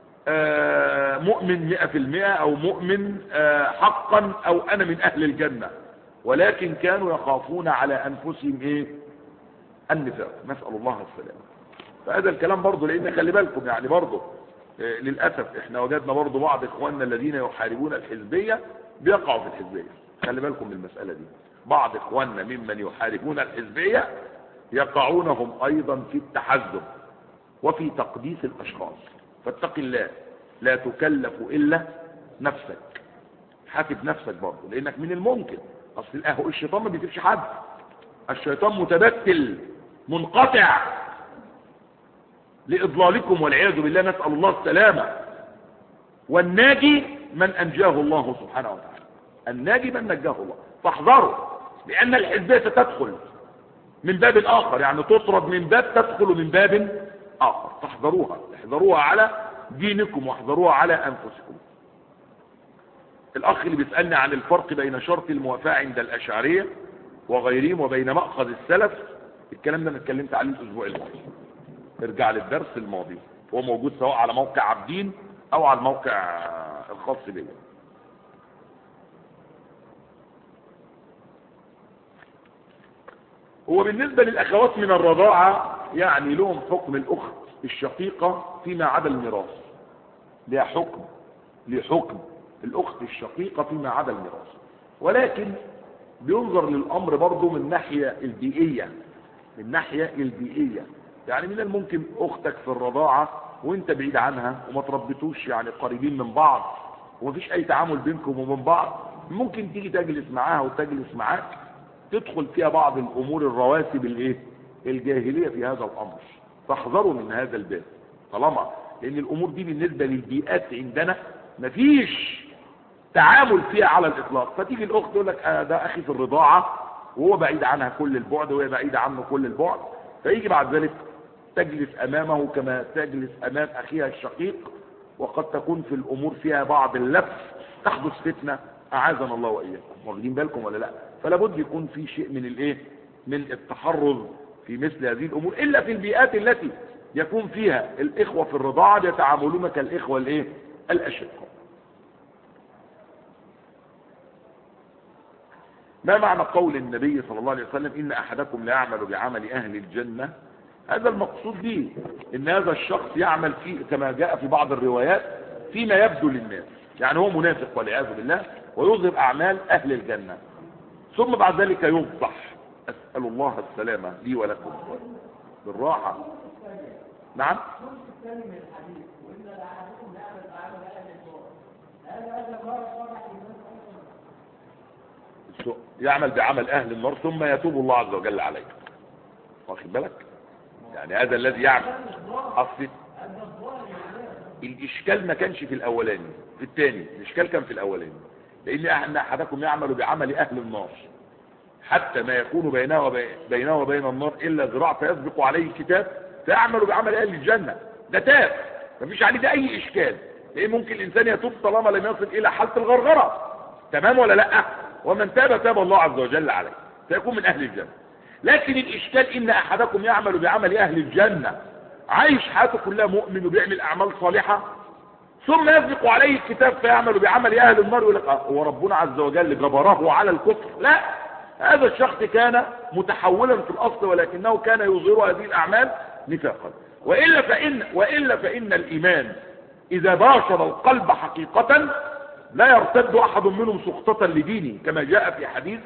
مؤمن 100% أو مؤمن حقا أو أنا من أهل الجنة، ولكن كانوا يخافون على أنفسهم إيه؟ النفاق. نسأل الله السلامة. فهذا الكلام برضه، لأن خلي بالكم يعني برضه للأسف احنا وجدنا برضه بعض إخواننا الذين يحاربون الحزبية بيقعوا في الحزبية. خلي بالكم من المسألة دي. بعض إخواننا ممن يحاربون الحزبية يقعونهم أيضا في التحزب وفي تقديس الأشخاص. فاتق الله، لا تكلف إلا نفسك. حاسب نفسك برضه، لأنك من الممكن أصل الشيطان ما بيسيبش حد. الشيطان متبتل منقطع لإضلالكم والعياذ بالله، نسأل الله السلامة. والناجي من أنجاه الله سبحانه وتعالى. الناجي من نجاه الله. فاحذروا، لأن الحزبية ستدخل من باب آخر، يعني تطرد من باب تدخل من باب آخر. فاحذروها، احذروها على دينكم واحذروها على أنفسكم. الأخ اللي بيسألني عن الفرق بين شرط الموافاة عند الأشعرية وغيرهم وبين مأخذ السلف، الكلام ده انا اتكلمت عليه الأسبوع الماضي. ارجع للدرس الماضي، هو موجود سواء على موقع عابدين أو على الموقع الخاص بي. هو بالنسبة للأخوات من الرضاعة يعني لهم حكم الأخت الشقيقة فيما عدا الميراث. لها حكم الأخت الشقيقة فيما عدا الميراث، ولكن بينظر للأمر برضو من ناحية البيئية. يعني من الممكن أختك في الرضاعة وانت بعيد عنها وما تربيتوش يعني قريبين من بعض ومفيش أي تعامل بينكم وبين بعض، ممكن تيجي تجلس معاها وتجلس معاك، تدخل فيها بعض الأمور الرواسب الجاهلية في هذا الأمر. فاحذروا من هذا الباب طالما لأن الأمور دي بالنسبة للبيئات عندنا مفيش تعامل فيها على الإطلاق. فتيجي الأخت تقول لك ده أخي في الرضاعة وهو بعيد عنها كل البعد وهي بعيدة عنه كل البعد، فيجي بعد ذلك تجلس أمامه كما تجلس أمام أخيها الشقيق، وقد تكون في الأمور فيها بعض اللبس، تحدث فتنة أعاذنا الله وإياكم. واخدين بالكم ولا لا؟ فلا بد يكون في شيء من الإيه؟ من التحرز في مثل هذه الأمور، إلا في البيئات التي يكون فيها الإخوة في الرضاعة يتعاملون كالإخوة الإيه؟ الأشقاء. ما معنى قول النبي صلى الله عليه وسلم إن أحدكم لا يعمل بعمل أهل الجنة؟ هذا المقصود به إن هذا الشخص يعمل فيه كما جاء في بعض الروايات فيما يبدو للناس، يعني هو منافق والعياذ بالله ويظهر أعمال أهل الجنة، ثم بعد ذلك يفضح. أسأل الله السلامة لي ولكم بالراحة. نعم. يعمل بعمل أهل النار ثم يتوب الله عز وجل عليه. واخد بالك؟ يعني هذا الذي يعمل أصل الإشكال ما كانش في الأولاني، في الثاني الإشكال كان في الأولاني، لأن أحدكم يعمل بعمل أهل النار حتى ما يكون بينه وبين النار إلا ذراع فيسبق عليه الكتاب فيعمل بعمل أهل الجنة. ده تاب، مفيش عليه ده أي إشكال، لأن ممكن الإنسان يتوب طالما لم يصل إلى حالة الغرغرة. تمام ولا لأ؟ ومن تاب تاب الله عز وجل عليه فيكون من أهل الجنة. لكن الإشكال إن أحدكم يعمل بعمل أهل الجنة، عايش حياته كلها مؤمن وبيعمل أعمال صالحة، ثم يسبق عليه الكتاب فيعمل بعمل أهل النار يقول لك وربنا عز وجل جبره على الكفر. لا، هذا الشخص كان متحولا في الأصل ولكنه كان يظهر هذه الأعمال نفاقا. وإلا فإن الإيمان إذا باشر القلب حقيقة لا يرتد أحد منهم سخطة لدينه، كما جاء في حديث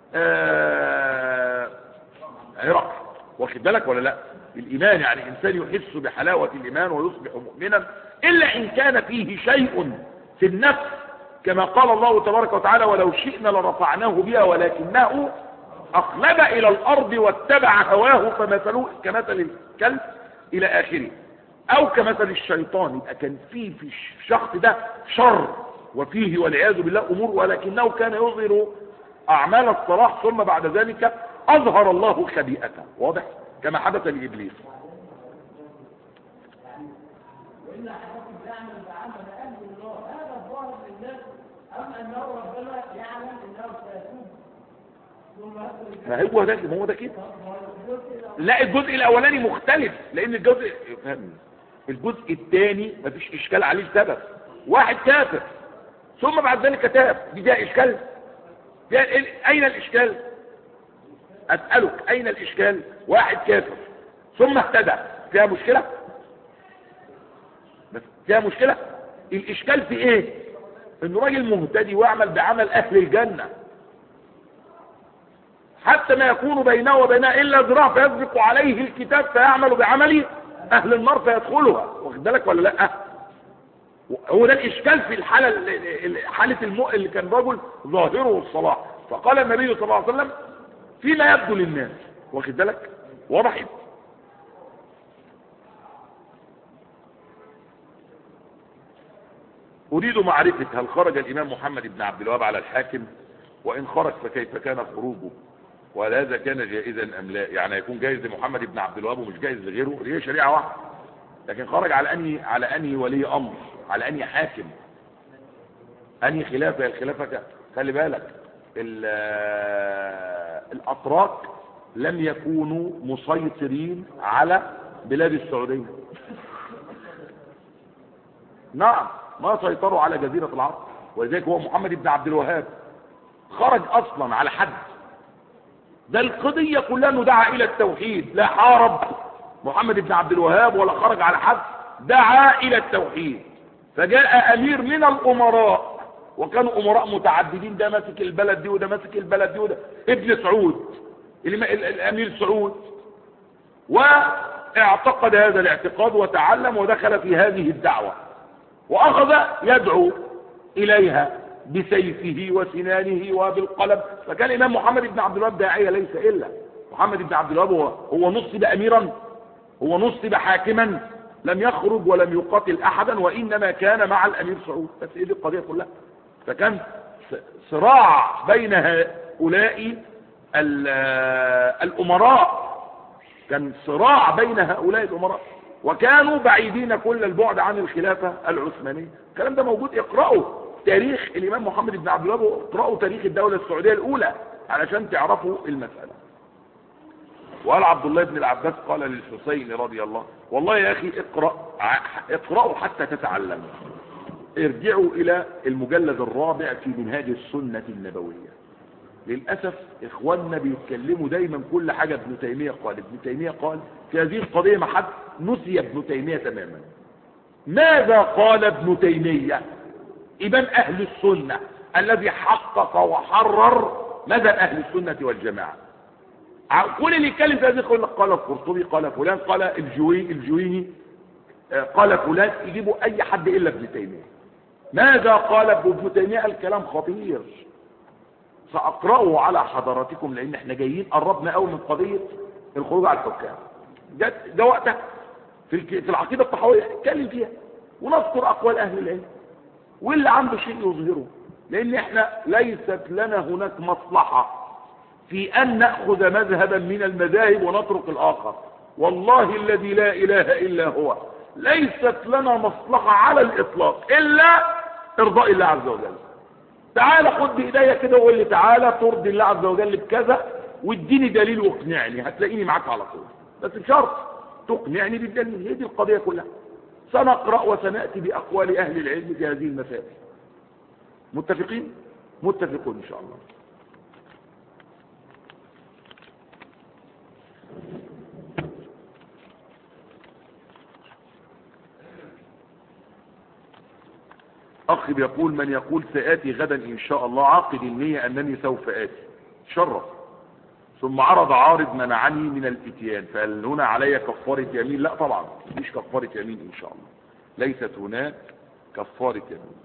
عراق. واخد بالك ولا لا؟ الإيمان يعني إنسان يحس بحلاوة الإيمان ويصبح مؤمنا، إلا إن كان فيه شيء في النفس كما قال الله تبارك وتعالى ولو شئنا لرفعناه بها ولكنه أقلب إلى الأرض واتبع هواه فمثله كمثل الكلب إلى آخره، أو كمثل الشيطان. يبقى كان فيه في الشخص ده شر وفيه والعياذ بالله أمور، ولكنه كان يظهر أعمال الصلاح ثم بعد ذلك أظهر الله خبيئته. واضح؟ كما حدث لإبليس. وإن أحدكم يعمل بعمل أهل النار هذا الظاهر للناس، أم أنه ربنا يعلم أنه سيتوب ثم ما هو ده كده. لا، الجزء الأولاني مختلف، لأن الجزء الثاني مفيش إشكال عليه سبب. واحد كافر ثم بعد ذلك تاب، دي إشكال؟ أين الإشكال؟ أسألك أين الإشكال؟ واحد كافر ثم اهتدى، فيها مشكلة؟ بس فيها مشكلة؟ الإشكال في إيه؟ إنه راجل مهتدي ويعمل بعمل أهل الجنة حتى ما يكون بينه وبينها إلا ذراع فيسبق عليه الكتاب فيعمل بعمل أهل النار فيدخلها. واخد بالك ولا لأ؟ هو ده الإشكال في حالة اللي كان رجل ظاهره الصلاح، فقال النبي صلى الله عليه وسلم فيما يبدو للناس. واخد بالك؟ واضح؟ أريد معرفة هل خرج الإمام محمد بن عبد الوهاب على الحاكم، وإن خرج فكيف كان خروجه، وهل هذا كان جائزا أم لا؟ يعني يكون جائز لمحمد بن عبد الوهاب ومش جائز لغيره؟ هي شريعة واحدة، لكن خرج على أنهي ولي أمر، على أنهي حاكم، أنهي خلافة. الخلافة خلي بالك الأتراك لم يكونوا مسيطرين على بلاد السعودية. نعم، ما سيطروا على جزيرة العرب، ولذلك هو محمد بن عبد الوهاب خرج أصلا على حد. ده القضية كلها انه دعا إلى التوحيد، لا حارب محمد بن عبد الوهاب ولا خرج على حد، دعا إلى التوحيد. فجاء أمير من الأمراء، وكانوا أمراء متعددين، ده ماسك البلد دي وده ماسك البلد دي وده ابن سعود الأمير سعود، واعتقد هذا الاعتقاد وتعلم ودخل في هذه الدعوة وأخذ يدعو إليها بسيفه وسنانه وبالقلم. فكان الإمام محمد بن عبد الوهاب داعية ليس إلا. محمد بن عبد الوهاب هو نصب أميرا، هو نصب حاكما، لم يخرج ولم يقاتل أحدا، وإنما كان مع الأمير سعود. بس إيه دي القضية كلها. فكان صراع بين هؤلاء الأمراء، كان صراع بين هؤلاء الأمراء، وكانوا بعيدين كل البعد عن الخلافة العثمانية. الكلام ده موجود، اقرأوا تاريخ الإمام محمد بن عبد الوهاب، واقرأوا تاريخ الدولة السعودية الأولى علشان تعرفوا المسألة. وقال عبد الله بن العباس قال للحسين رضي الله: والله يا أخي اقرأوا حتى تتعلموا. ارجعوا إلى المجلد الرابع في منهاج السنة النبوية. للأسف إخواننا بيتكلموا دايما كل حاجة ابن تيمية قال، ابن تيمية قال، في هذه القضية ما حد نسي ابن تيمية تماما. ماذا قال ابن تيمية؟ إذن أهل السنة الذي حقق وحرر مذهب أهل السنة والجماعة. كل اللي يتكلم في هذه القضية قال القرطبي، قال فلان، قال الجويني، قال فلان، يجيبوا أي حد إلا ابن تيمية. ماذا قال ابن تيمية؟ الكلام خطير، سأقرأه على حضراتكم، لأن احنا جايين قربنا قوي من قضية الخروج على الحكام. ده وقتها في العقيدة الطحاوية نتكلم فيها ونذكر أقوال أهل العلم، واللي عنده شيء يظهره، لأن احنا ليست لنا هناك مصلحة في أن نأخذ مذهبا من المذاهب ونترك الآخر. والله الذي لا إله إلا هو ليست لنا مصلحة على الإطلاق إلا إرضاء الله عز وجل. تعالى خد بإيديا كده وقول لي تعالى ترضي الله عز وجل بكذا، واديني دليل واقنعني، هتلاقيني معاك على طول، بس بشرط تقنعني بالدليل. هي دي القضية كلها. سنقرأ وسنأتي بأقوال أهل العلم في هذه المسائل. متفقين؟ متفقون إن شاء الله. أخي بيقول: من يقول سآتي غدا إن شاء الله، عاقد النية أنني سوف آتي، شرف، ثم عارض منعني من الاتيان، فهل هنا علي كفارة يمين؟ لا طبعا مفيش كفارة يمين إن شاء الله، ليست هناك كفارة يمين.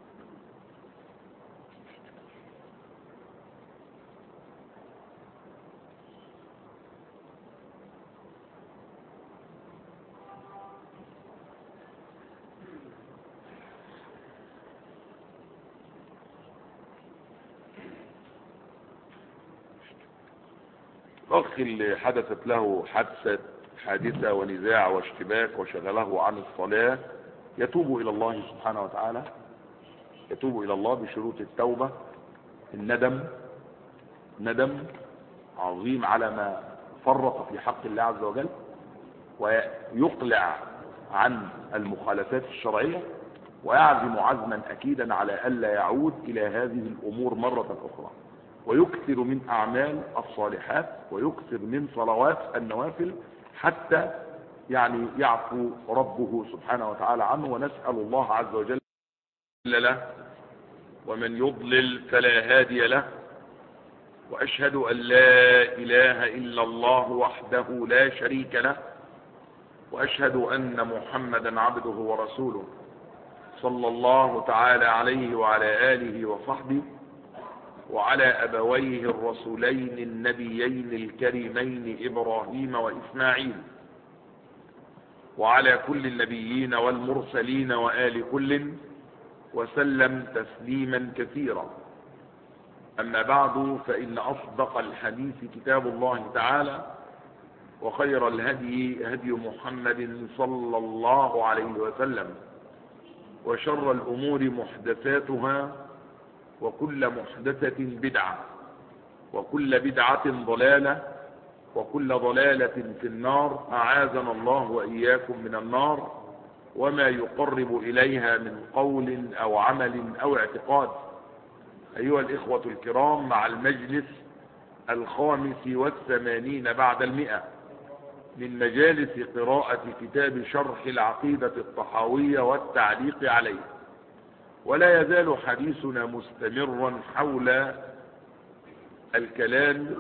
الأخ اللي حدثت له حادثة ونزاع واشتباك وشغله عن الصلاة يتوب إلى الله سبحانه وتعالى، يتوب إلى الله بشروط التوبة، ندم عظيم على ما فرط في حق الله عز وجل، ويقلع عن المخالفات الشرعية، ويعزم عزما أكيدا على ألا يعود إلى هذه الأمور مرة أخرى، ويكثر من أعمال الصالحات، ويكثر من صلوات النوافل، حتى يعفو ربه سبحانه وتعالى عنه. ونسأل الله عز وجل له، ومن يضلل فلا هادي له، وأشهد أن لا إله إلا الله وحده لا شريك له، وأشهد أن محمدا عبده ورسوله صلى الله تعالى عليه وعلى آله وصحبه، وعلى أبويه الرسولين النبيين الكريمين إبراهيم وإسماعيل، وعلى كل النبيين والمرسلين وآل كل، وسلم تسليما كثيرا. أما بعد، فإن أصدق الحديث كتاب الله تعالى، وخير الهدي هدي محمد صلى الله عليه وسلم، وشر الأمور محدثاتها، وكل محدثة بدعة، وكل بدعة ضلالة، وكل ضلالة في النار، أعاذنا الله وإياكم من النار وما يقرب إليها من قول أو عمل أو اعتقاد. أيها الإخوة الكرام، مع المجلس 85 بعد 100 من مجالس قراءة كتاب شرح العقيدة الطحاوية والتعليق عليه، ولا يزال حديثنا مستمرا حول الكلام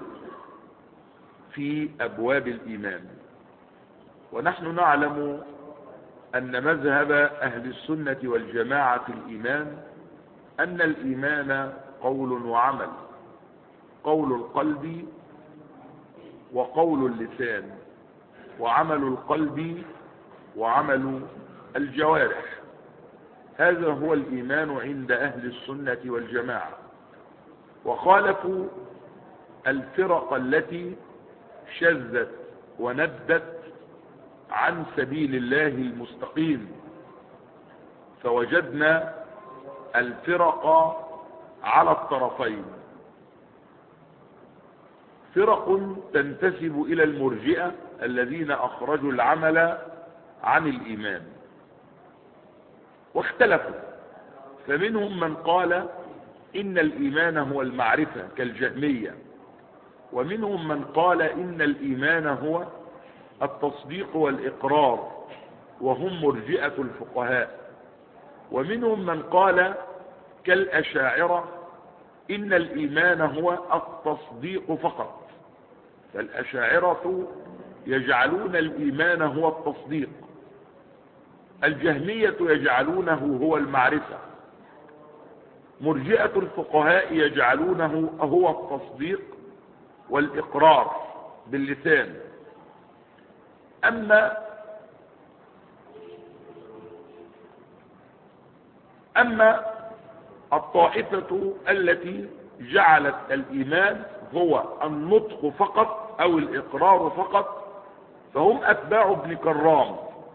في أبواب الإيمان. ونحن نعلم أن مذهب أهل السنة والجماعة في الإيمان أن الإيمان قول وعمل، قول القلب وقول اللسان، وعمل القلب وعمل الجوارح. هذا هو الإيمان عند أهل السنة والجماعة. وخالفوا الفرق التي شذت وندت عن سبيل الله المستقيم، فوجدنا الفرق على الطرفين: فرق تنتسب إلى المرجئة الذين أخرجوا العمل عن الإيمان، واختلفوا، فمنهم من قال إن الإيمان هو المعرفة كالجهمية، ومنهم من قال إن الإيمان هو التصديق والإقرار وهم مرجئة الفقهاء، ومنهم من قال كالأشاعرة إن الإيمان هو التصديق فقط، فالأشاعرة يجعلون الإيمان هو التصديق، الجهمية يجعلونه هو المعرفة، مرجئة الفقهاء يجعلونه هو التصديق والإقرار باللسان. أما الطائفة التي جعلت الإيمان هو النطق فقط أو الإقرار فقط فهم أتباع ابن كرام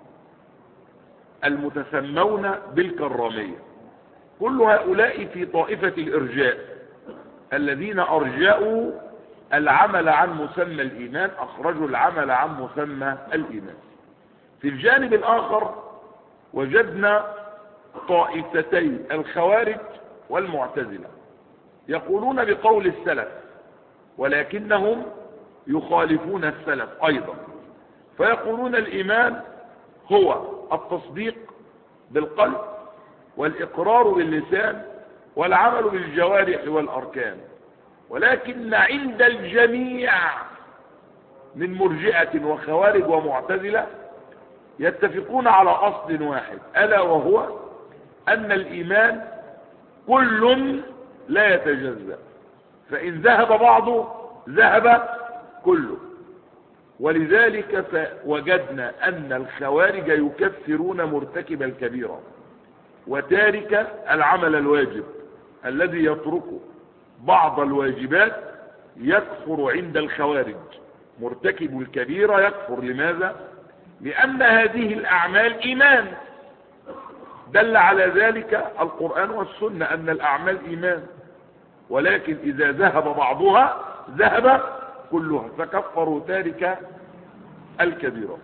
المتسمون بالكرامية. كل هؤلاء في طائفة الإرجاء الذين أرجأوا العمل عن مسمى الإيمان، أخرجوا العمل عن مسمى الإيمان. في الجانب الآخر وجدنا طائفتين: الخوارج والمعتزلة، يقولون بقول السلف ولكنهم يخالفون السلف أيضا، فيقولون الإيمان هو التصديق بالقلب والإقرار باللسان والعمل بالجوارح والأركان، ولكن عند الجميع من مرجئة وخوارج ومعتزلة يتفقون على أصل واحد، ألا وهو أن الإيمان كل لا يتجزأ، فإن ذهب بعضه ذهب كله. ولذلك فوجدنا أن الخوارج يكفرون مرتكب الكبيرة وتارك العمل الواجب، الذي يترك بعض الواجبات يكفر عند الخوارج. مرتكب الكبيرة يكفر. لماذا؟ لأن هذه الأعمال إيمان، دل على ذلك القرآن والسنة أن الأعمال إيمان، ولكن إذا ذهب بعضها ذهب كلها، فكفروا تارك الكبيرة.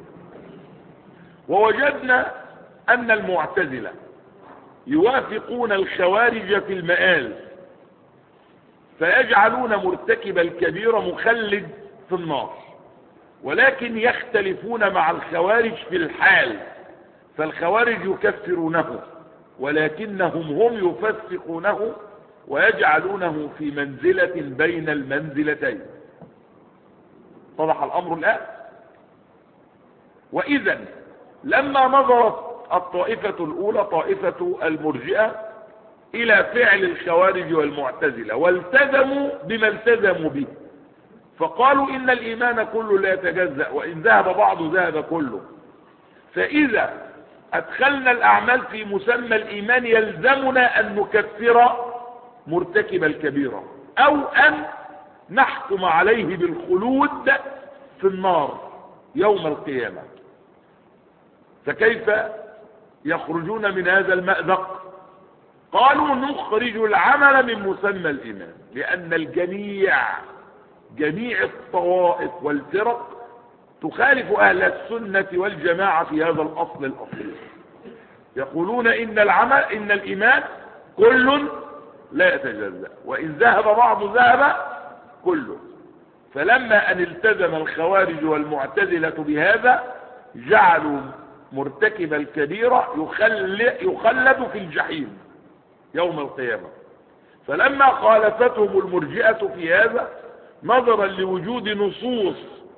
ووجدنا أن المعتزلة يوافقون الخوارج في المآل، فيجعلون مرتكب الكبيرة مخلد في النار، ولكن يختلفون مع الخوارج في الحال، فالخوارج يكفرونه ولكنهم هم يفسقونه ويجعلونه في منزلة بين المنزلتين. اتضح الأمر الآن؟ وإذا لما نظرت الطائفة الأولى طائفة المرجئة إلى فعل الخوارج والمعتزلة والتزموا بما التزموا به، فقالوا إن الإيمان كله لا يتجزأ، وإن ذهب بعضه ذهب كله، فإذا أدخلنا الأعمال في مسمى الإيمان يلزمنا أن نكفر مرتكب الكبيرة أو أن نحكم عليه بالخلود في النار يوم القيامة. فكيف يخرجون من هذا المأزق؟ قالوا نخرج العمل من مسمى الإيمان، لأن جميع الطوائف والفرق تخالف أهل السنة والجماعة في هذا الأصل الأصيل. يقولون إن الإيمان كل لا يتجزأ، وإن ذهب بعض ذهب كله. فلما أن التزم الخوارج والمعتزلة بهذا جعلوا مرتكب الكبيرة يخلد في الجحيم يوم القيامة. فلما خالفتهم المرجئة في هذا نظرا لوجود نصوص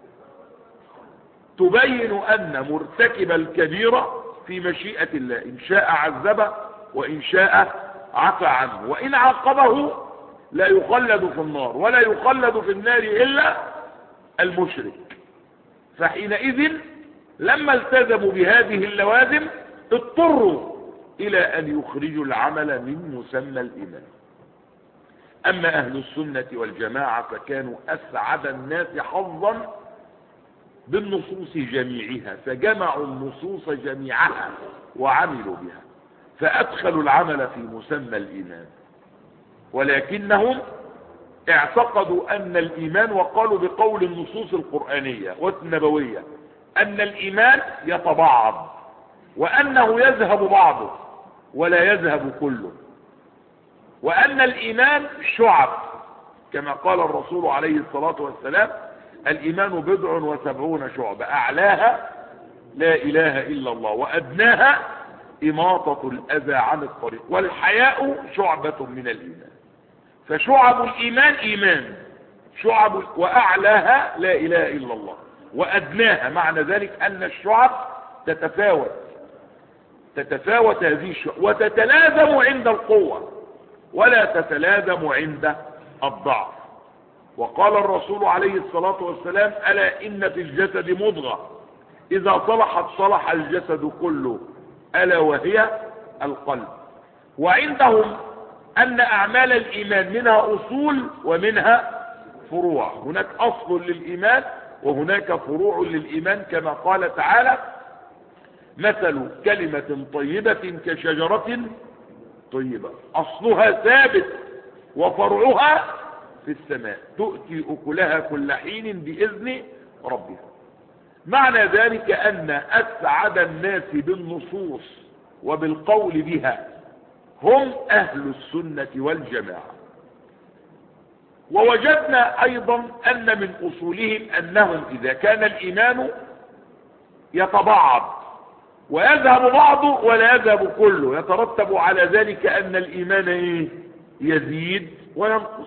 تبين أن مرتكب الكبيرة في مشيئة الله، إن شاء عذبه وإن شاء عفى عنه، وإن عاقبه لا يخلد في النار ولا يخلد في النار إلا المشرك. فحينئذ لما التزموا بهذه اللوازم اضطروا إلى أن يخرجوا العمل من مسمى الإيمان. أما أهل السنة والجماعة فكانوا أسعد الناس حظا بالنصوص جميعها، فجمعوا النصوص جميعها وعملوا بها، فأدخلوا العمل في مسمى الإيمان. ولكنهم اعتقدوا أن الإيمان، وقالوا بقول النصوص القرآنية والنبوية أن الإيمان يتبعض، وأنه يذهب بعضه ولا يذهب كله، وأن الإيمان شعب، كما قال الرسول عليه الصلاة والسلام: الإيمان 70 شعبة، أعلاها لا إله إلا الله، وأدناها إماطة الأذى عن الطريق، والحياء شعبة من الإيمان. فشعب الإيمان إيمان، شعب وأعلاها لا إله إلا الله، وأدناها معنى ذلك أن الشعب تتفاوت هذه الشعب، وتتلازم عند القوة ولا تتلازم عند الضعف. وقال الرسول عليه الصلاة والسلام: ألا إن في الجسد مضغة إذا صلحت صلح الجسد كله، ألا وهي القلب. وعندهم أن أعمال الإيمان منها أصول ومنها فروع، هناك أصل للإيمان وهناك فروع للإيمان، كما قال تعالى: مثل كلمة طيبة كشجرة طيبة أصلها ثابت وفرعها في السماء تؤتي أكلها كل حين بإذن ربها. معنى ذلك أن أسعد الناس بالنصوص وبالقول بها هم أهل السنة والجماعة. ووجدنا أيضا أن من أصولهم أنهم إذا كان الإيمان يتبعض ويذهب بعضه ولا يذهب كله، يترتب على ذلك أن الإيمان يزيد وينقص.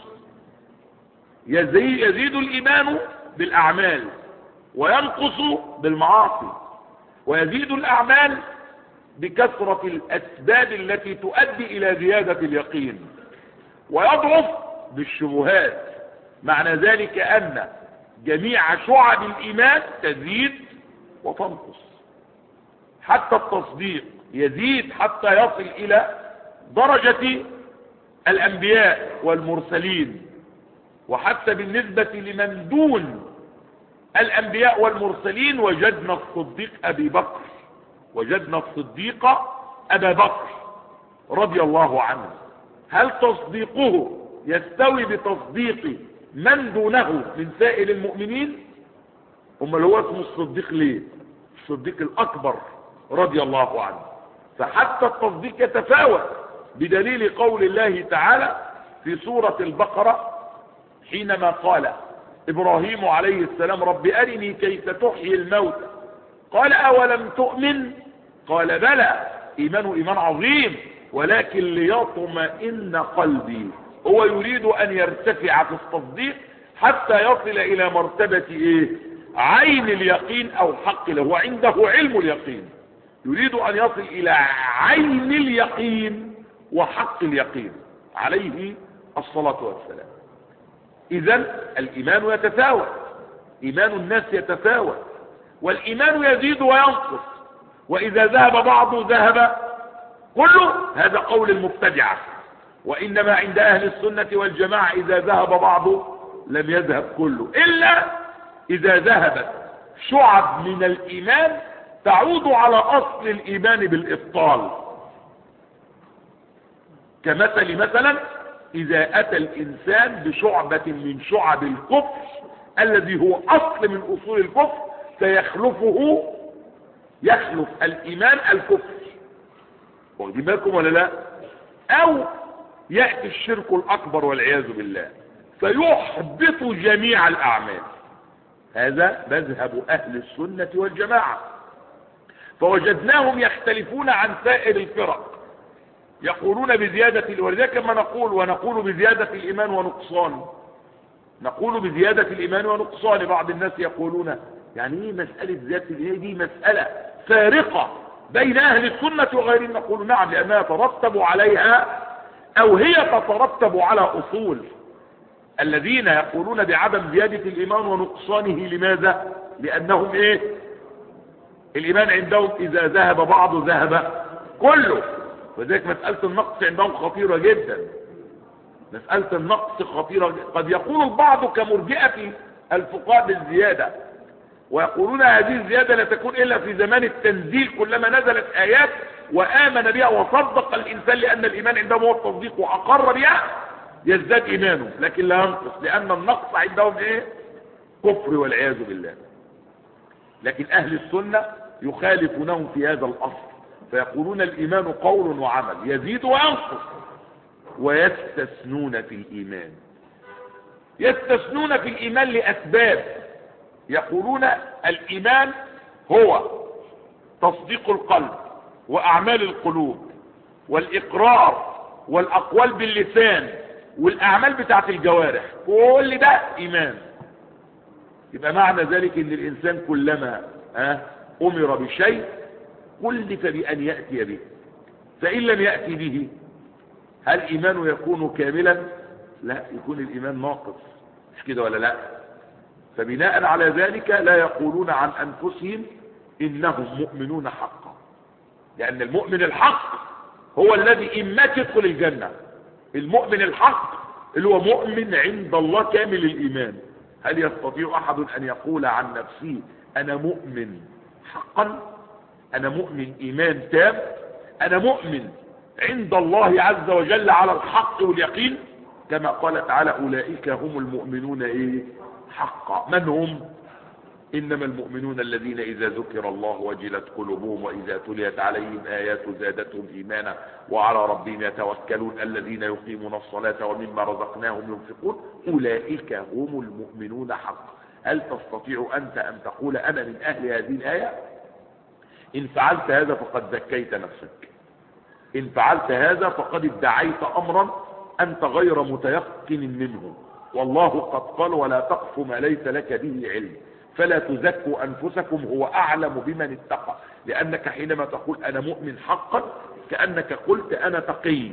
يزيد الإيمان بالأعمال وينقص بالمعاصي، ويزيد الأعمال بكثرة الأسباب التي تؤدي إلى زيادة اليقين، ويضعف بالشبهات. معنى ذلك أن جميع شعب الإيمان تزيد وتنقص. حتى التصديق يزيد حتى يصل إلى درجة الأنبياء والمرسلين، وحتى بالنسبة لمن دون الأنبياء والمرسلين وجدنا الصديق أبا بكر رضي الله عنه. هل تصديقه يستوي بتصديق من دونه من سائر المؤمنين؟ اللي هو اسمه الصديق ليه؟ الصديق الأكبر رضي الله عنه. فحتى التصديق يتفاوت، بدليل قول الله تعالى في سورة البقرة حينما قال إبراهيم عليه السلام: رب أرني كيف تحيي الموتى، قال أولم تؤمن؟ قال بلى، إيمان عظيم، ولكن ليطمئن قلبي. هو يريد أن يرتفع في التصديق حتى يصل إلى مرتبة عين اليقين أو حق له، وعنده علم اليقين، يريد أن يصل إلى عين اليقين وحق اليقين عليه الصلاة والسلام. إذن الإيمان يتفاوت، إيمان الناس يتفاوت، والإيمان يزيد وينقص، وإذا ذهب بعضه ذهب كله، هذا قول المبتدعة. وإنما عند أهل السنة والجماعة إذا ذهب بعضه لم يذهب كله، إلا إذا ذهبت شعب من الإيمان تعود على أصل الإيمان بالإبطال، مثلا إذا أتى الإنسان بشعبة من شعب الكفر الذي هو أصل من أصول الكفر، يخلف الإيمان الكفر، واخدين بالكم ولا لا؟ أو يأتي الشرك الأكبر والعياذ بالله فيحبط جميع الأعمال. هذا مذهب أهل السنة والجماعة. فوجدناهم يختلفون عن سائر الفرق، يقولون بزيادة، ولذلك كما ونقول بزيادة الإيمان ونقصان، نقول بزيادة الإيمان ونقصان. بعض الناس يقولون يعني ايه مسألة زيادة الإيمان دي مسألة فارقة بين أهل السنة وغيرهم؟ نقول نعم، لأنها يترتب عليها أو هي تترتب على أصول. الذين يقولون بعدم زيادة الإيمان ونقصانه لماذا؟ لأنهم الإيمان عندهم إذا ذهب بعضه ذهب كله. وذلك مسألة النقص عندهم خطيرة جدا، مسألة النقص خطيرة جدا. قد يقول البعض كمرجئة الفقهاء بالزيادة، ويقولون هذه الزيادة لا تكون إلا في زمان التنزيل، كلما نزلت آيات وآمن بها وصدق الإنسان، لأن الإيمان عندهم هو التصديق وأقر بها يزداد إيمانه، لكن لا ينقص، لأن النقص عندهم إيه؟ كفر والعياذ بالله. لكن أهل السنة يخالفونهم في هذا الأصل، فيقولون الإيمان قول وعمل يزيد وينقص، ويستثنون في الإيمان. يستثنون في الإيمان لأسباب، يقولون الإيمان هو تصديق القلب وأعمال القلوب والإقرار والأقوال باللسان والأعمال بتاعت الجوارح، كل ده إيمان. يبقى معنى ذلك ان الإنسان كلما أمر بشيء كلف بأن يأتي به، فإن لم يأتي به هل إيمانه يكون كاملا؟ لا، يكون الإيمان ناقص، مش كده ولا لا؟ فبناء على ذلك لا يقولون عن أنفسهم إنهم مؤمنون حقا، لأن المؤمن الحق هو الذي إما تدخل الجنة. المؤمن الحق اللي هو مؤمن عند الله كامل الإيمان. هل يستطيع أحد أن يقول عن نفسه أنا مؤمن حقا، أنا مؤمن إيمان تام، أنا مؤمن عند الله عز وجل على الحق واليقين؟ كما قال تعالى أولئك هم المؤمنون حقا. من هم؟ إنما المؤمنون الذين إذا ذكر الله وجلت قلوبهم وإذا تليت عليهم آيات زادتهم إيمانا وعلى ربهم يتوكلون الذين يقيمون الصلاة ومما رزقناهم ينفقون أولئك هم المؤمنون حقا. هل تستطيع أنت أن تقول أنا من أهل هذه الآية؟ إن فعلت هذا فقد زكيت نفسك، إن فعلت هذا فقد ادعيت أمرا أنت غير متيقن منه. والله قد قال ولا تقف ما ليس لك به علم فلا تزكوا أنفسكم هو أعلم بمن اتقى. لأنك حينما تقول أنا مؤمن حقا كأنك قلت أنا تقي،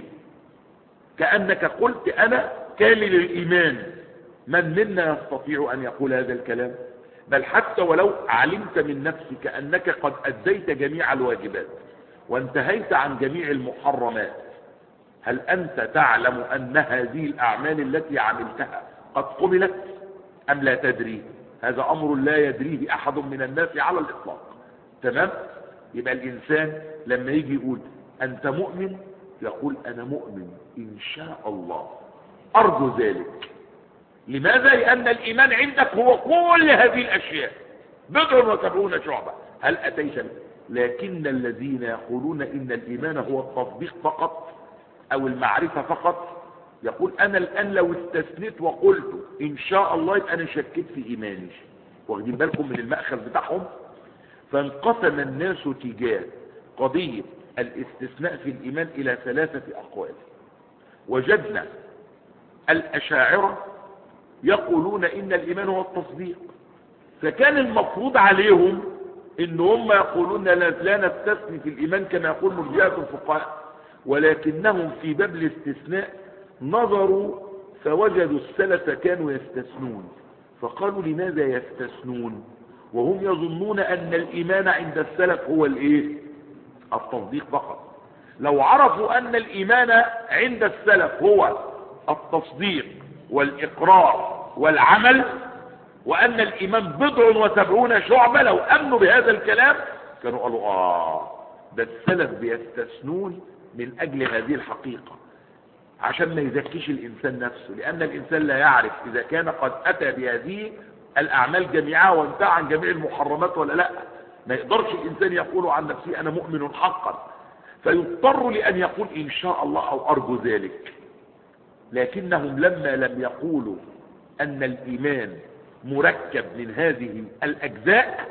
كأنك قلت أنا كامل الإيمان. من منا يستطيع أن يقول هذا الكلام؟ بل حتى ولو علمت من نفسك أنك قد أديت جميع الواجبات وانتهيت عن جميع المحرمات، هل أنت تعلم أن هذه الأعمال التي عملتها قد قبلت أم لا تدري؟ هذا أمر لا يدريه أحد من الناس على الإطلاق. تمام؟ يبقى الإنسان لما يجي يقول أنت مؤمن، يقول أنا مؤمن إن شاء الله أرجو ذلك. لماذا؟ لأن الإيمان عندك هو كل هذه الأشياء 70 شعبة. هل أتيت به؟ لكن الذين يقولون إن الإيمان هو التصديق فقط أو المعرفة فقط، يقول أنا الآن لو استثنيت وقلت إن شاء الله يبقى أنا شكيت في إيماني. واخدين بالكم من المأخذ بتاعهم؟ فانقسم الناس تجاه قضية الاستثناء في الإيمان إلى 3 أقوال. وجدنا الأشاعرة يقولون إن الإيمان هو التصديق، فكان المفروض عليهم إن هم يقولون لا نستثني في الإيمان كما يقول مرجئة الفقهاء، ولكنهم في باب الاستثناء نظروا فوجدوا السلف كانوا يستثنون، فقالوا لماذا يستثنون وهم يظنون أن الإيمان عند السلف هو التصديق فقط؟ لو عرفوا أن الإيمان عند السلف هو التصديق والإقرار والعمل، وأن الإيمان 70 شعبة، لو أمنوا بهذا الكلام كانوا قالوا ده السلف بيستثنون من أجل هذه الحقيقة، عشان ما يزكيش الإنسان نفسه، لأن الإنسان لا يعرف إذا كان قد أتى بهذه الأعمال جميعها وانتهى عن جميع المحرمات ولا لا. ما يقدرش الإنسان يقول عن نفسه أنا مؤمن حقا، فيضطر لأن يقول إن شاء الله أو أرجو ذلك. لكنهم لما لم يقولوا أن الإيمان مركب من هذه الأجزاء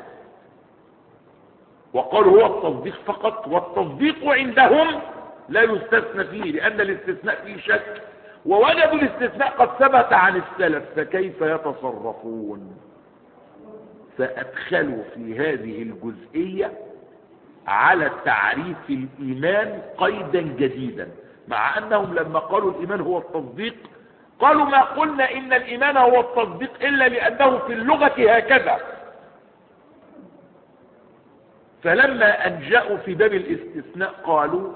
وقالوا هو التصديق فقط، والتصديق عندهم لا يستثنى فيه لأن الاستثناء فيه شك، ووجدوا الاستثناء قد ثبت عن السلف، فكيف يتصرفون؟ فأدخلوا في هذه الجزئية على تعريف الإيمان قيدا جديدا، مع أنهم لما قالوا الإيمان هو التصديق قالوا ما قلنا إن الإيمان هو التصديق إلا لأنه في اللغة هكذا، فلما أن جاءوا في باب الاستثناء قالوا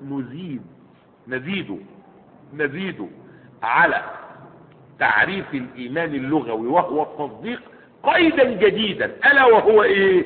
نزيد على تعريف الإيمان اللغوي وهو التصديق قيدا جديدا، ألا وهو إيه؟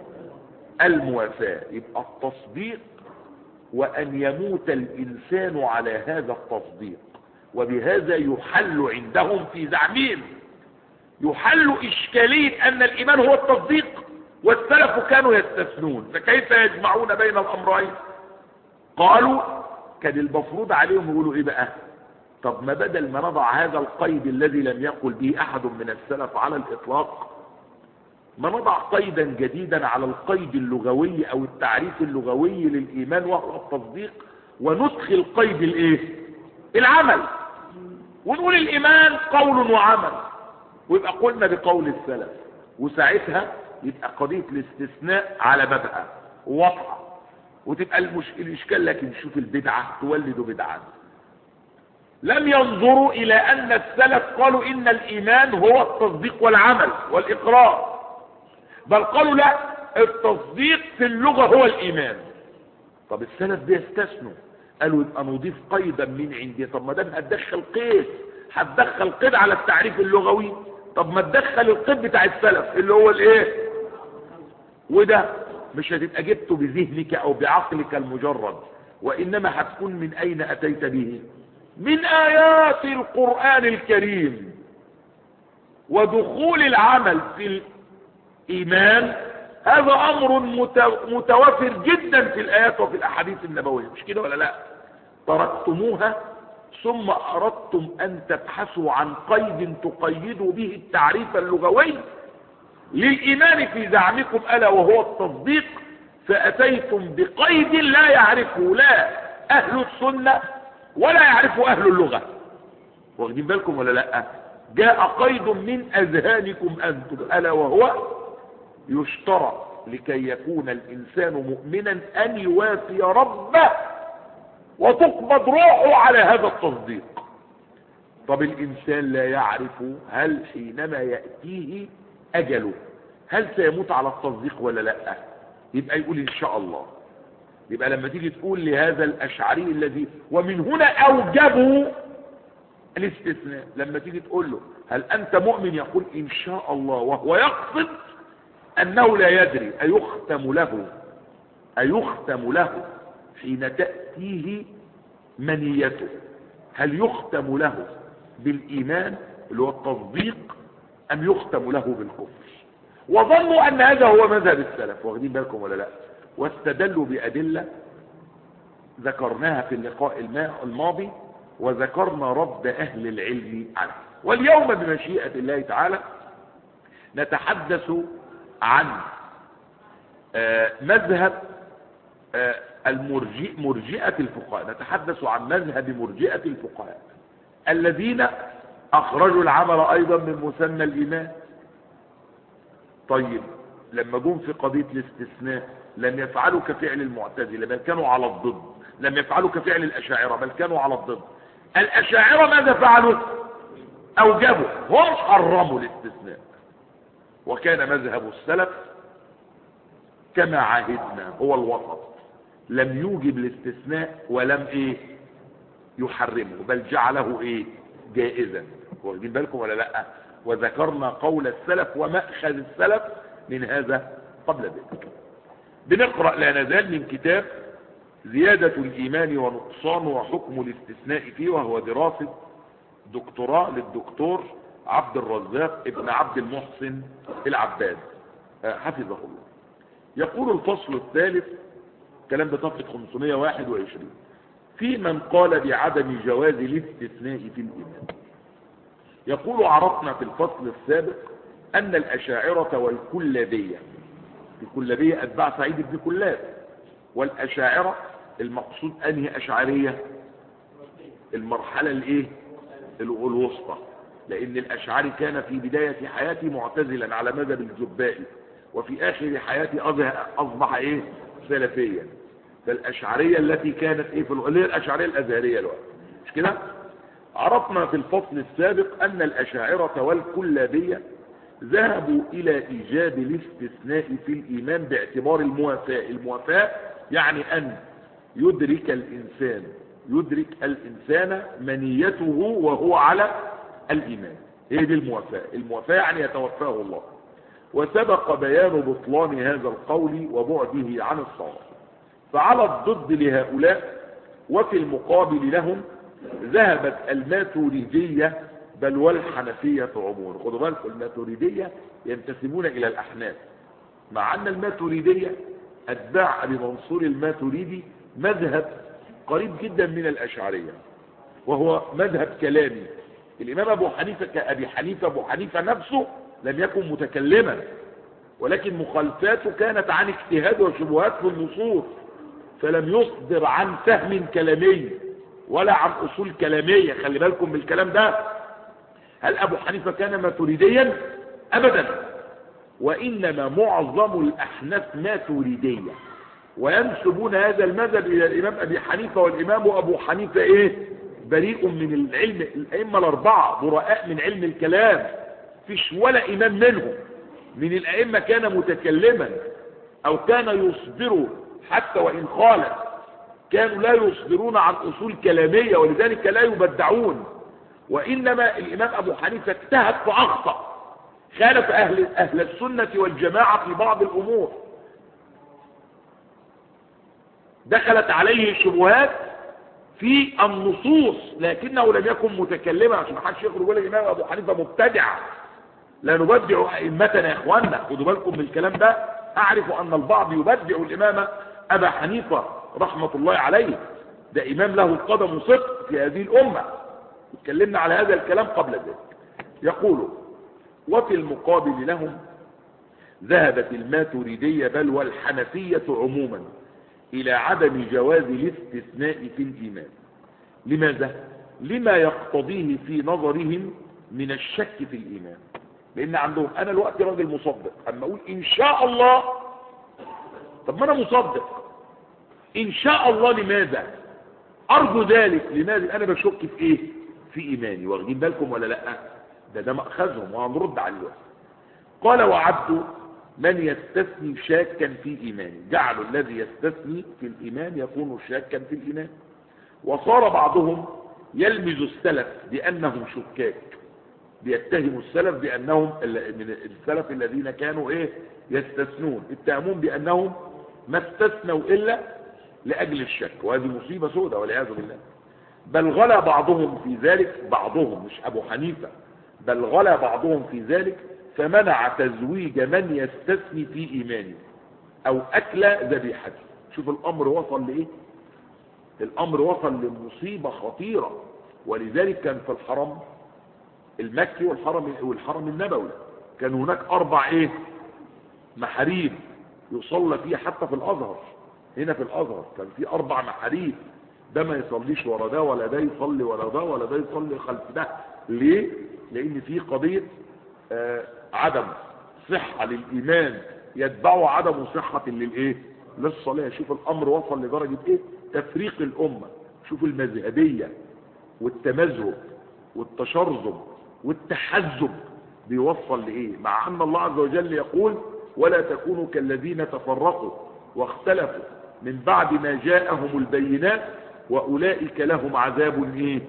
الموافاة. يبقى التصديق وأن يموت الإنسان على هذا التصديق، وبهذا يحل عندهم في زعمهم، يحل إشكالية أن الإيمان هو التصديق والسلف كانوا يستثنون، فكيف يجمعون بين الأمرين؟ قالوا كان المفروض عليهم يقولوا إيه بقى؟ طب ما بدل ما نضع هذا القيد الذي لم يقل به أحد من السلف على الإطلاق، ما نضع قيدا جديدا على القيد اللغوي أو التعريف اللغوي للإيمان وهو التصديق، وندخل قيد الإيه؟ العمل، ونقول الإيمان قول وعمل، ويبقى قلنا بقول السلف، وساعتها يبقى قضية الاستثناء على بابها واضحة، وتبقى الإشكال. لكن شوف البدعة تولد بدعة. لم ينظروا إلى أن السلف قالوا إن الإيمان هو التصديق والعمل والإقرار، بل قالوا لا، التصديق في اللغة هو الإيمان. طب السلف بيستثنوا، قالوا يبقى نضيف قيدا من عندي. طب ما دام هتدخل قيد، هتدخل قيد على التعريف اللغوي، طب ما تدخل القيد بتاع السلف اللي هو الايه؟ وده مش هتبقى جبته بذهنك او بعقلك المجرد، وانما هتكون من اين اتيت به؟ من ايات القرآن الكريم. ودخول العمل في الايمان هذا امر متوافر جدا في الايات وفي الاحاديث النبوية، مش كده ولا لا؟ تركتموها ثم اردتم ان تبحثوا عن قيد تقيدوا به التعريف اللغوي للايمان في زعمكم، الا وهو التصديق، فاتيتم بقيد لا يعرفه لا اهل السنة ولا يعرفه اهل اللغة. واخدين بالكم ولا لا؟ جاء قيد من اذهانكم انتم، الا وهو يشترط لكي يكون الانسان مؤمنا ان يوافي ربه وتقبض روحه على هذا التصديق. طب الانسان لا يعرف هل حينما يأتيه اجله هل سيموت على التصديق ولا لا، يبقى يقول ان شاء الله. يبقى لما تيجي تقول لهذا الاشعري الذي ومن هنا اوجبوا الاستثناء، لما تيجي تقول له هل انت مؤمن، يقول ان شاء الله، وهو يقصد انه لا يدري ايختم له حين تأتيه منيته، هل يختم له بالايمان اللي هو التصديق ام يختم له بالكفر؟ وظنوا ان هذا هو مذهب السلف. واخدين بالكم ولا لا؟ واستدلوا بأدلة ذكرناها في اللقاء الماضي، وذكرنا رد اهل العلم عنه. واليوم بمشيئة الله تعالى نتحدث عن مذهب مرجئة الفقهاء، نتحدث عن مذهب مرجئة الفقهاء الذين اخرجوا العمل ايضا من مسمى الايمان. طيب لما جم في قضية الاستثناء لم يفعلوا كفعل المعتزلة بل كانوا على الضد، لم يفعلوا كفعل الاشاعرة بل كانوا على الضد. الاشاعرة ماذا فعلوا؟ اوجبوا، هم حرموا الاستثناء. وكان مذهب السلف كما عهدنا هو الوسط، لم يوجب الاستثناء ولم يحرمه، بل جعله جائزا. واخدين بالكم ولا لا؟ وذكرنا قول السلف ومأخذ السلف من هذا قبل ذلك. بنقرأ لا نزال من كتاب زيادة الإيمان ونقصان وحكم الاستثناء فيه، وهو دراسة دكتوراه للدكتور عبد الرزاق ابن عبد المحسن العباد حفظه الله. يقول الفصل الثالث، كلام بصفحة 521، في من قال بعدم جواز الاستثناء في الإيمان. يقول عرفنا في الفصل السابق أن الأشاعرة والكلابية، الكلابية أتباع سعيد بن كلاب، والأشاعرة المقصود أنهي أشعرية؟ المرحلة الوسطى، لأن الأشعري كان في بداية حياته معتزلا على مذهب الجبائي، وفي آخر حياته أصبح سلفيا. فالأشعرية التي كانت اللي هي الأشعرية الأزهرية الوقت، مش كده؟ عرفنا في الفصل السابق أن الأشاعرة والكلابية ذهبوا إلى إيجاب الاستثناء في الإيمان باعتبار الموافاة يعني أن يدرك الإنسان منيته وهو على الإيمان. هي دي الموافاة يعني يتوفاه الله. وسبق بيان بطلان هذا القول وبعده عن الصواب. فعلى الضد لهؤلاء وفي المقابل لهم ذهبت الماتريدية بل والحنفية عموما. خدوا بالكم الماتريدية ينتسبون إلى الأحناف، مع أن الماتريدية أتباع أبي منصور الماتريدي مذهب قريب جدا من الأشعرية، وهو مذهب كلامي. الإمام أبو حنيفة كأبي حنيفة، أبو حنيفة نفسه لم يكن متكلما، ولكن مخالفاته كانت عن اجتهاد وشبهات في النصوص، فلم يصدر عن فهم كلامي ولا عن أصول كلامية. خلي بالكم من الكلام ده. هل أبو حنيفة كان ماتريديا؟ أبدا، وإنما معظم الأحناف ماتريدية، وينسبون هذا المذهب إلى الإمام أبي حنيفة. والإمام أبو حنيفة بريء من العلم. الأئمة الأربعة براء من علم الكلام، فيش ولا إمام منهم من الأئمة كان متكلما أو كان يصدر، حتى وإن خالف كانوا لا يصدرون عن أصول كلامية، ولذلك لا يبدعون. وإنما الإمام أبو حنيفة اجتهد فأخطأ، خالف أهل السنة والجماعة في بعض الأمور، دخلت عليه الشبهات في النصوص، لكنه لم يكن متكلما. عشان ما حدش يخرج يقول الإمام أبو حنيفة مبتدع، لا نبدع أئمتنا يا إخواننا. خدوا بالكم من الكلام ده. أعرف أن البعض يبدع الإمام أبا حنيفة رحمة الله عليه، ده إمام له قدم صدق في هذه الأمة. اتكلمنا على هذا الكلام قبل ذلك. يقول وفي المقابل لهم ذهبت الماتريدية بل والحنفية عموما إلى عدم جواز الاستثناء في الإيمان. لماذا؟ لما يقتضيه في نظرهم من الشك في الإيمان. لأن عندهم أنا الوقت راجل مصدق، أما أقول إن شاء الله، طب ما أنا مصدق إن شاء الله، لماذا؟ أرجو ذلك. لماذا؟ أنا بشك في إيه؟ في إيماني. واخدين بالكم ولا لأ؟ ده مأخذهم وهنرد على الوقت. قال وعبد من يستثني شاكا في إيمانه، جعلوا الذي يستثني في الإيمان يكون شاكا في الإيمان. وصار بعضهم يلمز السلف بأنهم شكاك، بيتهموا السلف بأنهم من السلف الذين كانوا يستثنون، اتهمون بأنهم ما استثنوا إلا لأجل الشك، وهذه مصيبة سوداء والعياذ بالله. بل غلا بعضهم في ذلك، بعضهم مش أبو حنيفة، بل غلا بعضهم في ذلك فمنع تزويج من يستثني في إيمانه أو أكل ذبيحته. شوف الأمر وصل لإيه؟ الأمر وصل لمصيبة خطيرة. ولذلك كان في الحرم المكي والحرم النبوي كان هناك 4 محاريب يصلى فيها. حتى في الأزهر، هنا في الأزهر كان في 4 محاريب، ده ما يصليش ورا ده، ولا ده يصلي ورا ده، ولا ده يصلي خلف ده. ليه؟ لأن في قضية عدم صحة للإيمان يتبع عدم صحة للصلاة. شوف الأمر وصل لدرجة تفريق الأمة. شوف المذهبية والتمذهب والتشرذم والتحزب بيوصل لإيه، مع أن الله عز وجل يقول ولا تكونوا كالذين تفرقوا واختلفوا من بعد ما جاءهم البينات وأولئك لهم عذاب أليم،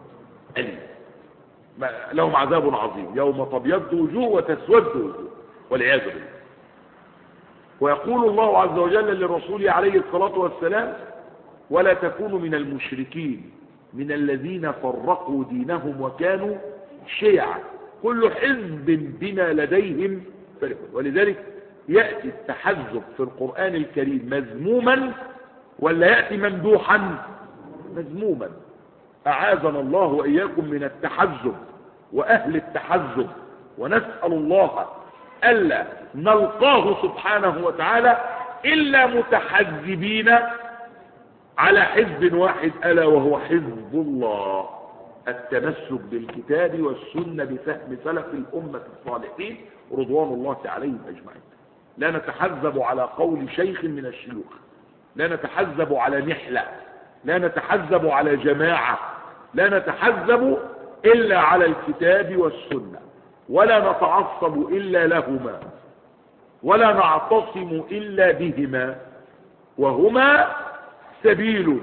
لهم عذاب عظيم يوم تبيض وجوه وتسود وجوه والعياذ بالله. ويقول الله عز وجل للرسول عليه الصلاة والسلام ولا تكونوا من المشركين من الذين فرقوا دينهم وكانوا شيعا كل حزب بما لديهم فرحون. ولذلك يأتي التحزب في القرآن الكريم مذموما ولا يأتي ممدوحا؟ مذموما. أعاذنا الله وإياكم من التحزب وأهل التحزب، ونسأل الله ألا نلقاه سبحانه وتعالى إلا متحزبين على حزب واحد ألا وهو حزب الله. التمسك بالكتاب والسنة بفهم سلف الأمة الصالحين رضوان الله عليهم أجمعين. لا نتحزب على قول شيخ من الشيوخ، لا نتحزب على نحلة، لا نتحزب على جماعة، لا نتحزب إلا على الكتاب والسنة. ولا نتعصب إلا لهما ولا نعتصم إلا بهما وهما سبيل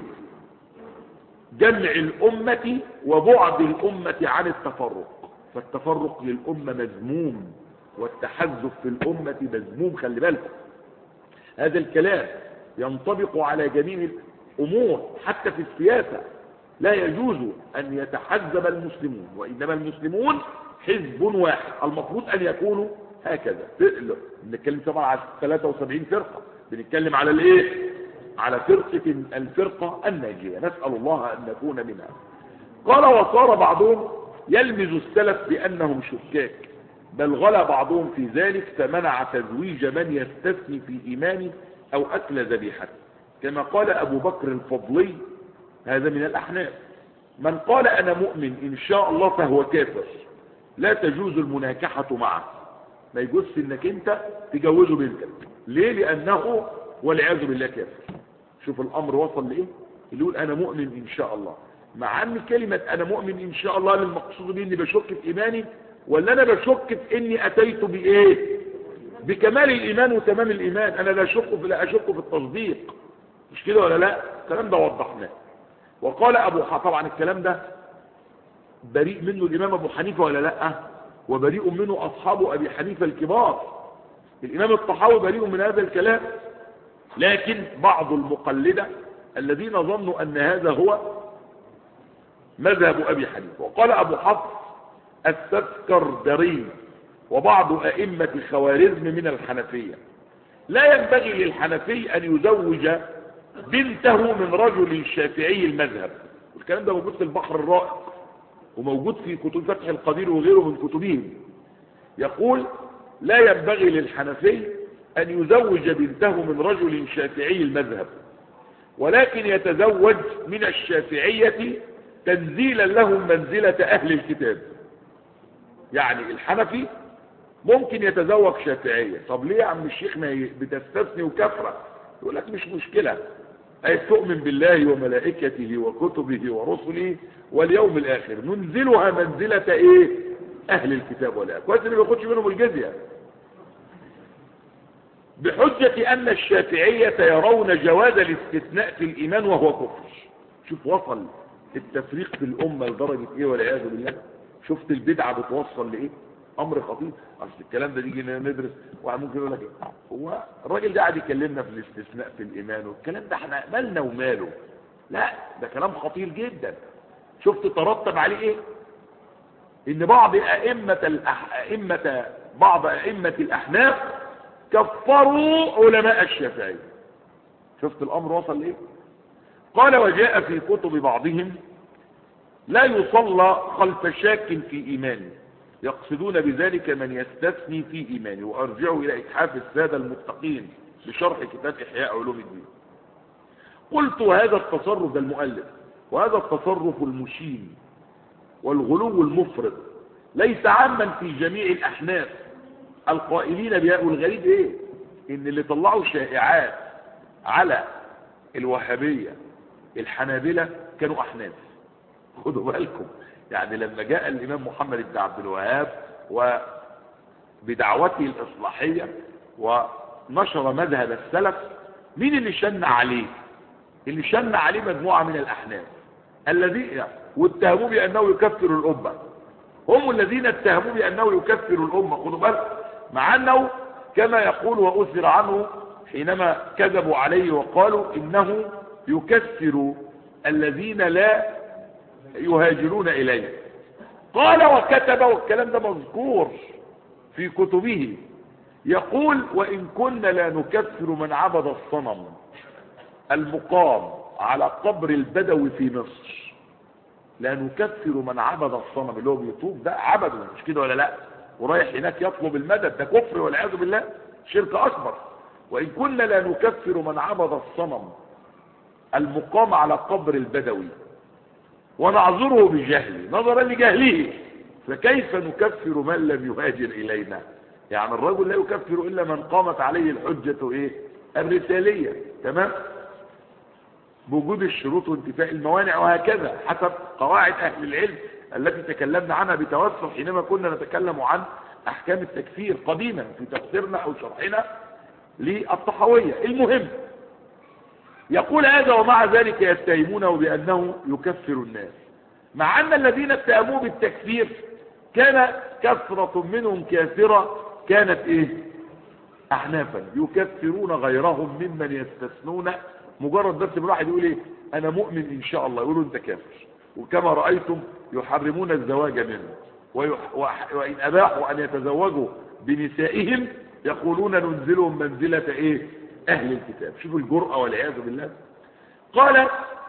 جمع الأمة وبعد الأمة عن التفرق. فالتفرق للأمة مذموم والتحزب في الأمة مذموم. خلي بالكم هذا الكلام ينطبق على جميع الأمور حتى في السياسة. لا يجوز أن يتحزب المسلمون وإنما المسلمون حزب واحد، المفروض أن يكونوا هكذا. بنتكلم طبعا على 73 فرقة، بنتكلم على الايه؟ على الفرقة الناجية، نسأل الله أن نكون منها. قال وصار بعضهم يلمز السلف بأنهم شكاك، بل غلا بعضهم في ذلك فمنع تزويج من يستثني في إيمانه أو أكل ذبيحته، كما قال أبو بكر الفضلي هذا من الأحناف: من قال أنا مؤمن إن شاء الله فهو كافر، لا تجوز المناكحة معه. ما يجوز انك انت تجوزه بنتك. ليه؟ لأنه والعياذ بالله كافر. شوف الأمر وصل لإيه؟ اللي يقول أنا مؤمن إن شاء الله، مع أن كلمة أنا مؤمن إن شاء الله للمقصود بإني بشك في إيماني، ولا أنا بشك في إني أتيت بإيه؟ بكمال الإيمان وتمام الإيمان. أنا لا أشك في التصديق، مش كده ولا لا؟ الكلام ده وضحناه. وقال طبعا الكلام ده بريء منه الإمام أبو حنيفة ولا لا؟ وبريء منه أصحاب أبي حنيفة الكبار. الإمام الطحاوي بريء من هذا الكلام، لكن بعض المقلدة الذين ظنوا أن هذا هو مذهب أبي حنيفة. وقال أبو حفص السكردري وبعض أئمة خوارزم من الحنفية: لا ينبغي للحنفي أن يزوج بنته من رجل شافعي المذهب. والكلام ده موجود في البحر الرائق وموجود في كتب فتح القدير وغيره من كتبهم. يقول لا ينبغي للحنفي أن يزوج بنته من رجل شافعي المذهب، ولكن يتزوج من الشافعية تنزيلا لهم منزلة أهل الكتاب. يعني الحنفي ممكن يتزوج شافعية. طب ليه يا عم الشيخ ما بتستثني وكفرة؟ يقول لك مش مشكلة، أي تؤمن بالله وملائكته وكتبه ورسله واليوم الآخر، ننزلها منزلة إيه؟ أهل الكتاب. ولا كويس اللي ما ياخدش منهم الجزية، بحجة أن الشافعية يرون جواز الاستثناء في الإيمان وهو كفر. شوف وصل التفريق في الأمة لدرجة إيه والعياذ بالله. شفت البدعة بتوصل لإيه؟ أمر خطير. أصل الكلام ده نيجي ندرس واحد ممكن يقول لك هو الراجل ده قاعد يكلمنا في الاستثناء في الإيمان والكلام ده احنا مالنا وماله؟ لا، ده كلام خطير جدا. شفت ترتب عليه إيه؟ إن بعض أئمة الأحناف كفروا علماء الشافعية. شفت الأمر وصل لإيه؟ قال وجاء في كتب بعضهم لا يصلى خلف شاك في إيمانه، يقصدون بذلك من يستثني في إيمانه. وأرجعوا إلى إتحاف السادة المتقين بشرح كتاب إحياء علوم الدين. قلت هذا التصرف المؤلف وهذا التصرف المشين والغلو المفرط ليس عاما في جميع الأحناف القائلين بها. والغريب إيه؟ إن اللي طلعوا شائعات على الوهابية الحنابلة كانوا أحناف. خدوا بالكم، يعني لما جاء الإمام محمد بن عبد الوهاب وبدعوته الإصلاحية ونشر مذهب السلف، مين اللي شن عليه؟ اللي شن عليه مجموعة من الأحناف الذين واتهموا بأنه يكفر الأمة. هم الذين اتهموا بأنه يكفر الأمة. خدوا بالكم، مع أنه كما يقول وأثر عنه حينما كذبوا عليه وقالوا إنه يكفر الذين لا يهاجرون إليه. قال وكتب، والكلام ده مذكور في كتبه، يقول وإن كنا لا نكفر من عبد الصنم المقام على قبر البدوي في مصر. لا نكفر من عبد الصنم، اللي هو بيطوف ده عبده، مش كده ولا لا؟ ورايح هناك يطلب المدد، ده كفر والعياذ بالله، شرك أكبر. وإن كنا لا نكفر من عبد الصنم المقام على قبر البدوي ونعذره بجهله نظرا لجهله، فكيف نكفر من لم يهاجر إلينا؟ يعني الرجل لا يكفر إلا من قامت عليه الحجة إيه؟ الرسالية، تمام؟ بوجود الشروط وانتفاء الموانع، وهكذا حسب قواعد أهل العلم التي تكلمنا عنها بتوسع حينما كنا نتكلم عن أحكام التكفير قديما في تفسيرنا أو شرحنا للطحاوية. المهم يقول هذا ومع ذلك يتهمونه بأنه يكفر الناس، مع أن الذين اتهموه بالتكفير كان كثرة منهم كافرة كانت أحنافا يكفرون غيرهم ممن يستثنون، مجرد بس الواحد يقول أنا مؤمن إن شاء الله يقولوا أنت كافر. وكما رأيتم يحرمون الزواج منه، وإن أباحوا أن يتزوجوا بنسائهم يقولون ننزلهم منزلة أهل الكتاب. شوفوا الجرأة والعياذ بالله. قال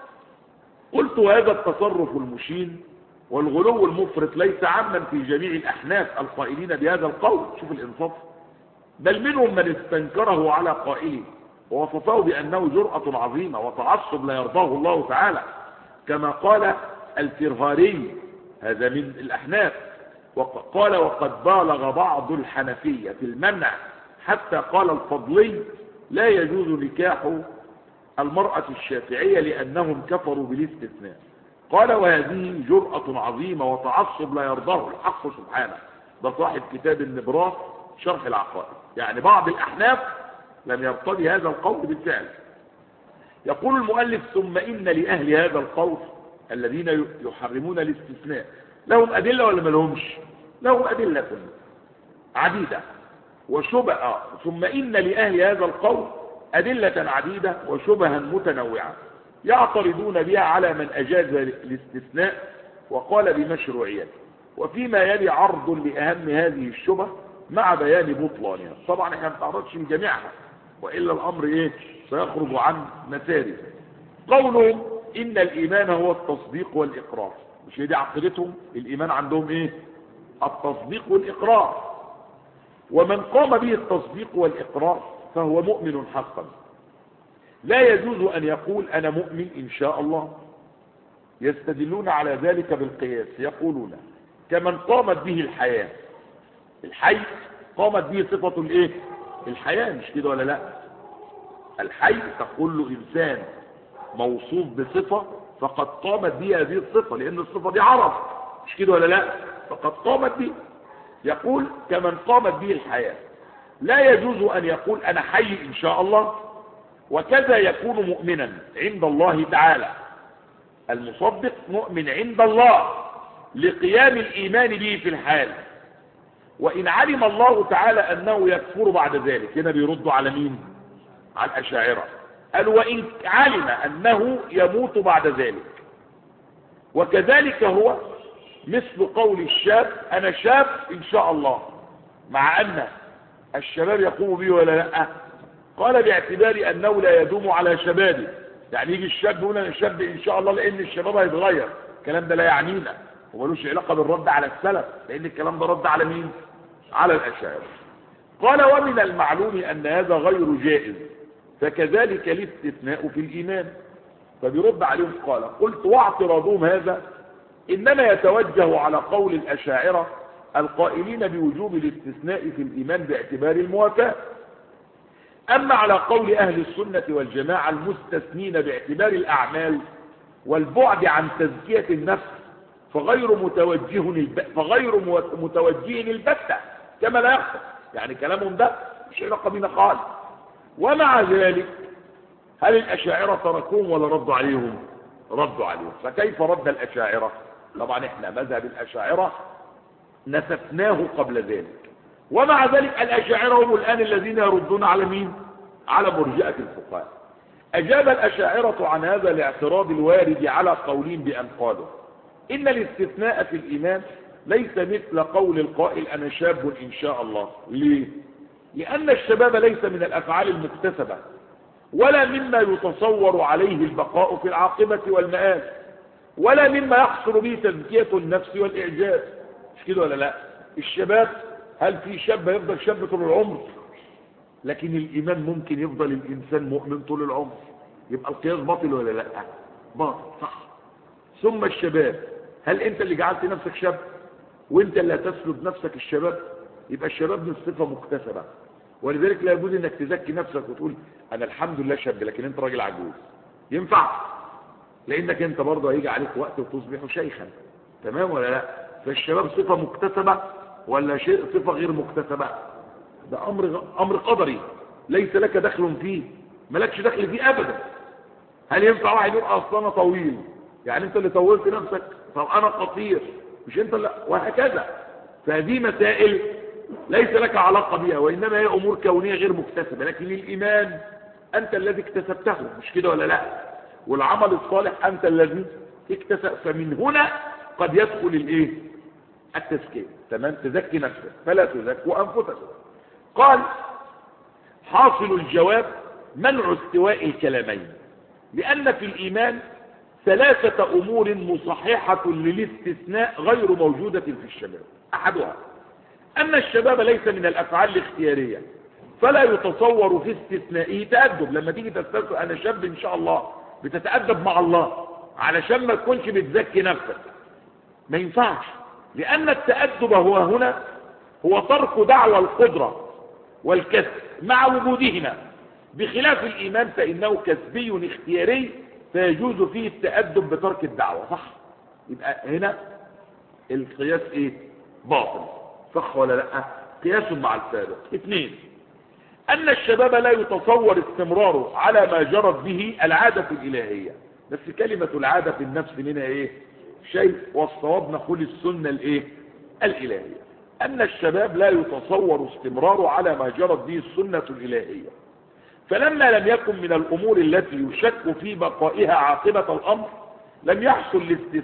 قلت هذا التصرف المشين والغلو المفرط ليس عاما في جميع الأحناف القائلين بهذا القول، شوف الإنصاف، بل منهم من استنكره على قائله ووصفه بأنه جرأة عظيمة وتعصب لا يرضاه الله تعالى، كما قال الفرهاري هذا من الأحناف، وقال وقد بالغ بعض الحنفية في المنع، حتى قال الفضلي لا يجوز نكاح المرأة الشافعية لأنهم كفروا بالاستثناء. قال وهذه جرأة عظيمة وتعصب لا يرضاه الحق سبحانه. ده صاحب كتاب النبراس شرح العقائد. يعني بعض الأحناف لم يرتضي هذا القول بالفعل. يقول المؤلف ثم إن لأهل هذا القول الذين يحرمون الاستثناء لهم أدلة ولا ما لهمش؟ لهم أدلة عديدة وشبه. ثم إن لأهل هذا القول أدلة عديدة وشبها متنوعة يعترضون بها على من أجاز الاستثناء وقال بمشروعيته، وفيما يلي عرض لأهم هذه الشبه مع بيان بطلانها. طبعا احنا ما بنعرضش لجميعها وإلا الأمر سيخرج عن مساره. قولهم إن الإيمان هو التصديق والإقرار، مش دي عقيدتهم؟ الإيمان عندهم التصديق والإقرار، ومن قام به التصديق والإقرار فهو مؤمن حقا، لا يجوز أن يقول أنا مؤمن إن شاء الله. يستدلون على ذلك بالقياس، يقولون كمن قامت به الحياة، الحي قامت به صفة الحياة، مش كده ولا لا؟ الحي تقول له إنسان موصوف بصفة فقد قامت به هذه الصفة، لأن الصفة دي عرض، مش كده ولا لا؟ فقد قامت به. يقول كمن قامت به الحياة، لا يجوز أن يقول أنا حي إن شاء الله. وكذا يكون مؤمنا عند الله تعالى، المصدق مؤمن عند الله لقيام الإيمان به في الحال، وإن علم الله تعالى أنه يكفر بعد ذلك. هنا بيردوا على مين؟ على الأشاعرة. قال وإن علم أنه يموت بعد ذلك. وكذلك هو مثل قول الشاب أنا شاب إن شاء الله، مع أن الشباب يقوم به ولا لا؟ قال باعتبار أنه لا يدوم على شبابه. يعني يجي الشاب يقول أنا شاب إن شاء الله لأن الشباب هيتغير، الكلام ده لا يعنينا ومالوش علاقة بالرد على السلف، لأن الكلام ده رد على مين؟ على الأشاعرة. قال ومن المعلوم أن هذا غير جائز، فكذلك الاستثناء في الإيمان. فبيرد عليهم قال قلت واعتراضهم هذا إنما يتوجه على قول الأشاعرة القائلين بوجوب الاستثناء في الإيمان باعتبار الموافاة. أما على قول أهل السنة والجماعة المستثنين باعتبار الأعمال والبعد عن تزكية النفس فغير متوجه البتة كما لا يخطئ. يعني كلامهم ده مش علاقة بنا خالص. ومع ذلك هل الأشاعرة تركوهم ولا ردوا عليهم؟ ردوا عليهم. فكيف رد الأشاعرة؟ طبعا احنا مذهب الأشاعرة نسفناه قبل ذلك، ومع ذلك الأشاعرة هم الآن الذين يردون على مين؟ على مرجئة الفقهاء. أجاب الأشاعرة عن هذا الاعتراض الوارد على قولين بأن قالوا إن الاستثناء في الإيمان ليس مثل قول القائل أنا شاب إن شاء الله. ليه؟ لأن الشباب ليس من الأفعال المكتسبة ولا مما يتصور عليه البقاء في العاقبة والمآل، ولا مما يحصل به تزكية النفس والإعجاز، مش كده ولا لا؟ الشباب، هل في شاب يفضل شاب طول العمر؟ لكن الإيمان ممكن يفضل الإنسان مؤمن طول العمر، يبقى القياس باطل ولا لا؟ باطل، صح. ثم الشباب، هل أنت اللي جعلت نفسك شاب وأنت اللي هتسلب نفسك الشباب؟ يبقى الشباب من صفة مكتسبة، ولذلك لا يجوز انك تزكي نفسك وتقول انا الحمد لله شاب لكن انت راجل عجوز. ينفع؟ لانك انت برضه هيجي عليك وقت وتصبح شيخا، تمام ولا لا؟ فالشباب صفة مكتسبة ولا شيء صفة غير مكتسبة؟ ده امر قدري ليس لك دخل فيه، مالكش دخل فيه ابدا. هل ينفع واحد يقول اصل انا طويل، يعني انت اللي طولت نفسك؟ طب انا قصير، مش انت اللي، وهكذا. فهذه مسائل ليس لك علاقة بها، وانما هي امور كونية غير مكتسبة. لكن الايمان انت الذي اكتسبته، مش كده ولا لا؟ والعمل الصالح انت الذي اكتسب. فمن هنا قد يدخل الايه؟ التزكية. تمام؟ تزكي نفسك فلا تزكوا انفسكم. قال حاصل الجواب منع استواء الكلامين، لأن في الإيمان ثلاثة أمور مصححة للاستثناء غير موجودة في الشباب. أحدها أن الشباب ليس من الأفعال الاختيارية، فلا يتصور في استثنائه تأدب. لما تيجي تستثنى أنا شاب إن شاء الله، بتتأدب مع الله علشان ما تكونش بتزكي نفسك، ما ينفعش. لأن التأدب هو هنا هو ترك دعوى القدرة والكسب مع وجودهما، بخلاف الإيمان فإنه كسبي اختياري، فيجوز فيه التأدب بترك الدعوة. صح؟ يبقى هنا القياس ايه؟ باطل. صح ولا لا؟ قياس مع السابق. اثنين، أن الشباب لا يتصور استمراره على ما جرت به العادة الإلهية. بس كلمة العادة في النفس منها ايه؟ شيء، والصواب نقول السنة الايه؟ الإلهية. أن الشباب لا يتصور استمراره على ما جرت به السنة الإلهية، فلما لم يكن من الأمور التي يشك في بقائها عاقبة الأمر لم يحصل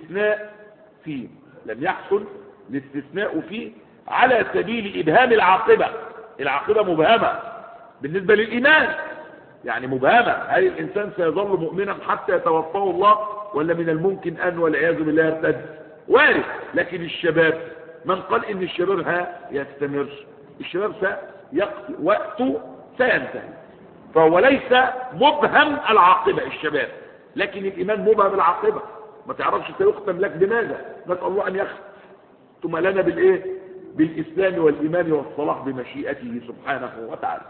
الاستثناء فيه على سبيل إبهام العاقبة. العاقبة مبهمة بالنسبة للإيمان، يعني مبهمة. هل الإنسان سيظل مؤمنا حتى يتوفاه الله، ولا من الممكن أن والعياذ بالله يرتد؟ وارد. لكن الشباب، من قال إن الشباب يستمر؟ الشباب سيقضي وقته سينتهي، فهو ليس مبهم العاقبة الشباب، لكن الإيمان مبهم العاقبة. ما تعرفش سيختم لك بماذا. نسأل الله أن يختم لنا بالإيه؟ بالإسلام والإيمان والصلاح بمشيئته سبحانه وتعالى.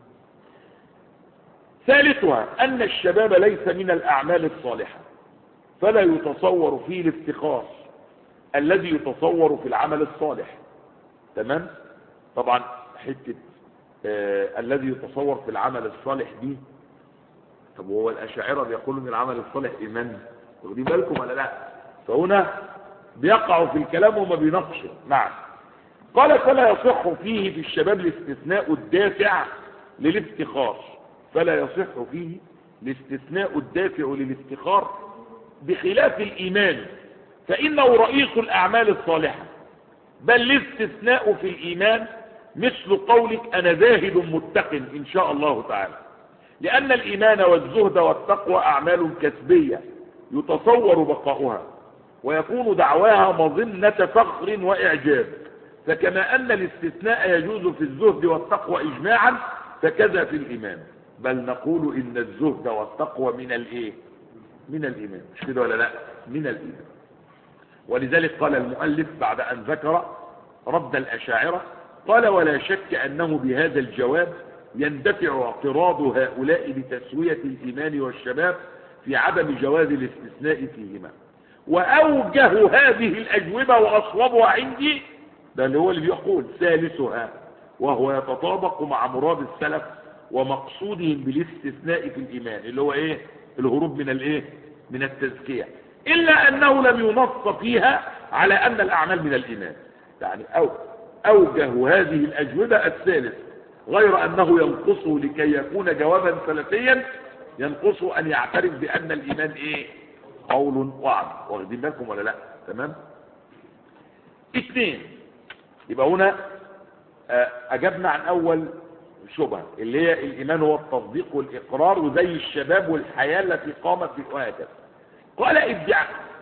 ثالثها أن الشباب ليس من الأعمال الصالحة، فلا يتصور فيه الافتخار الذي يتصور في العمل الصالح. تمام؟ طبعا حتة الذي يتصور في العمل الصالح دي، طب هو الأشاعرة بيقولوا ان العمل الصالح إيمان، واخدين بالكم ولا لا؟ فهنا بيقعوا في الكلام وما بيناقشوا. نعم. قال فلا يصح فيه في الشباب الاستثناء الدافع للافتخار، فلا يصح فيه الاستثناء الدافع للافتخار بخلاف الإيمان، فإنه رئيس الأعمال الصالحة. بل الاستثناء في الإيمان مثل قولك أنا زاهد متق إن شاء الله تعالى، لأن الإيمان والزهد والتقوى أعمال كسبية يتصور بقاؤها ويكون دعواها مظنة فخر وإعجاب. فكما أن الاستثناء يجوز في الزهد والتقوى إجماعا، فكذا في الإيمان. بل نقول إن الزهد والتقوى من الإيه؟ من الإيمان، مش كده ولا لا؟ من الإيمان. ولذلك قال المؤلف بعد أن ذكر رد الأشاعرة، قال ولا شك أنه بهذا الجواب يندفع اعتراض هؤلاء بتسوية الإيمان والشباب في عدم جواز الاستثناء فيهما. وأوجه هذه الأجوبة وأصوبها عندي، ده اللي هو اللي بيقول ثالثها، وهو يتطابق مع مراد السلف ومقصودهم بالاستثناء في الإيمان، اللي هو إيه؟ الهروب من الإيه؟ من التزكية، إلا أنه لم ينص فيها على أن الأعمال من الإيمان. يعني أوجه هذه الأجوبة الثالث، غير أنه ينقصه لكي يكون جوابا سلفيا، ينقصه أن يعترف بأن الإيمان إيه؟ قول وعمل. واخدين بالكم ولا لا؟ تمام. اثنين، يبقى هنا أجبنا عن أول شبهة اللي هي الإيمان هو التصديق والإقرار، وزي الشباب والحياة التي قامت بهكذا. قال ادعاء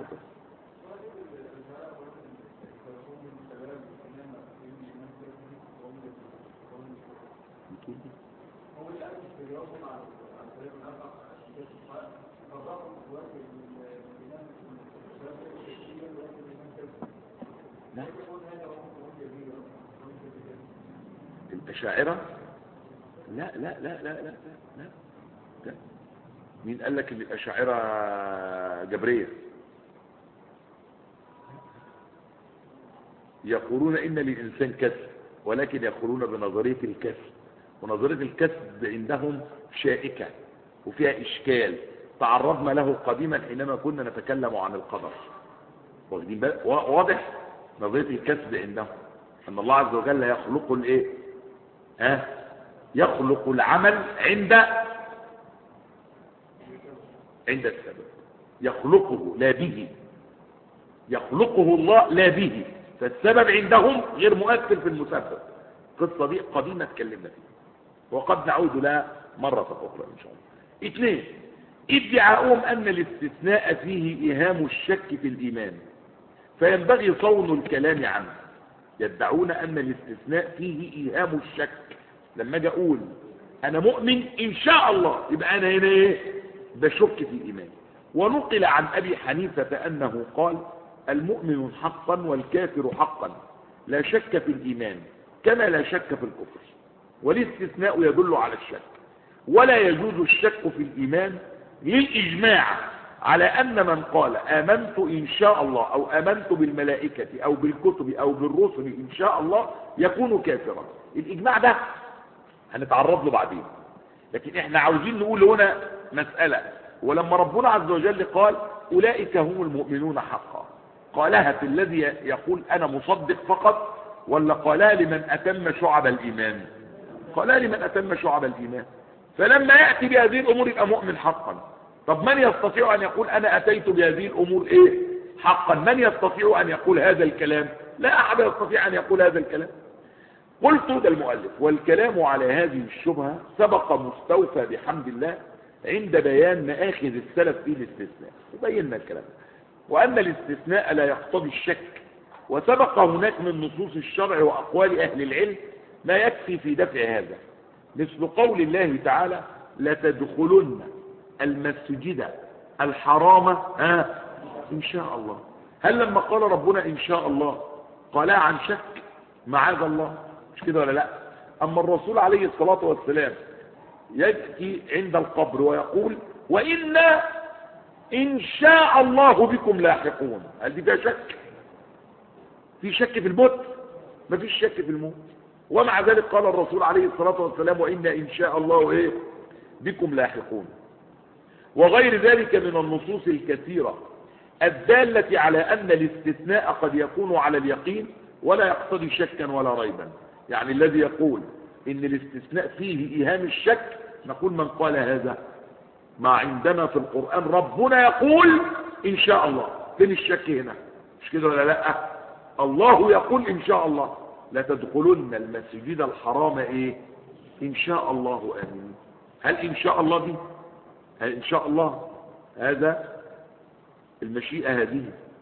الأشاعرة لا لا لا لا لا لا لا. مين قال لك ان الأشاعرة جبرية؟ يقولون إن للإنسان كسب، ولكن يقولون بنظرية الكسب، ونظرية الكسب عندهم شائكة وفيها إشكال تعرضنا له قديما حينما كنا نتكلم عن القدر. واضح؟ نظرية الكسب عندهم أن الله عز وجل يخلق الإيه؟ يخلق العمل عند السبب، يخلقه لا به، يخلقه الله لا به، فالسبب عندهم غير مؤثر في المسبب. القصة دي قديمة اتكلمنا فيها وقد نعود لها مرة أخرى إن شاء الله. 2 ادعاؤهم أن الاستثناء فيه إيهام الشك في الإيمان، فينبغي صون الكلام عنه. يدعون أن الاستثناء فيه إيهام الشك، لما أجي أقول أنا مؤمن إن شاء الله يبقى أنا هنا إيه؟ بشك في الإيمان. ونقل عن أبي حنيفة أنه قال المؤمن حقا والكافر حقا، لا شك في الإيمان كما لا شك في الكفر، والاستثناء يدل على الشك، ولا يجوز الشك في الإيمان للإجماع على أن من قال آمنت إن شاء الله أو آمنت بالملائكة أو بالكتب أو بالرسل إن شاء الله يكون كافرا. الإجماع ده هنتعرض له بعدين، لكن احنا عاوزين نقول هنا مسألة. ولما ربنا عز وجل قال أولئك هم المؤمنون حقا، قالها في الذي يقول أنا مصدق فقط، ولا قالها لمن أتم شعب الإيمان؟ قالها لمن أتم شعب الإيمان. فلما يأتي بهذه الأمور يبقى مؤمن حقا. طب من يستطيع أن يقول أنا أتيت بهذه الأمور إيه حقا؟ من يستطيع أن يقول هذا الكلام؟ لا أحد يستطيع أن يقول هذا الكلام. قلت ده المؤلف والكلام على هذه الشبهة سبق مستوفى بحمد الله عند بيان مآخذ السلف في الاستثناء، وبينا الكلام، وأن الاستثناء لا يقتضي الشك، وسبق هناك من نصوص الشرع وأقوال أهل العلم ما يكفي في دفع هذا، مثل قول الله تعالى لتدخلن المسجد الحرام إن شاء الله. هل لما قال ربنا إن شاء الله قالها عن شك؟ معاذ الله، مش كده ولا لا؟ أما الرسول عليه الصلاة والسلام يأتي عند القبر ويقول وإنا إن شاء الله بكم لاحقون، هل دي فيها شك؟ في شك في الموت؟ ما فيش شك في الموت. ومع ذلك قال الرسول عليه الصلاة والسلام وإنا إن شاء الله إيه بكم لاحقون. وغير ذلك من النصوص الكثيرة الدالة على أن الاستثناء قد يكون على اليقين ولا يقتضي شكا ولا ريبا. يعني الذي يقول إن الاستثناء فيه إيهام الشك نقول من قال هذا ما عندنا في القرآن ربنا يقول إن شاء الله، فين الشك هنا؟ مش كده ولا لا؟ الله يقول إن شاء الله لا تدخلن المسجد الحرام إيه إن شاء الله آمين. هل إن شاء الله دي؟ هل إن شاء الله هذا المشيئة هذه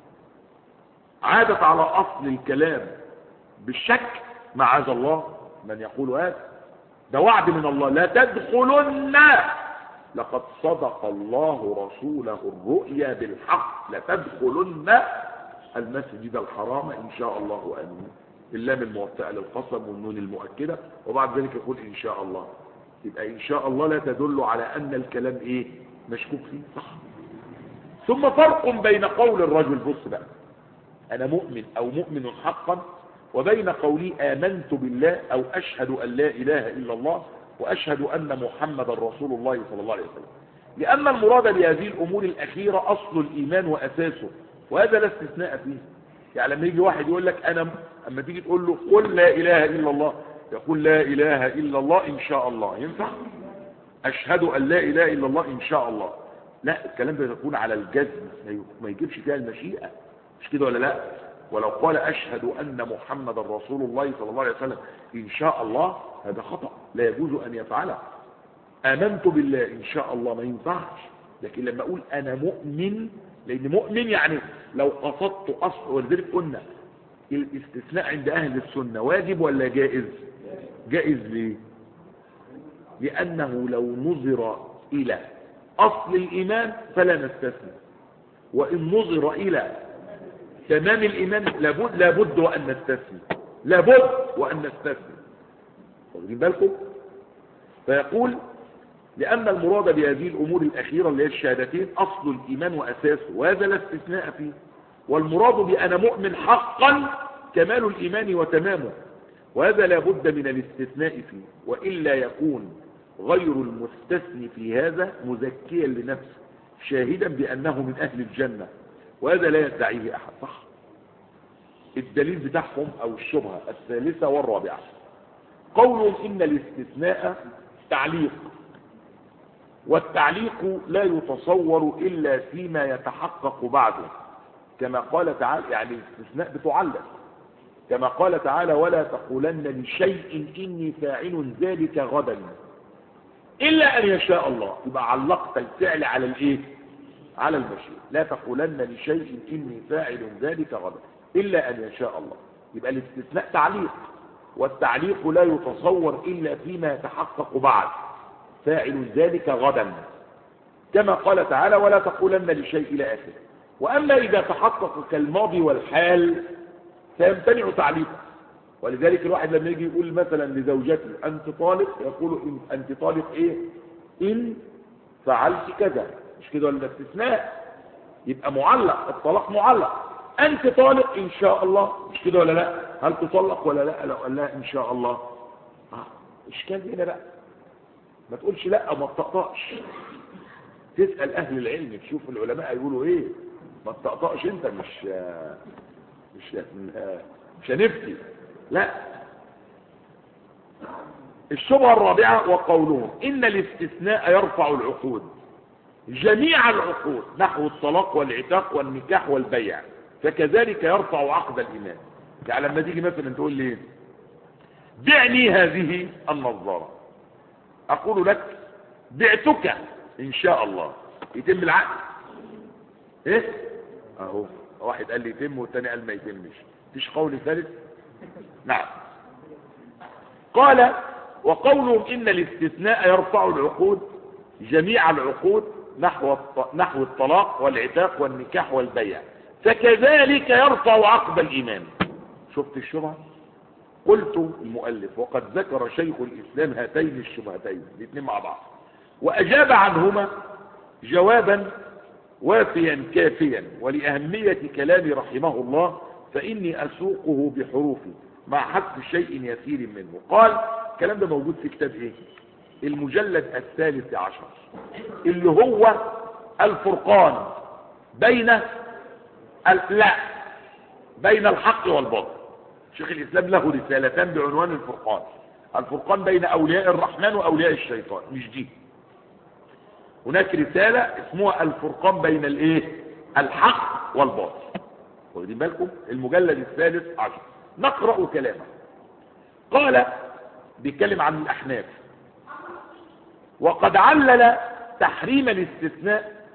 عادت على أصل الكلام بالشك؟ معاذ الله من يقول هذا، ده وعد من الله لا تدخلن، لقد صدق الله رسوله الرؤيا بالحق، لتدخلن المسجد الحرام إن شاء الله آمين. اللام الموطئة للقسم والنون المؤكدة، وبعد ذلك يقول إن شاء الله. يبقى إن شاء الله لا تدل على أن الكلام إيه مشكوك فيه، صح؟ ثم فرق بين قول الرجل، بص بقى، أنا مؤمن أو مؤمن حقا، وبين قولي آمنت بالله أو أشهد أن لا إله إلا الله وأشهد أن محمد رسول الله صلى الله عليه وسلم. لأن المراد بهذه الأمور الأخيرة أصل الإيمان وأساسه، وهذا لا استثناء فيه. يعني لما يجي واحد يقول لك أنا، أما تيجي تقول له قل لا إله إلا الله، يقول لا إله إلا الله إن شاء الله، ينفع؟ أشهد أن لا إله إلا الله إن شاء الله، لا، الكلام ده يكون على الجزم، ما يجيبش فيها المشيئة، مش كده ولا لا؟ ولو قال أشهد أن محمد رسول الله صلى الله عليه وسلم إن شاء الله، هذا خطأ لا يجوز أن يفعله. آمنت بالله إن شاء الله ما ينفعش. لكن لما أقول أنا مؤمن، لأن مؤمن يعني لو قصدت أصل، ولذلك قلنا الاستثناء عند أهل السنة واجب ولا جائز؟ جائز. ليه؟ لأنه لو نظر إلى أصل الإيمان فلا نستثنى، وإن نظر إلى تمام الإيمان لابد وأن نستثني، لابد وأن نستثني. واخدين بالكم؟ فيقول لأن المراد بهذه الأمور الأخيرة اللي هي الشهادتين أصل الإيمان وأساسه، وهذا لا استثناء فيه. والمراد بأنا مؤمن حقا كمال الإيمان وتمامه، وهذا لا بد من الاستثناء فيه، وإلا يكون غير المستثني في هذا مزكيا لنفسه شاهدا بأنه من أهل الجنة، وهذا لا يدعيه أحد. صح؟ الدليل بتاعهم أو الشبهة الثالثة والرابعة قولهم إن الاستثناء تعليق، والتعليق لا يتصور إلا فيما يتحقق بعده، كما قال تعالى، يعني الاستثناء بتعلق كما قال تعالى ولا تقولن لشيء إني فاعل ذلك غدا إلا أن يشاء الله. يبقى علقت الفعل على الإيه؟ على المشيئة. لا تقولن لشيء إني فاعل ذلك غدا إلا أن يشاء الله. يبقى الاستثناء تعليق، والتعليق لا يتصور إلا فيما يتحقق بعد، فاعل ذلك غدا كما قال تعالى ولا تقولن لشيء إلى آخره. وأما إذا تحقق كالماضي والحال فيمتنع تعليقه. ولذلك الواحد لما يجي يقول مثلا لزوجته أنت طالق، يقول أنت طالق إيه؟ إن فعلت كذا. مش كده ولا استثناء؟ يبقى معلق، الطلاق معلق. أنت طالق إن شاء الله، مش كده ولا لا؟ هل تطلق ولا لا؟ لو قال لا إن شاء الله إشكال هنا بقى. ما تقولش لا ما تطقطقش، تسأل أهل العلم تشوف العلماء يقولوا إيه. ما تطقطقش أنت، مش هنفتي. لا. الشبهة الرابعة وقولهم إن الاستثناء يرفع العقود، جميع العقود نحو الطلاق والعتاق والنكاح والبيع، فكذلك يرفع عقد الإيمان. يعني لما تيجي مثلا تقول لي بعني هذه النظارة، أقول لك بعتك إن شاء الله، يتم العقد. إيه؟ أهو واحد قال لي يتم والتاني قال ما يتمش، مفيش قول ثالث. نعم. قال وقولهم إن الاستثناء يرفع العقود، جميع العقود نحو الطلاق والعتاق والنكاح والبيع، فكذلك يرفع عقد الإيمان. شفت الشبهة؟ قلت المؤلف وقد ذكر شيخ الإسلام هاتين الشبهتين الاثنين مع بعض، وأجاب عنهما جوابا وافيا كافيا، ولأهمية كلامي رحمه الله فإني أسوقه بحروفي مع حذف شيء يسير منه. قال الكلام ده موجود في كتاب ايه؟ المجلد 13 اللي هو الفرقان بين بين الحق والباطل. شيخ الإسلام له رسالتان بعنوان الفرقان، الفرقان بين أولياء الرحمن وأولياء الشيطان. مش دي، هناك رسالة اسمها الفرقان بين الايه؟ الحق والباطل. واخدين بالكم؟ المجلد 13 نقرأ كلامه. قال بيتكلم عن الأحناف، وقد علل تحريم الاستثناء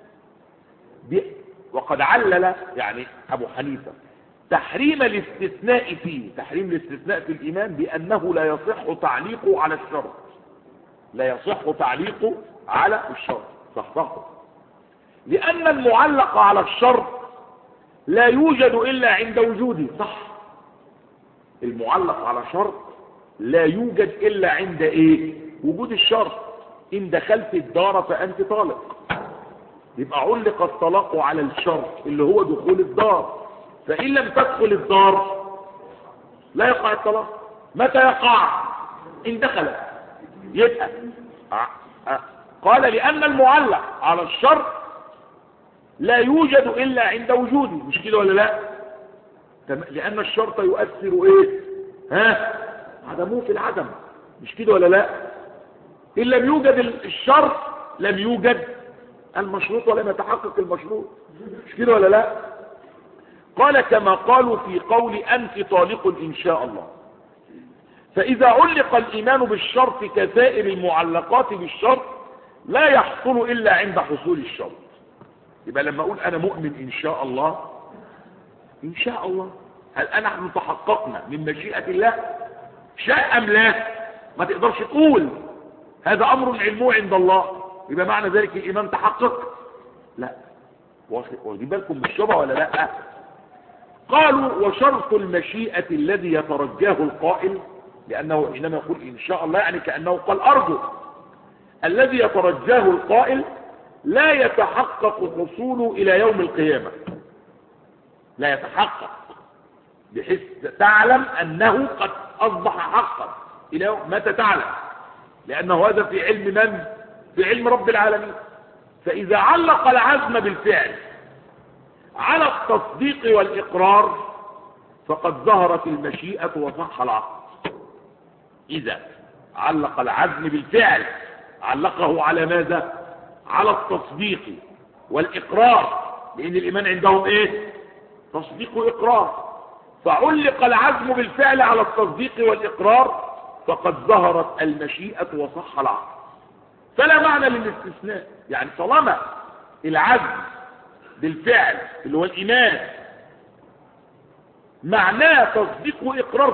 وقد علل يعني أبو حنيفة تحريم الاستثناء فيه، تحريم الاستثناء في الإيمان بأنه لا يصح تعليقه على الشرط، لا يصح تعليقه على الشرط. صحصحه، لأن المعلق على الشرط لا يوجد إلا عند وجوده. صح، المعلق على شرط لا يوجد إلا عند إيه؟ وجود الشرط. إن دخلت الدار فأنت طالق، يبقى علق الطلاق على الشرط اللي هو دخول الدار، فإن لم تدخل الدار لا يقع الطلاق. متى يقع؟ إن دخل. يبقى قال لأن المعلق على الشرط لا يوجد إلا عند وجوده. مش كده ولا لا؟ لأن الشرط يؤثر إيه؟ عدمه في العدم. مش كده ولا لا؟ إن لم يوجد الشرط لم يوجد المشروط ولم يتحقق المشروط. مش كده ولا لا؟ قال كما قالوا في قول أنت طالق إن شاء الله. فإذا علق الإيمان بالشرط كسائر المعلقات بالشرط لا يحصل إلا عند حصول الشرط. يبقى لما أقول أنا مؤمن إن شاء الله، إن شاء الله، هل نحن تحققنا من مشيئة الله؟ شاء أم لا؟ ما تقدرش تقول، هذا أمر علمه عند الله. يبقى معنى ذلك الإيمان تحقق؟ لا. واخدين بالكم من الشبهة ولا لا؟ قالوا وشرط المشيئة الذي يترجاه القائل، لأنه حينما يقول إن شاء الله يعني كأنه قال أرجو، الذي يترجاه القائل لا يتحقق حصوله إلى يوم القيامة، لا يتحقق. بحيث تعلم أنه قد أصبح حقا. إلى متى تعلم؟ لأنه هذا في علم من؟ في علم رب العالمين. فإذا علق العزم بالفعل على التصديق والإقرار فقد ظهرت المشيئة وصح العقد. إذا علق العزم بالفعل علقه على ماذا؟ على التصديق والإقرار، لأن الإيمان عندهم إيه؟ تصديق وإقرار. فعلق العزم بالفعل على التصديق والإقرار فقد ظهرت المشيئة وصح العقد. فلا معنى للاستثناء. يعني طالما العزم بالفعل اللي هو الإيمان معناه تصديق وإقرار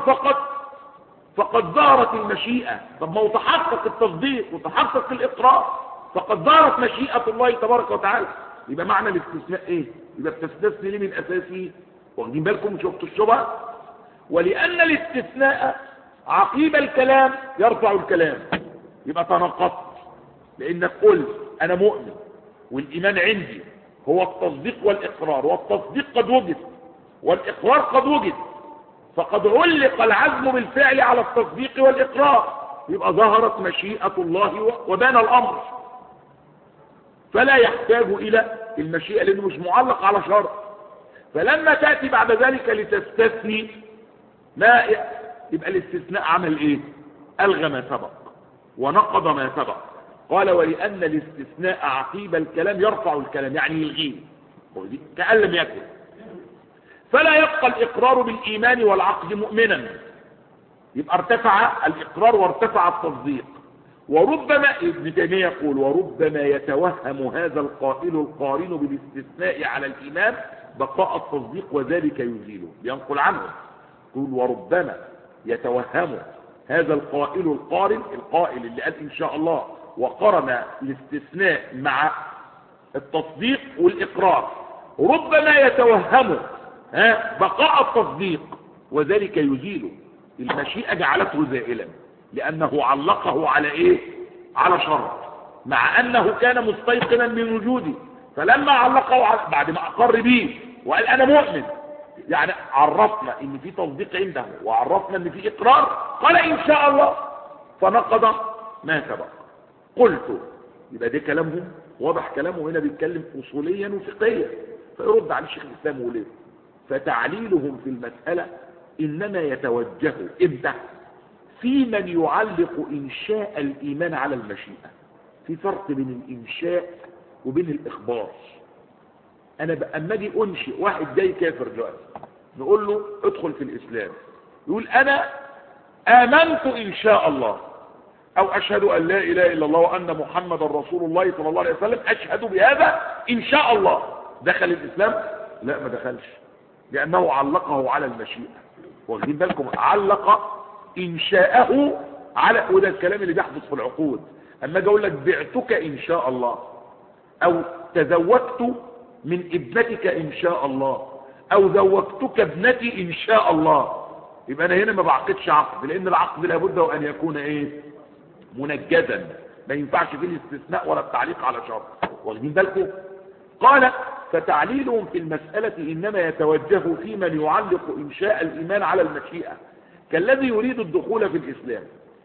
فقد ظهرت المشيئة. طب ما هو تحقق التصديق وتحقق الإقرار فقد ظهرت مشيئة الله تبارك وتعالى. يبقى معنى الاستثناء ايه؟ يبقى بتستثني ليه من اساسه؟ واخدين بالكم؟ شفتوا الشبهة؟ ولأن الاستثناء عقيب الكلام يرفع الكلام. يبقى تناقضت، لأنك قلت أنا مؤمن والإيمان عندي هو التصديق والإقرار، والتصديق قد وجد والإقرار قد وجد، فقد علق العزم بالفعل على التصديق والإقرار، يبقى ظهرت مشيئة الله وبان الأمر. فلا يحتاج إلى المشيئة لأنه مش معلق على شرط. فلما تأتي بعد ذلك لتستثني ما يبقى الاستثناء عمل ايه؟ ألغى ما سبق ونقض ما سبق. قال ولأن الاستثناء عقيب الكلام يرفع الكلام، يعني يلغيه كأن لم يكن. فلا يبقى الإقرار بالإيمان والعقد مؤمنا، يبقى ارتفع الإقرار وارتفع التصديق. وربما ابن تيمية يقول وربما يتوهم هذا القائل القارن بالاستثناء على الإيمان بقاء التصديق وذلك يزيله. ينقل عنه يقول وربما يتوهم هذا القائل القائل اللي قال إن شاء الله وقرن الاستثناء مع التصديق والإقرار، ربما يتوهم بقاء التصديق وذلك يزيله. المشيئة جعلته زائلا لأنه علقه على إيه؟ على شرط، مع أنه كان مستيقنا من وجوده. فلما علقه بعد ما أقر به وقال أنا مؤمن، يعني عرفنا إن في تصديق عنده وعرفنا إن في إقرار، قال إن شاء الله فنقض ما سبق. قلت يبقى ده كلامهم واضح. كلامه هنا بيتكلم أصوليا وفقهيا، فيرد عليه الشيخ الإسلام ويقول إيه؟ فتعليلهم في المسألة إنما يتوجه إمتى؟ في من يعلق إنشاء الإيمان على المشيئة. في فرق بين الإنشاء وبين الإخبار. أنا أما أجي أنشئ واحد جاي كافر دلوقتي نقول له ادخل في الإسلام، يقول أنا آمنت إن شاء الله، أو أشهد أن لا إله إلا الله وأن محمد رسول الله صلى الله عليه وسلم، أشهد بهذا إن شاء الله. دخل الإسلام؟ لا ما دخلش، لأنه علقه على المشيئة. واخدين بالكم؟ علق إنشاءه على، وده الكلام اللي بيحدث في العقود. أما أجي أقول لك بعتك إن شاء الله، أو تزوجت من ابنتك إن شاء الله، أو زوجتك ابنتي إن شاء الله، يبقى أنا هنا ما بعقدش عقد، لأن العقد لابد أن يكون إيه؟ منجزا، ما ينفعش فيه الاستثناء ولا التعليق على شرط. واخدين بالكم؟ قال فتعليلهم في المسألة إنما يتوجه في من يعلق إنشاء الإيمان على المشيئة، كالذي يريد الدخول في الإسلام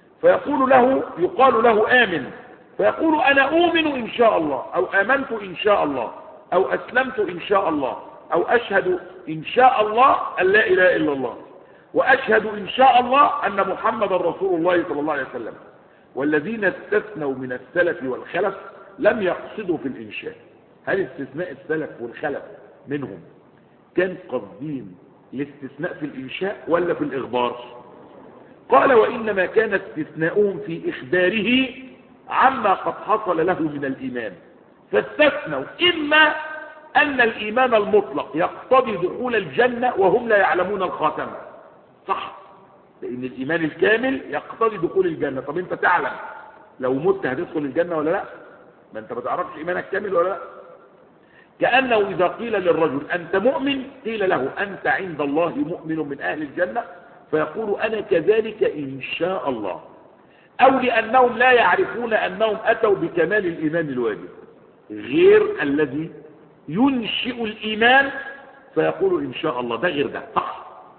يقال له آمن، فيقول أنا أؤمن إن شاء الله، أو آمنت إن شاء الله، أو أسلمت إن شاء الله، أو أشهد إن شاء الله أن لا إله إلا الله، وأشهد إن شاء الله أن محمد رسول الله صلى الله عليه وسلم. والذين استثنوا من السلف والخلف لم يقصدوا في الإنشاء. هل استثناء السلف والخلف منهم كان قصدين الاستثناء في الإنشاء ولا في الإخبار؟ قال وإنما كان استثناؤهم في إخباره عما قد حصل له من الإيمان، فاستثنوا إما أن الإيمان المطلق يقتضي دخول الجنة وهم لا يعلمون الخاتمة، صح؟ لأن الإيمان الكامل يقتضي دخول الجنة. طب أنت تعلم لو مت هتدخل الجنة ولا لا؟ ما أنت ما تعرفش إيمانك كامل ولا لا. كأنه إذا قيل للرجل أنت مؤمن قيل له أنت عند الله مؤمن من أهل الجنة، فيقول أنا كذلك إن شاء الله. أو لأنهم لا يعرفون أنهم أتوا بكمال الإيمان الواجب، غير الذي ينشئ الإيمان فيقول إن شاء الله، ده غير ده، صح؟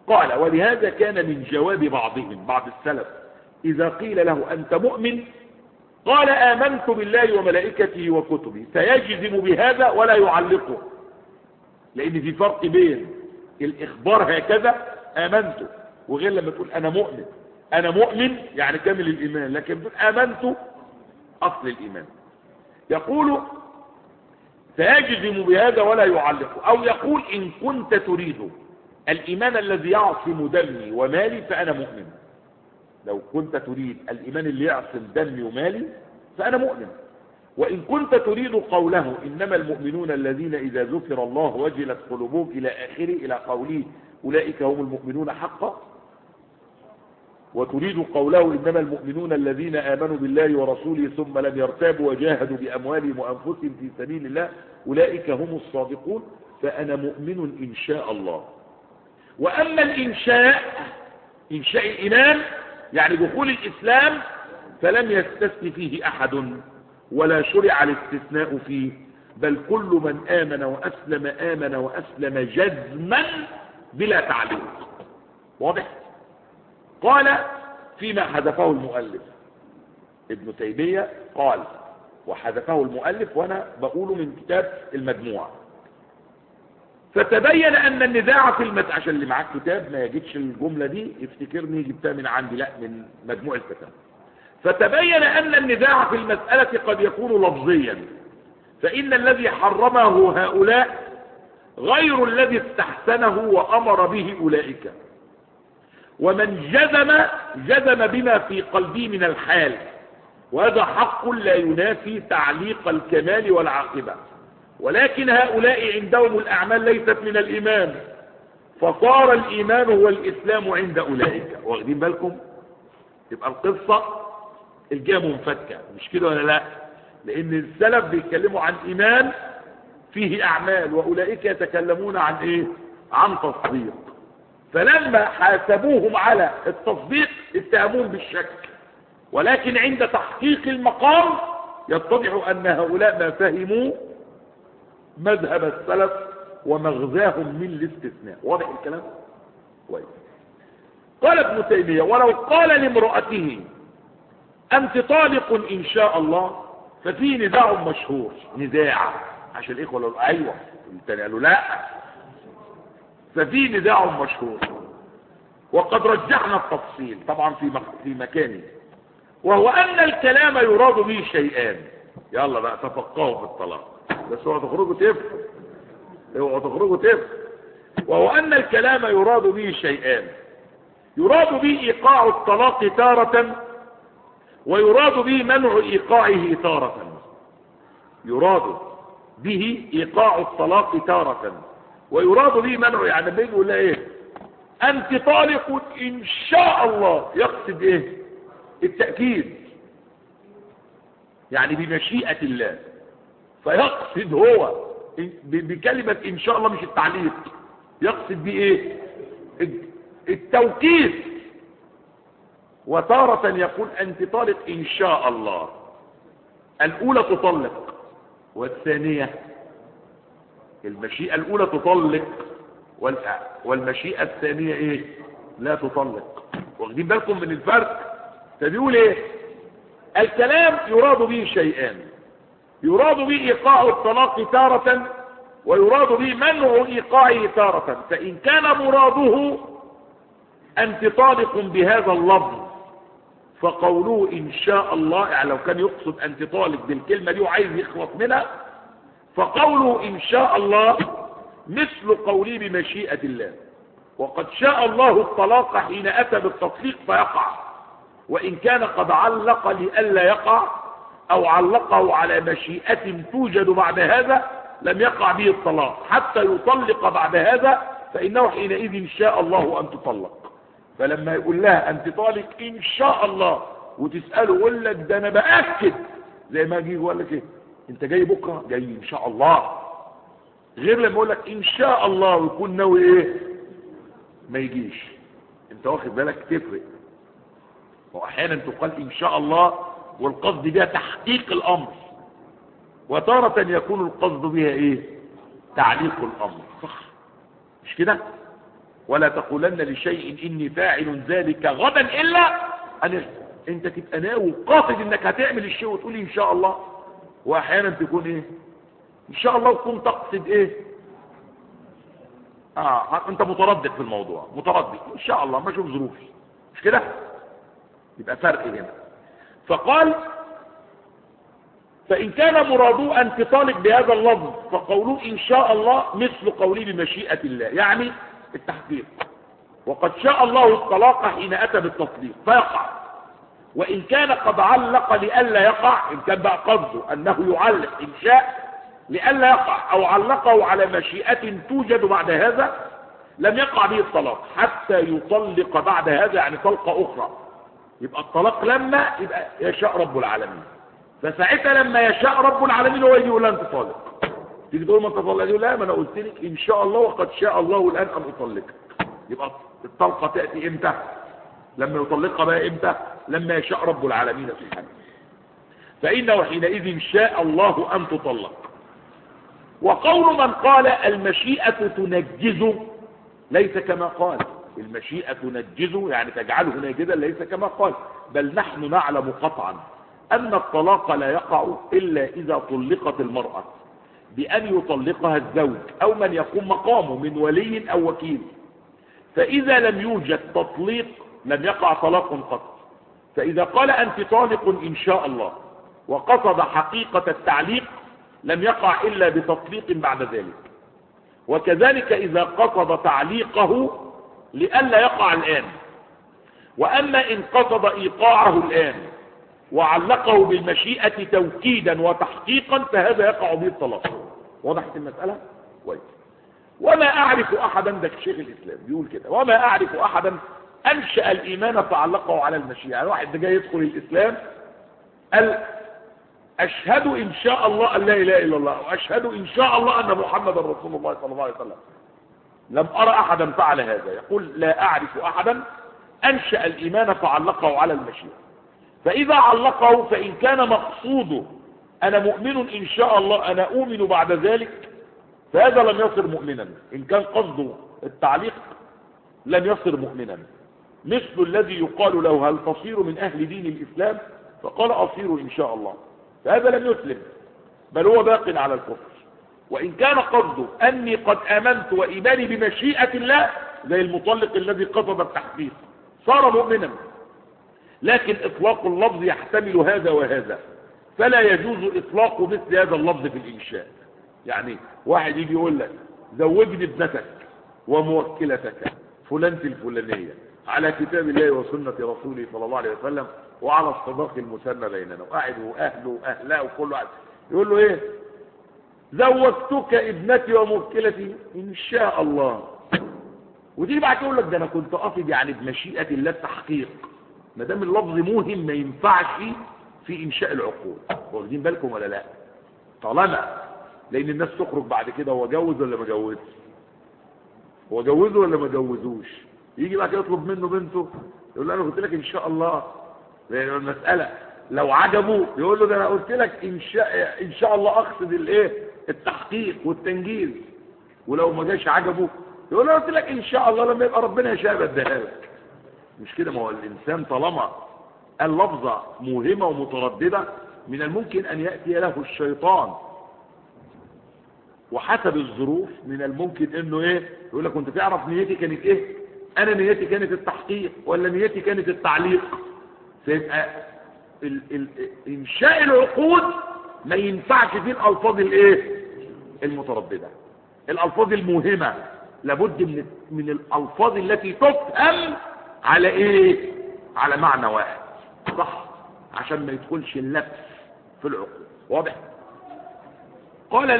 قال ولهذا كان من جواب بعضهم بعض السلف إذا قيل له أنت مؤمن قال آمنت بالله وملائكته وكتبه، فيجزم بهذا ولا يعلقه، لأن في فرق بين الإخبار هكذا آمنت وغير لما تقول أنا مؤمن. أنا مؤمن يعني كامل الإيمان، لكن تقول آمنت أصل الإيمان. يقول فيجزم بهذا ولا يعلقه، أو يقول إن كنت تريد الإيمان الذي يعصم دمي ومالي فأنا مؤمن. لو كنت تريد الإيمان اللي يعصم دمي ومالي فأنا مؤمن. وإن كنت تريد قوله إنما المؤمنون الذين إذا ذكر الله وجلت قلوبهم إلى آخره، إلى قوله أولئك هم المؤمنون حقا، وتريد قوله إنما المؤمنون الذين آمنوا بالله ورسوله ثم لم يرتابوا وجاهدوا بأموالهم وأنفسهم في سبيل الله أولئك هم الصادقون، فأنا مؤمن إن شاء الله. وأما الإنشاء، إنشاء الإيمان يعني دخول الإسلام، فلم يستثن فيه أحد ولا شرع الاستثناء فيه، بل كل من آمن وأسلم آمن وأسلم جزما بلا تعليق. واضح؟ قال فيما حذفه المؤلف ابن تيمية، قال وحذفه المؤلف وأنا بقوله من كتاب المجموعة. فتبين أن النزاع في عشان اللي معاك كتاب ما يجدش الجملة دي يفتكرني جبتها من عندي، لا من مجموع الكتاب. فتبين أن النزاع في المسألة قد يكون لفظيا، فإن الذي حرمه هؤلاء غير الذي استحسنه وأمر به أولئك، ومن جزم بما في قلبه من الحال، وهذا حق لا ينافي تعليق الكمال والعاقبة. ولكن هؤلاء عندهم الأعمال ليست من الإيمان، فصار الإيمان هو الإسلام عند أولئك. واخدين بالكم؟ يبقى القصة الجهة منفكة، مش كده ولا لا؟ لأن السلف بيتكلموا عن إيمان فيه أعمال، وأولئك يتكلمون عن إيه؟ عن تصديق. فلما حاسبوهم على التصديق اتهموهم بالشك، ولكن عند تحقيق المقام يتضح أن هؤلاء ما فهموا مذهب السلف ومغزاهم من الاستثناء. واضح الكلام؟ كويس. قال ابن تيمية ولو قال لامرأته أنت طالق إن شاء الله ففي نزاع مشهور. نزاع عشان الإخوة لو أيوة الثاني قالوا لا، ففي نزاع مشهور وقد رجحنا التفصيل طبعا في مكانه، وهو أن الكلام يراد به شيئان. يلا بقى تفقهوا في الطلاق، بس اوعوا تخرجوا تفهم، اوعوا تخرجوا تفهم. وهو أن الكلام يراد به شيئان، يراد به إيقاع الطلاق تارة، ويراد به منع إيقاعه تارة. يراد به إيقاع الطلاق تارة، ويراد به منع، يعني بيقول لها ايه؟ أنت طالق إن شاء الله، يقصد ايه؟ التأكيد، يعني بمشيئة الله. فيقصد هو بكلمة إن شاء الله مش التعليق، يقصد بايه؟ التوكيد. وتارة يقول أنت طالق إن شاء الله، الأولى تطلق والثانية المشيئة الأولى تطلق والمشيئة الثانية إيه؟ لا تطلق. واخدين بالكم من الفرق؟ فبيقول إيه؟ الكلام يراد به شيئان، يراد به إيقاع الطلاق تارة، ويراد به منع إيقاعه تارة. فإن كان مراده أنت طالق بهذا اللفظ فقوله إن شاء الله، يعني لو كان يقصد أنت طالق بالكلمة دي وعايز يخلص منها، فقوله إن شاء الله مثل قوله بمشيئة الله. وقد شاء الله الطلاق حين أتى بالتطليق فيقع، وإن كان قد علق لئلا يقع أو علقه على مشيئة توجد بعد هذا لم يقع به الطلاق حتى يطلق بعد هذا، فإنه حينئذ إن شاء الله أن تطلق. فلما يقول لها أنت طالق إن شاء الله وتسأله يقول لك ده أنا بأكد، زي ما يجي يقول لك إيه؟ أنت جاي بكرة؟ جاي إن شاء الله. غير لما يقول لك إن شاء الله ويكون ناوي إيه؟ ما يجيش. أنت واخد بالك؟ تفرق. وأحيانا تقال إن شاء الله والقصد بها تحقيق الأمر، وتارة يكون القصد بها إيه؟ تعليق الأمر. صح مش كده؟ ولا تقولن لشيء إني فاعل ذلك غدا إلا أن أنت تبقى ناوي قاصد إنك هتعمل الشيء وتقولي إن شاء الله، وأحيانا تكون إيه إن شاء الله وتكون تقصد إيه أنت متردد في الموضوع، متردد إن شاء الله ما أشوف ظروفي، مش كده؟ يبقى فرق هنا. فقال فإن كان مراده أن تطالب بهذا اللفظ فقوله إن شاء الله مثل قوله بمشيئة الله، يعني التحقيق، وقد شاء الله الطلاق حين أتى بالتصديق فيقع. وإن كان قد علق لئلا يقع، إن كان بقى قصده أنه يعلق إن شاء لئلا يقع أو علقه على مشيئة توجد بعد هذا لم يقع به الطلاق حتى يطلق بعد هذا، يعني طلقة أخرى. يبقى الطلاق لما يبقى يشاء رب العالمين، فساعتها لما يشاء رب العالمين هو يجي يقول لها انت طالق. تيجي تقول ما انت طالق، يقول لا ما انا قلت لك ان شاء الله وقد شاء الله الان ان اطلقك. يبقى الطلقه تاتي امتى؟ لما يطلقها بقى امتى؟ لما يشاء رب العالمين سبحانه. فانه حينئذ شاء الله ان تطلق. وقول من قال المشيئه تنجز ليس كما قال، المشيئه تنجز يعني تجعله ناجزا ليس كما قال، بل نحن نعلم قطعا أن الطلاق لا يقع إلا إذا طلقت المرأة بأن يطلقها الزوج أو من يقوم مقامه من ولي أو وكيل. فإذا لم يوجد تطليق لم يقع طلاق قط. فإذا قال أنت طالق إن شاء الله وقصد حقيقة التعليق لم يقع إلا بتطليق بعد ذلك. وكذلك إذا قصد تعليقه لئلا يقع الآن. وأما إن قصد إيقاعه الآن وعلقه بالمشيئة توكيدا وتحقيقا فهذا يقع به الطلاق. وضحت المسألة؟ كويس. وما أعرف أحدا، ده شيخ الإسلام بيقول كده، وما أعرف أحدا أنشأ الإيمان فعلقه على المشيئة. يعني واحد ده جاي يدخل الإسلام قال أشهد إن شاء الله أن لا إله إلا الله وأشهد إن شاء الله أن محمد رسول الله صلى الله عليه وسلم. لم أرى أحدا فعل هذا. يقول لا أعرف أحدا أنشأ الإيمان فعلقه على المشيئة. فإذا علقه فإن كان مقصوده أنا مؤمن إن شاء الله أنا أؤمن بعد ذلك فهذا لم يصر مؤمنا. إن كان قصده التعليق لم يصر مؤمنا، مثل الذي يقال له هل تصير من أهل دين الإسلام فقال أصير إن شاء الله، فهذا لم يسلم بل هو باق على الكفر. وإن كان قصده أني قد آمنت وإيماني بمشيئة الله زي المطلق الذي قصد التحقيق صار مؤمنا. لكن إطلاق اللفظ يحتمل هذا وهذا، فلا يجوز إطلاق مثل هذا اللفظ في الإنشاء. يعني واحد يجي يقول لك زوجني ابنتك وموكلتك فلانة الفلانية على كتاب الله وسنة رسوله صلى الله عليه وسلم وعلى الصداق المسنى بيننا، وقاعد وأهله وأهلاه وكل واحد يقول له إيه زوجتك ابنتي وموكلتي إن شاء الله. وتيجي بعد يقول لك ده أنا كنت قاصد يعني بمشيئة الله التحقيق. ما دام اللفظ موهم ما ينفعش في إنشاء العقود. واخدين بالكم ولا لا؟ طالما لأن الناس تخرج بعد كده هو جوز ولا ما جوزش، هو جوزه ولا ما جوزوش، يجي بعد كده يطلب منه بنته يقول له أنا قلت لك إن شاء الله. لأن المسألة لو عجبه يقول له ده أنا قلت لك إن شاء الله أقصد الإيه التحقيق والتنجيز. ولو ما جاش عجبه يقول له قلت لك إن شاء الله لما يبقى ربنا يشاء بديها لك. مش كده؟ ما هو الإنسان طالما اللفظة موهمة ومترددة من الممكن أن يأتي له الشيطان وحسب الظروف من الممكن إنه إيه يقول لك كنت تعرف نيتي كانت إيه؟ أنا نيتي كانت التحقيق ولا نيتي كانت التعليق. فيبقى إنشاء العقود ما ينفعش فيه الألفاظ الإيه المترددة. الألفاظ الموهمة لابد من الألفاظ التي تفهم على ايه على معنى واحد صح عشان ما يدخلش اللبس في العقود. واضح؟ قال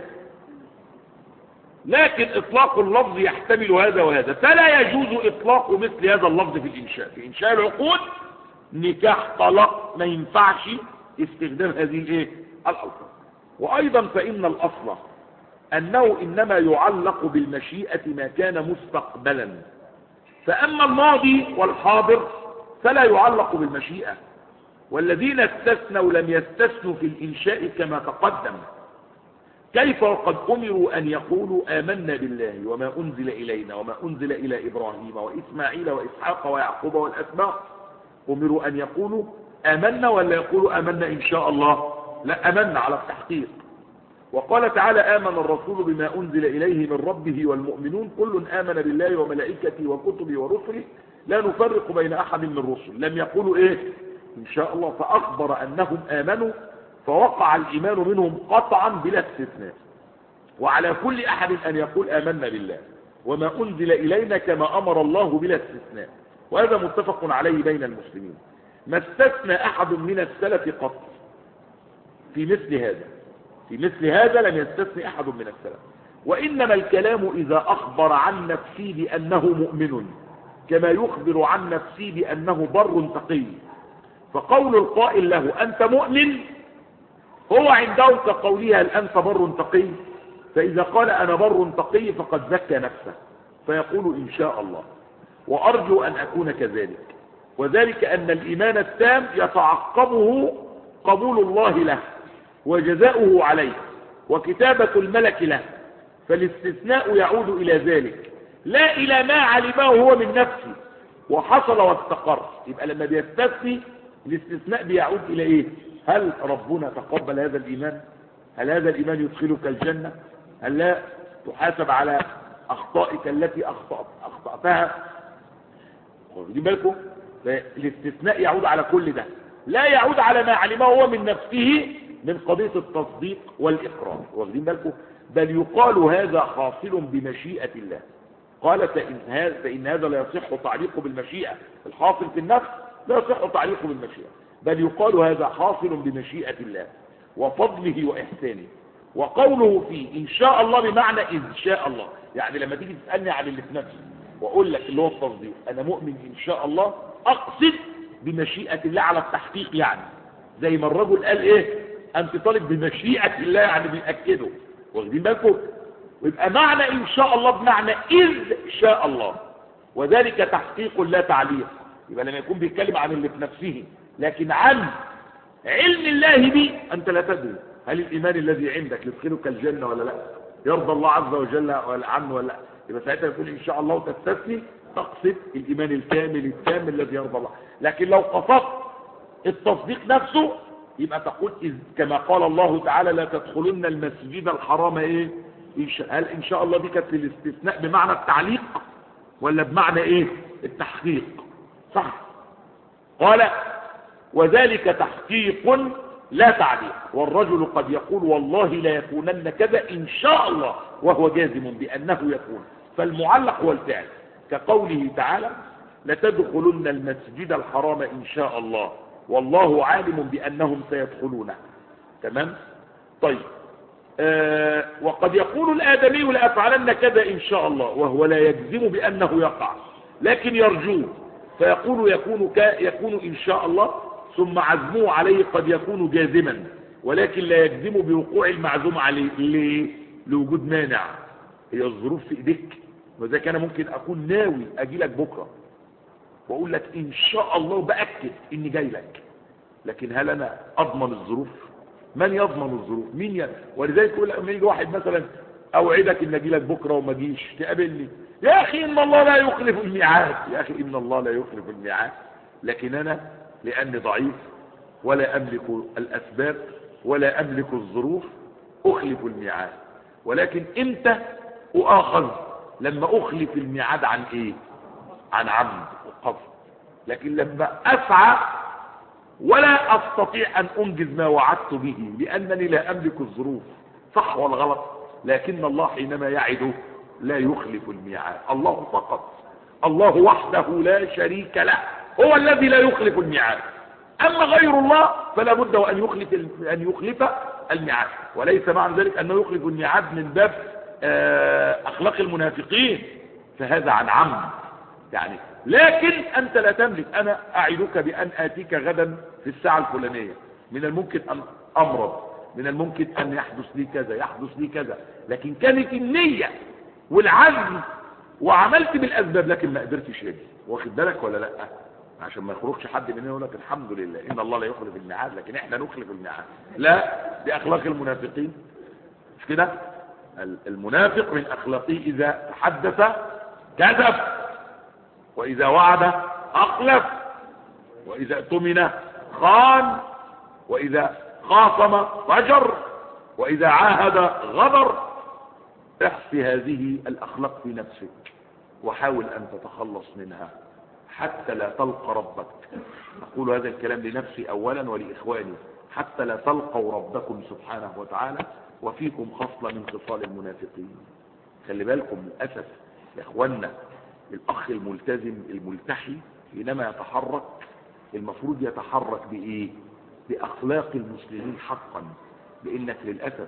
لكن اطلاق اللفظ يحتمل هذا وهذا، فلا يجوز اطلاق مثل هذا اللفظ في الانشاء. في انشاء العقود نكاح طلاق ما ينفعش استخدام هذه الايه الالفاظ. وايضا فان الاصل انه انما يعلق بالمشيئة ما كان مستقبلا، فأما الماضي والحاضر فلا يعلق بالمشيئة. والذين استثنوا لم يستثنوا في الإنشاء كما تقدم، كيف وقد أمروا أن يقولوا آمنا بالله وما أنزل إلينا وما أنزل إلى إبراهيم وإسماعيل وإسحاق ويعقوب والأسباط، أمروا أن يقولوا آمنا ولا يقولوا آمنا إن شاء الله؟ لا، آمنا على التحقيق. وقال تعالى آمن الرسول بما أنزل إليه من ربه والمؤمنون كل آمن بالله وملائكته وكتبه ورسله لا نفرق بين أحد من الرسل. لم يقولوا إيه إن شاء الله، فأخبر أنهم آمنوا، فوقع الإيمان منهم قطعا بلا استثناء. وعلى كل أحد أن يقول آمنا بالله وما أنزل إلينا كما أمر الله بلا استثناء، وهذا متفق عليه بين المسلمين. ما استثنى أحد من السلف قط في مثل هذا لم يستثني أحد من السلف. وإنما الكلام إذا أخبر عن نفسه بأنه مؤمن كما يخبر عن نفسه بأنه بر تقي، فقول القائل له أنت مؤمن هو عنده كقولها هل أنت بر تقي، فإذا قال أنا بر تقي فقد زكى نفسه فيقول إن شاء الله، وأرجو أن أكون كذلك. وذلك أن الإيمان التام يتعقبه قبول الله له وجزاؤه عليه وكتابة الملك له، فالاستثناء يعود إلى ذلك لا إلى ما علمه هو من نفسه وحصل واستقر. يبقى لما بيستثني الاستثناء بيعود إلى إيه؟ هل ربنا تقبل هذا الإيمان؟ هل هذا الإيمان يدخلك الجنة؟ هل لا تحاسب على أخطائك التي أخطأتها؟ واخدين بالكم؟ الاستثناء يعود على كل ده، لا يعود على ما علمه هو من نفسه من قضية التصديق والإقرار. واخدين بالكم؟ بل يقال هذا حاصل بمشيئة الله. قال فإن هذا لا يصح تعليقه بالمشيئة، الحاصل في النفس لا يصح تعليقه بالمشيئة، بل يقال هذا حاصل بمشيئة الله وفضله وإحسانه. وقوله فيه إن شاء الله بمعنى إذ شاء الله. يعني لما تيجي تسألني عن اللي في نفسي وأقول لك اللي هو التصديق أنا مؤمن إن شاء الله، أقصد بمشيئة الله على التحقيق. يعني زي ما الرجل قال إيه أنت طالب بمشيئة الله، يعني بيأكده. واخدين بالكم؟ ويبقى معنى إن شاء الله بمعنى إذ شاء الله، وذلك تحقيق لا تعليق. يبقى لما يكون بيتكلم عن اللي في نفسه، لكن عن علم الله به أنت لا تدري هل الإيمان الذي عندك يدخلك الجنة ولا لا، يرضى الله عز وجل عنه ولا لا. يبقى ساعتها يقول إن شاء الله وتستثني تقصد الإيمان الكامل التام الذي يرضى الله. لكن لو قصدت التصديق نفسه يبقى تقول كما قال الله تعالى لا تدخلن المسجد الحرام ايه هل ان شاء الله دي كانت الاستثناء بمعنى التعليق ولا بمعنى ايه التحقيق؟ صح. قال وذلك تحقيق لا تعليق. والرجل قد يقول والله لا يكونن كذا ان شاء الله وهو جازم بانه يكون، فالمعلق هو الفعل، كقوله تعالى لتدخلن المسجد الحرام ان شاء الله والله عالم بأنهم سيدخلونه. تمام؟ طيب وقد يقول الآدمي لأفعلن كذا إن شاء الله وهو لا يجزم بأنه يقع لكن يرجوه، فيقول يكون إن شاء الله ثم عزمه عليه قد يكون جازما ولكن لا يجزم بوقوع المعزوم عليه. ليه؟ لوجود مانع. هي الظروف في إيديك. وإذا كان ممكن أكون ناوي أجي لك بكرة واقول لك ان شاء الله وباكد اني جاي لك، لكن هل انا اضمن الظروف؟ من يضمن الظروف؟ مين ولذلك يقول لما يجي واحد مثلا اوعدك ان اجي لك بكره وما جيش تقابلني، يا اخي ان الله لا يخلف الميعاد. يا اخي ان الله لا يخلف الميعاد، لكن انا لاني ضعيف ولا املك الاسباب ولا املك الظروف اخلف الميعاد. ولكن امتى اؤاخذ؟ لما اخلف الميعاد عن ايه؟ عن عمد وقصد. لكن لما اسعى ولا استطيع ان انجز ما وعدت به لانني لا املك الظروف، صح ولا غلط؟ لكن الله حينما يعده لا يخلف الميعاد. الله فقط، الله وحده لا شريك له هو الذي لا يخلف الميعاد. اما غير الله فلا بد ان يخلف الميعاد، وليس معنى ذلك انه يخلف الميعاد من باب اخلاق المنافقين، فهذا عن عمد يعني. لكن انت لا تملك. انا اعدك بان اتيك غدا في الساعة الفلانية، من الممكن ان امرض، من الممكن ان يحدث لي كذا يحدث لي كذا، لكن كانت النية والعزم وعملت بالاسباب لكن ما قدرتش اجي. واخد بالك ولا لا؟ عشان ما يخرجش حد مننا يقول لك الحمد لله ان الله لا يخلف الميعاد لكن احنا نخلف الميعاد. لا، دي اخلاق المنافقين. مش كده؟ المنافق من أخلاقه إذا تحدث كذب، وإذا وعد أخلف، وإذا اؤتمن خان، وإذا خاصم فجر، وإذا عاهد غدر. احصي هذه الأخلاق في نفسك وحاول أن تتخلص منها حتى لا تلقى ربك. أقول هذا الكلام لنفسي أولا ولإخواني، حتى لا تلقوا ربكم سبحانه وتعالى وفيكم خصلة من خصال المنافقين. خلي بالكم للأسف يا إخواننا، الأخ الملتزم الملتحي حينما يتحرك المفروض يتحرك بإيه؟ بأخلاق المسلمين حقا. لأنك للأسف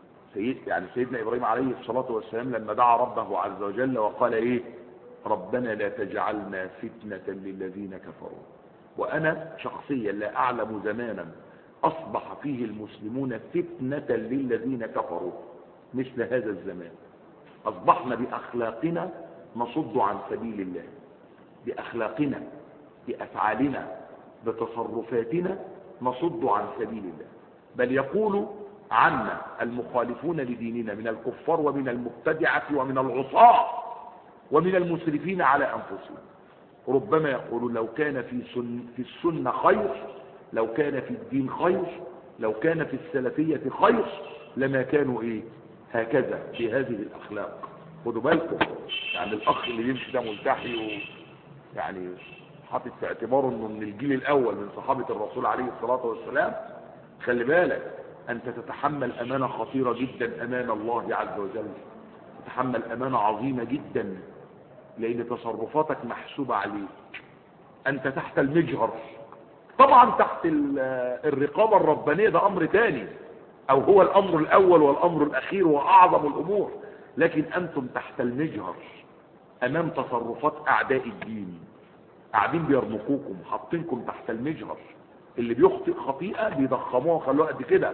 سيدنا إبراهيم عليه الصلاة والسلام لما دعا ربه عز وجل وقال إيه؟ ربنا لا تجعلنا فتنة للذين كفروا. وأنا شخصيا لا أعلم زمانا أصبح فيه المسلمون فتنة للذين كفروا مثل هذا الزمان. أصبحنا بأخلاقنا نصد عن سبيل الله، بأخلاقنا، بأفعالنا، بتصرفاتنا نصد عن سبيل الله. بل يقول عنا المخالفون لديننا من الكفار ومن المبتدعة ومن العصاة ومن المسرفين على أنفسهم. ربما يقول لو كان في السنة خير، لو كان في الدين خير، لو كان في السلفية خير، لما كانوا إيه هكذا بهذه الأخلاق. خدوا بالكم، يعني الأخ اللي بيمشي ده ملتحي يعني حاطط في اعتباره انه من الجيل الاول من صحابة الرسول عليه الصلاة والسلام، خلي بالك انت تتحمل امانة خطيرة جدا امام الله عز وجل، تتحمل امانة عظيمة جدا، لان تصرفاتك محسوبة عليك. انت تحت المجهر، طبعا تحت الرقابة الربانية ده امر تاني، او هو الامر الاول والامر الاخير واعظم الامور، لكن انتم تحت المجهر امام تصرفات اعداء الدين، قاعدين بيرمقوكم، حاطينكم تحت المجهر. اللي بيخطئ خطيئة بيضخموها وخلوها قد كده.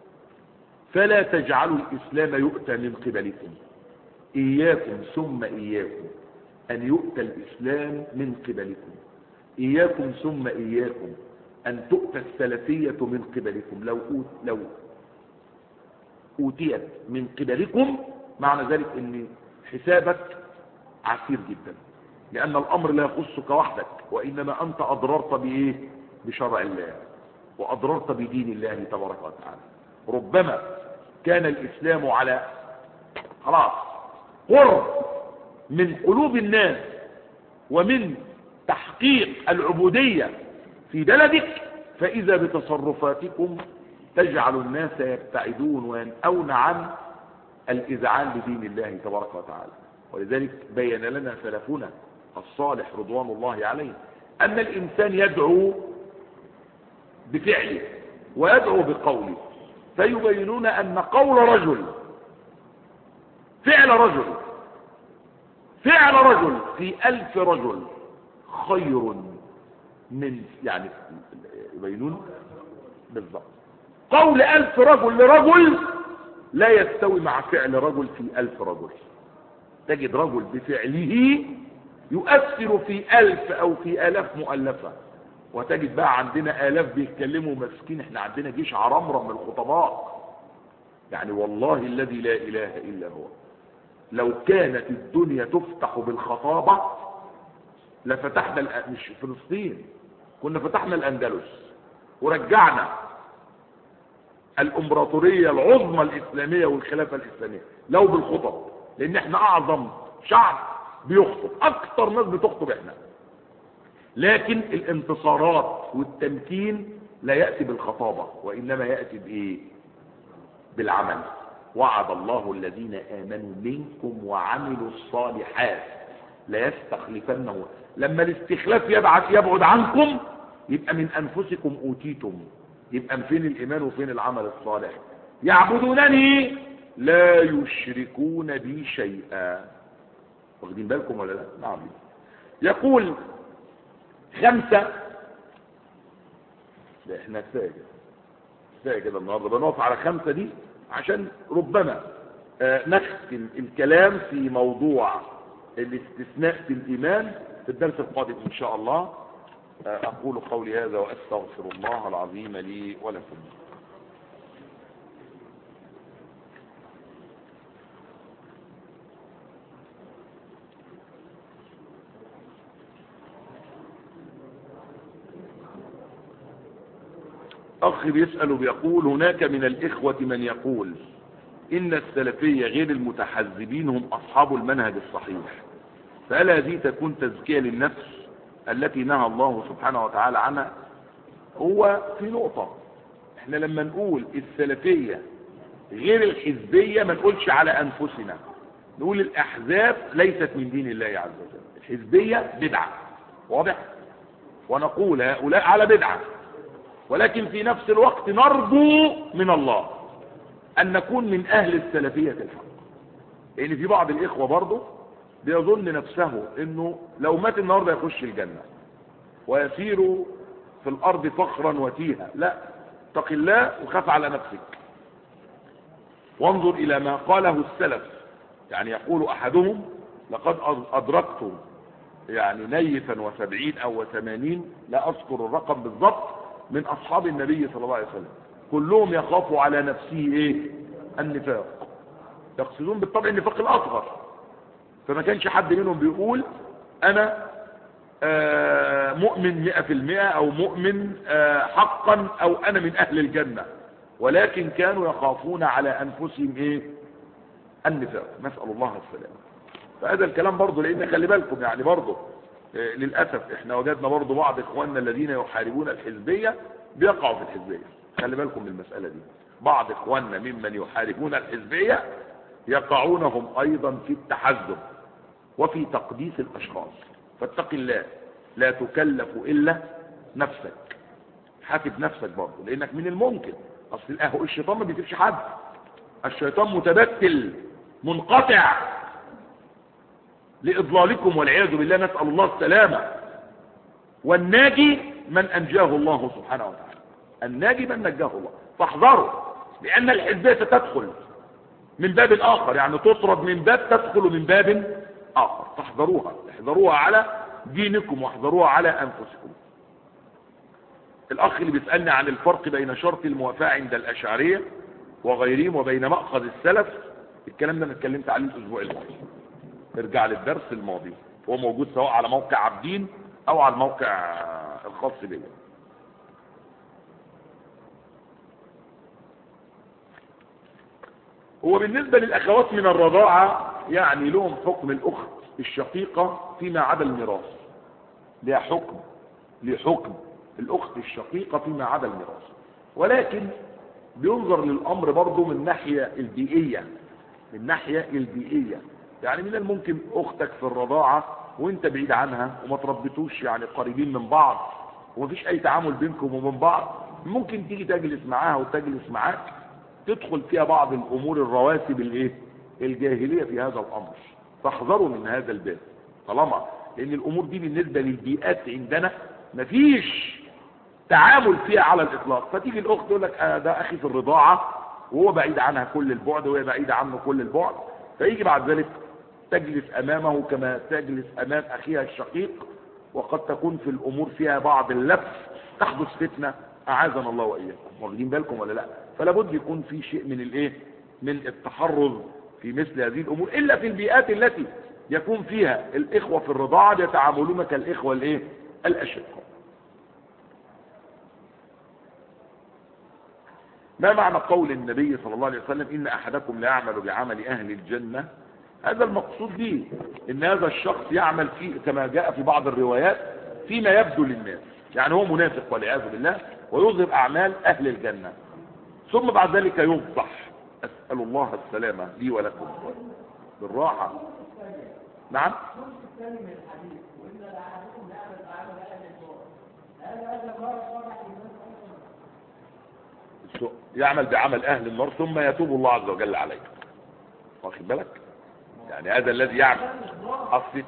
فلا تجعلوا الإسلام يؤتى من قبلكم، إياكم ثم إياكم أن يؤتى الإسلام من قبلكم، إياكم ثم إياكم أن تؤتى السلفية من قبلكم. لو أوتيت من قبلكم معنى ذلك أن حسابك عسير جدا، لأن الأمر لا يخصك وحدك، وإنما أنت أضررت بإيه؟ بشرع الله، وأضررت بدين الله تبارك وتعالى. ربما كان الإسلام على خلاص قرب من قلوب الناس ومن تحقيق العبودية في بلدك، فإذا بتصرفاتكم تجعل الناس يبتعدون وينأون عن الإذعان لدين الله تبارك وتعالى. ولذلك بين لنا سلفنا الصالح رضوان الله عليه أن الإنسان يدعو بفعله ويدعو بقوله، فيبينون أن قول رجل فعل رجل في 1000 رجل خير من، يعني يبينون بالضبط قول 1000 رجل لرجل لا يستوي مع فعل رجل في 1000 رجل. تجد رجل بفعله يؤثر في 1000 أو في 1000 مؤلفة، وتجد بقى عندنا 1000 بيتكلموا مسكين. احنا عندنا جيش عرمرم من الخطباء، يعني والله الذي لا إله إلا هو لو كانت الدنيا تفتح بالخطابة لفتحنا مش فلسطين، كنا فتحنا الأندلس ورجعنا الامبراطورية العظمى الإسلامية والخلافة الإسلامية لو بالخطب، لأن احنا أعظم شعب بيخطب، أكتر ناس بتخطب احنا. لكن الانتصارات والتمكين لا يأتي بالخطابة، وإنما يأتي بإيه؟ بالعمل. وعد الله الذين آمنوا منكم وعملوا الصالحات لا يستخلفنه. لما الاستخلاف يبعد عنكم يبقى من أنفسكم أوتيتم، يبقى فين الإيمان وفين العمل الصالح؟ يعبدونني لا يشركون بي شيئا. واخدين بالكم ولا لا؟ نعم. يقول 5. لا احنا كفايه كده النهارده، بنقف على 5 دي عشان ربما نختم الكلام في موضوع الاستثناء في الإيمان في الدرس القادم إن شاء الله. أقول قولي هذا وأستغفر الله العظيم لي ولكم. أخ بيسأل وبيقول هناك من الإخوة من يقول إن السلفية غير المتحزبين هم أصحاب المنهج الصحيح، فهل هذه تكون تزكية للنفس التي نهى الله سبحانه وتعالى عنها؟ هو في نقطة، احنا لما نقول السلفية غير الحزبية ما نقولش على أنفسنا، نقول الأحزاب ليست من دين الله عز وجل، الحزبية بدعة، واضح؟ ونقول هؤلاء على بدعة، ولكن في نفس الوقت نرجو من الله أن نكون من أهل السلفية الحق. لأن في بعض الإخوة برضه بيظن نفسه إنه لو مات النهارده يخش الجنة ويسير في الأرض فخرا وتيها. لا، اتق الله وخاف على نفسك، وانظر إلى ما قاله السلف. يعني يقول أحدهم لقد أدركت يعني نيفا و70 أو 80، لا أذكر الرقم بالضبط، من أصحاب النبي صلى الله عليه وسلم كلهم يخاف على نفسه إيه؟ النفاق. يقصدون بالطبع النفاق الأصغر، فما كانش حد منهم بيقول أنا مؤمن 100% أو مؤمن حقا أو أنا من أهل الجنة، ولكن كانوا يخافون على أنفسهم إيه؟ النفاق. نسأل الله السلامة. فهذا الكلام برضه، لأن خلي بالكم يعني برضه للأسف احنا وجدنا برضه بعض إخواننا الذين يحاربون الحزبية بيقعوا في الحزبية. خلي بالكم من المسألة دي، بعض إخواننا ممن يحاربون الحزبية يقعونهم أيضا في التحزب وفي تقديس الأشخاص. فاتق الله، لا تكلف إلا نفسك، حاسب نفسك برضه، لأنك من الممكن أصل الشيطان ما بيسيبش حد، الشيطان متبتل منقطع لإضلالكم والعياذ بالله، نسأل الله السلامة. والناجي من أنجاه الله سبحانه وتعالى، الناجي من نجاه الله. فاحذروا، لأن الحزبية ستدخل من باب آخر، يعني تطرد من باب تدخل من باب آخر. فاحذروها، احذروها على دينكم واحذروها على أنفسكم. الأخ اللي بيسألني عن الفرق بين شرط الموافاة عند الأشعرية وغيرهم وبين مأخذ السلف، الكلام ده انا اتكلمت عليه الأسبوع الماضي، ارجع للدرس الماضي، هو موجود سواء على موقع عابدين أو على الموقع الخاص بي. هو بالنسبة للأخوات من الرضاعة يعني لهم حكم الأخت الشقيقة فيما عدا الميراث، لها حكم الأخت الشقيقة فيما عدا الميراث، ولكن بينظر للأمر برضه من ناحية البيئية، من ناحية البيئية. يعني من الممكن أختك في الرضاعة وانت بعيد عنها وما تربيتوش يعني قريبين من بعض ومفيش أي تعامل بينكم وبين بعض، ممكن تيجي تجلس معاها وتجلس معاك، تدخل فيها بعض الأمور الرواسب الجاهلية في هذا الأمر. فاحذروا من هذا الباب، طالما لأن الأمور دي بالنسبة للبيئات عندنا مفيش تعامل فيها على الإطلاق. فتيجي الأخت تقول لك ده أخي في الرضاعة وهو بعيد عنها كل البعد وهي بعيدة عنه كل البعد، فيجي بعد ذلك تجلس أمامه كما تجلس أمام أخيها الشقيق، وقد تكون في الأمور فيها بعض اللبس، تحدث فتنة أعاذنا الله وإياكم. واخدين بالكم ولا لا؟ فلا بد يكون في شيء من من التحرز في مثل هذه الأمور، إلا في البيئات التي يكون فيها الإخوة في الرضاعة يتعاملون كالإخوة الأشقاء. ما معنى قول النبي صلى الله عليه وسلم إن أحدكم لا يعمل بعمل أهل الجنة؟ هذا المقصود به إن هذا الشخص يعمل فيه كما جاء في بعض الروايات فيما يبدو للناس، يعني هو منافق والعياذ بالله ويظهر أعمال أهل الجنة، ثم بعد ذلك يفضح. أسأل الله السلامة لي ولكم بالراحة. نعم، يعمل بعمل أهل النار ثم يتوب الله عز وجل عليه. واخد بالك؟ يعني هذا الذي يعمل أصل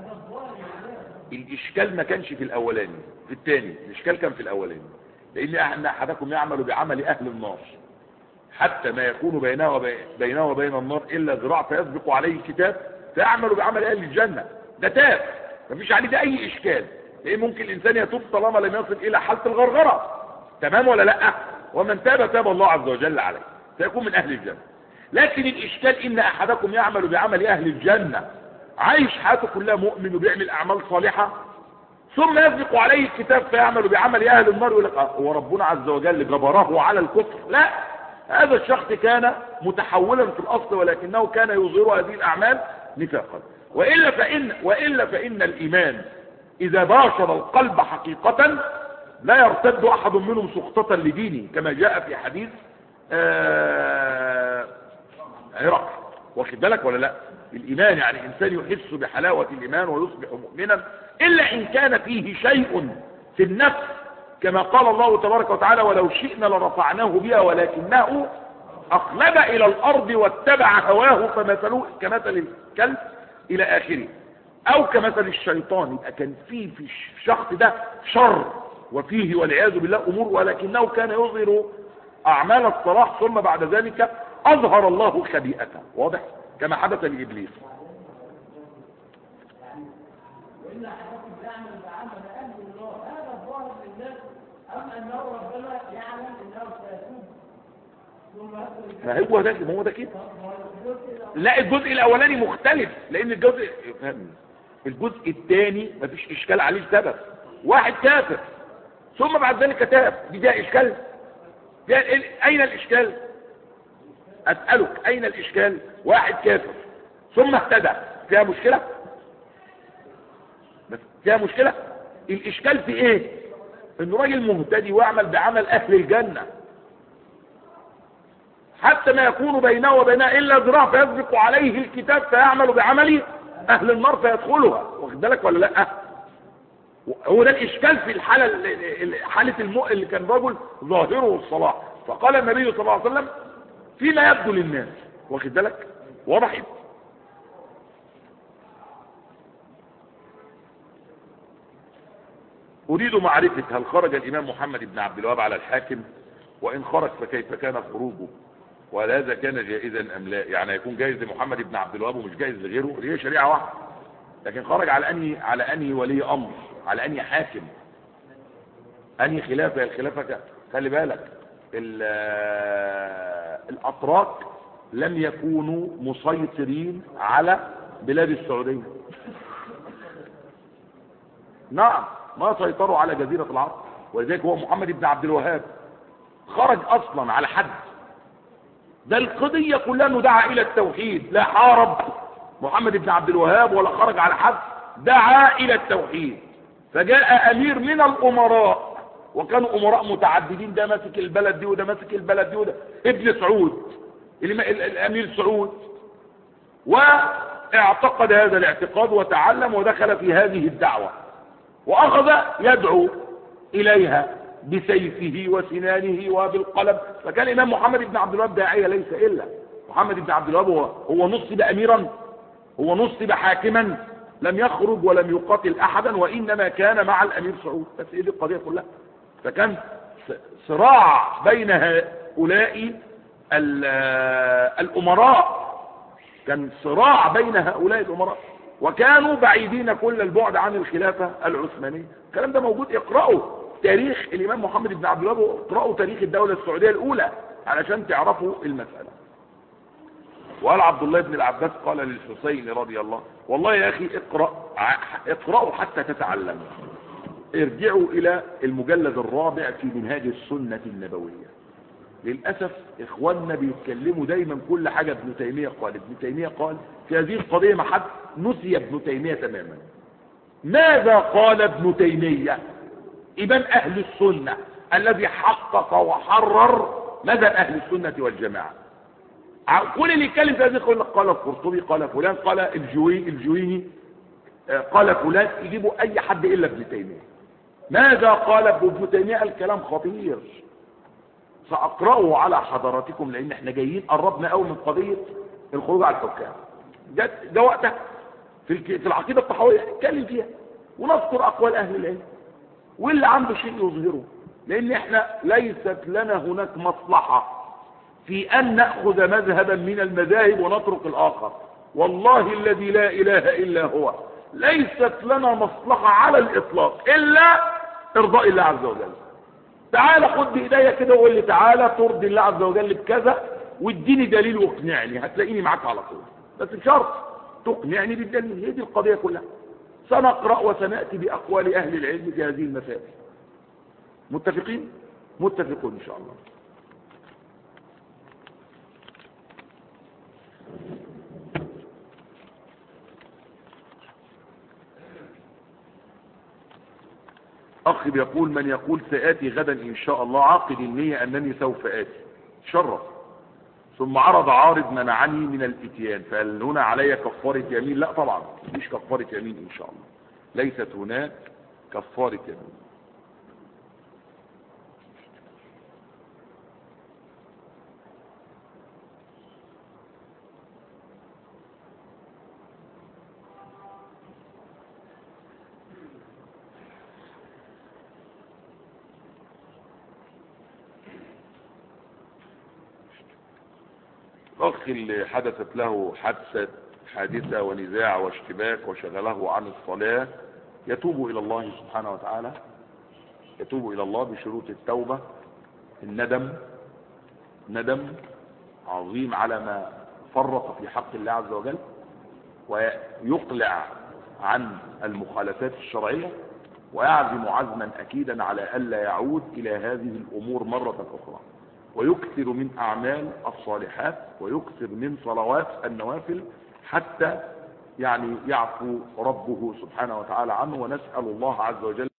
الإشكال ما كانش في الأولاني، في الثاني الإشكال كان في الأولاني، لأن أحدكم يعمل بعمل أهل النار حتى ما يكون بينه وبين النار إلا ذراع فيسبق عليه الكتاب فيعمل بعمل أهل الجنة. ده تاب، مفيش عليه ده أي إشكال، لأن ممكن الإنسان يتوب طالما لم يصل إلى حالة الغرغرة. تمام ولا لأ؟ ومن تاب تاب الله عز وجل عليه، سيكون من أهل الجنة. لكن الإشكال إن أحدكم يعمل بعمل أهل الجنة، عايش حياته كلها مؤمن وبيعمل أعمال صالحة، ثم يسبق عليه الكتاب فيعمل بعمل اهل النار، يقول لك هو ربنا عز وجل جبره على الكفر؟ لا، هذا الشخص كان متحولا في الاصل، ولكنه كان يظهر هذه الاعمال نفاقا. والا فان الايمان اذا باشر القلب حقيقة لا يرتد احد منهم سخطة لدينه، كما جاء في حديث هرقل. واخد بالك ولا لا؟ الايمان يعني انسان يحس بحلاوة الايمان ويصبح مؤمنا، الا ان كان فيه شيء في النفس، كما قال الله تبارك وتعالى: ولو شئنا لرفعناه بها ولكنه اقلب الى الارض واتبع هواه فمثله كمثل الكلب الى اخره. او كمثل الشيطان، يبقى كان فيه في الشخص ده شر وفيه والعياذ بالله امور، ولكنه كان يظهر اعمال الصلاح، ثم بعد ذلك اظهر الله خبيئته. واضح؟ كما حدث لابليس. وإن أحدكم يعمل بعمل أهل الله هذا الظاهر للناس أم أنه ربنا يعلم أنه سيتوب ثم ما هو ده، ما هو ده كده. لا، الجزء الاولاني مختلف، لان الجزء الثاني مفيش اشكال عليه لسبب: واحد كافر ثم بعد ذلك تاب، دي فيها اشكال؟ اين الاشكال؟ اسالك اين الاشكال؟ واحد كافر ثم اهتدى، فيها مشكله؟ بس فيها مشكله. الاشكال في ايه؟ انه راجل مهتدي ويعمل بعمل اهل الجنه، حتى ما يكون بينه وبينها الا ذراع فيسبق عليه الكتاب فيعمل بعمل اهل النار فيدخلها. واخد بالك ولا لا؟ هو ده الاشكال في الحاله، حاله اللي كان رجل ظاهره الصلاح، فقال النبي صلى الله عليه وسلم: فيما يبدو للناس. واخد بالك؟ وضحت. اريد معرفة هل خرج الامام محمد بن عبد الوهاب على الحاكم؟ وان خرج فكيف كان خروجه؟ وهل هذا كان جائزا ام لا؟ يعني يكون جائز لمحمد بن عبد الوهاب ومش جائز لغيره؟ هي شريعة واحدة، لكن خرج على انهي ولي امر، على انهي حاكم، انهي خلافة. الخلافة خلي بالك، الاتراك لم يكونوا مسيطرين على بلاد السعودية. نعم، ما سيطروا على جزيرة العرب، ولذلك هو محمد بن عبد الوهاب خرج اصلا على حد. ده القضية كلها انه دعا الى التوحيد، لا حارب محمد بن عبد الوهاب ولا خرج على حد، دعا الى التوحيد. فجاء امير من الامراء، وكانوا امراء متعددين، ده ماسك البلد دي وده ماسك البلد دي وده، ابن سعود الامير سعود، واعتقد هذا الاعتقاد وتعلم ودخل في هذه الدعوة، واخذ يدعو اليها بسيفه وسنانه وبالقلم. فكان الامام محمد بن عبد الوهاب داعية ليس الا. محمد بن عبد الوهاب هو نصب اميرا، هو نصب حاكما، لم يخرج ولم يقاتل احدا، وانما كان مع الامير سعود. بس ايه دي القضية كلها. فكان صراع بين هؤلاء الامراء، كان صراع بين هؤلاء الامراء، وكانوا بعيدين كل البعد عن الخلافة العثمانية. الكلام ده موجود، اقرأوا تاريخ الامام محمد بن عبد الوهاب، واقرأوا تاريخ الدولة السعودية الاولى علشان تعرفوا المسألة. وقال عبد الله بن العباس قال للحسين رضي الله: والله يا اخي اقرأوا حتى تتعلموا. ارجعوا الى المجلد الرابع في منهاج السنة النبوية. للأسف اخواننا بيتكلموا دايما كل حاجة ابن تيمية قال، ابن تيمية قال. في هذه القضية ما حد نسي ابن تيمية تماما. ماذا قال ابن تيمية إمام أهل السنة الذي حقق وحرر مذهب أهل السنة والجماعة؟ كل اللي يتكلم في هذه القضية قال القرطبي، قال فلان، قال الجويني، قال فلان، يجيبوا أي حد إلا ابن تيمية. ماذا قال ابن تيمية؟ الكلام خطير، سأقرأه على حضراتكم، لأن احنا جايين قربنا قوي من قضية الخروج على الحكام. ده وقتها في العقيدة الطحاوية اتكلم فيها، ونذكر أقوال أهل العلم، واللي عنده شيء يظهره، لأن احنا ليست لنا هناك مصلحة في أن نأخذ مذهبا من المذاهب ونترك الآخر. والله الذي لا إله إلا هو ليست لنا مصلحة على الإطلاق إلا إرضاء الله عز وجل. تعالى خد بإيديا كده وقول لي تعالى ترضي الله عز وجل بكذا، واديني دليل واقنعني، هتلاقيني معاك على طول، بس بشرط تقنعني بالدليل. هي دي القضية كلها. سنقرأ وسنأتي بأقوال أهل العلم في هذه المسائل. متفقين؟ متفقون إن شاء الله. أخي بيقول: من يقول سآتي غدا إن شاء الله عاقد النية أنني سوف آتي، شرف، ثم عرض عارض منعني من الاتيان، فهل هنا علي كفارة يمين؟ لا طبعا مش كفارة يمين إن شاء الله، ليست هناك كفارة يمين. الأخ اللي حدثت له حادثة ونزاع واشتباك وشغله عن الصلاة يتوب إلى الله سبحانه وتعالى، يتوب إلى الله بشروط التوبة، ندم عظيم على ما فرط في حق الله عز وجل، ويقلع عن المخالفات الشرعية، ويعزم عزما أكيدا على ألا يعود إلى هذه الأمور مرة أخرى، ويكثر من أعمال الصالحات، ويكثر من صلوات النوافل، حتى يعني يعفو ربه سبحانه وتعالى عنه. ونسأل الله عز وجل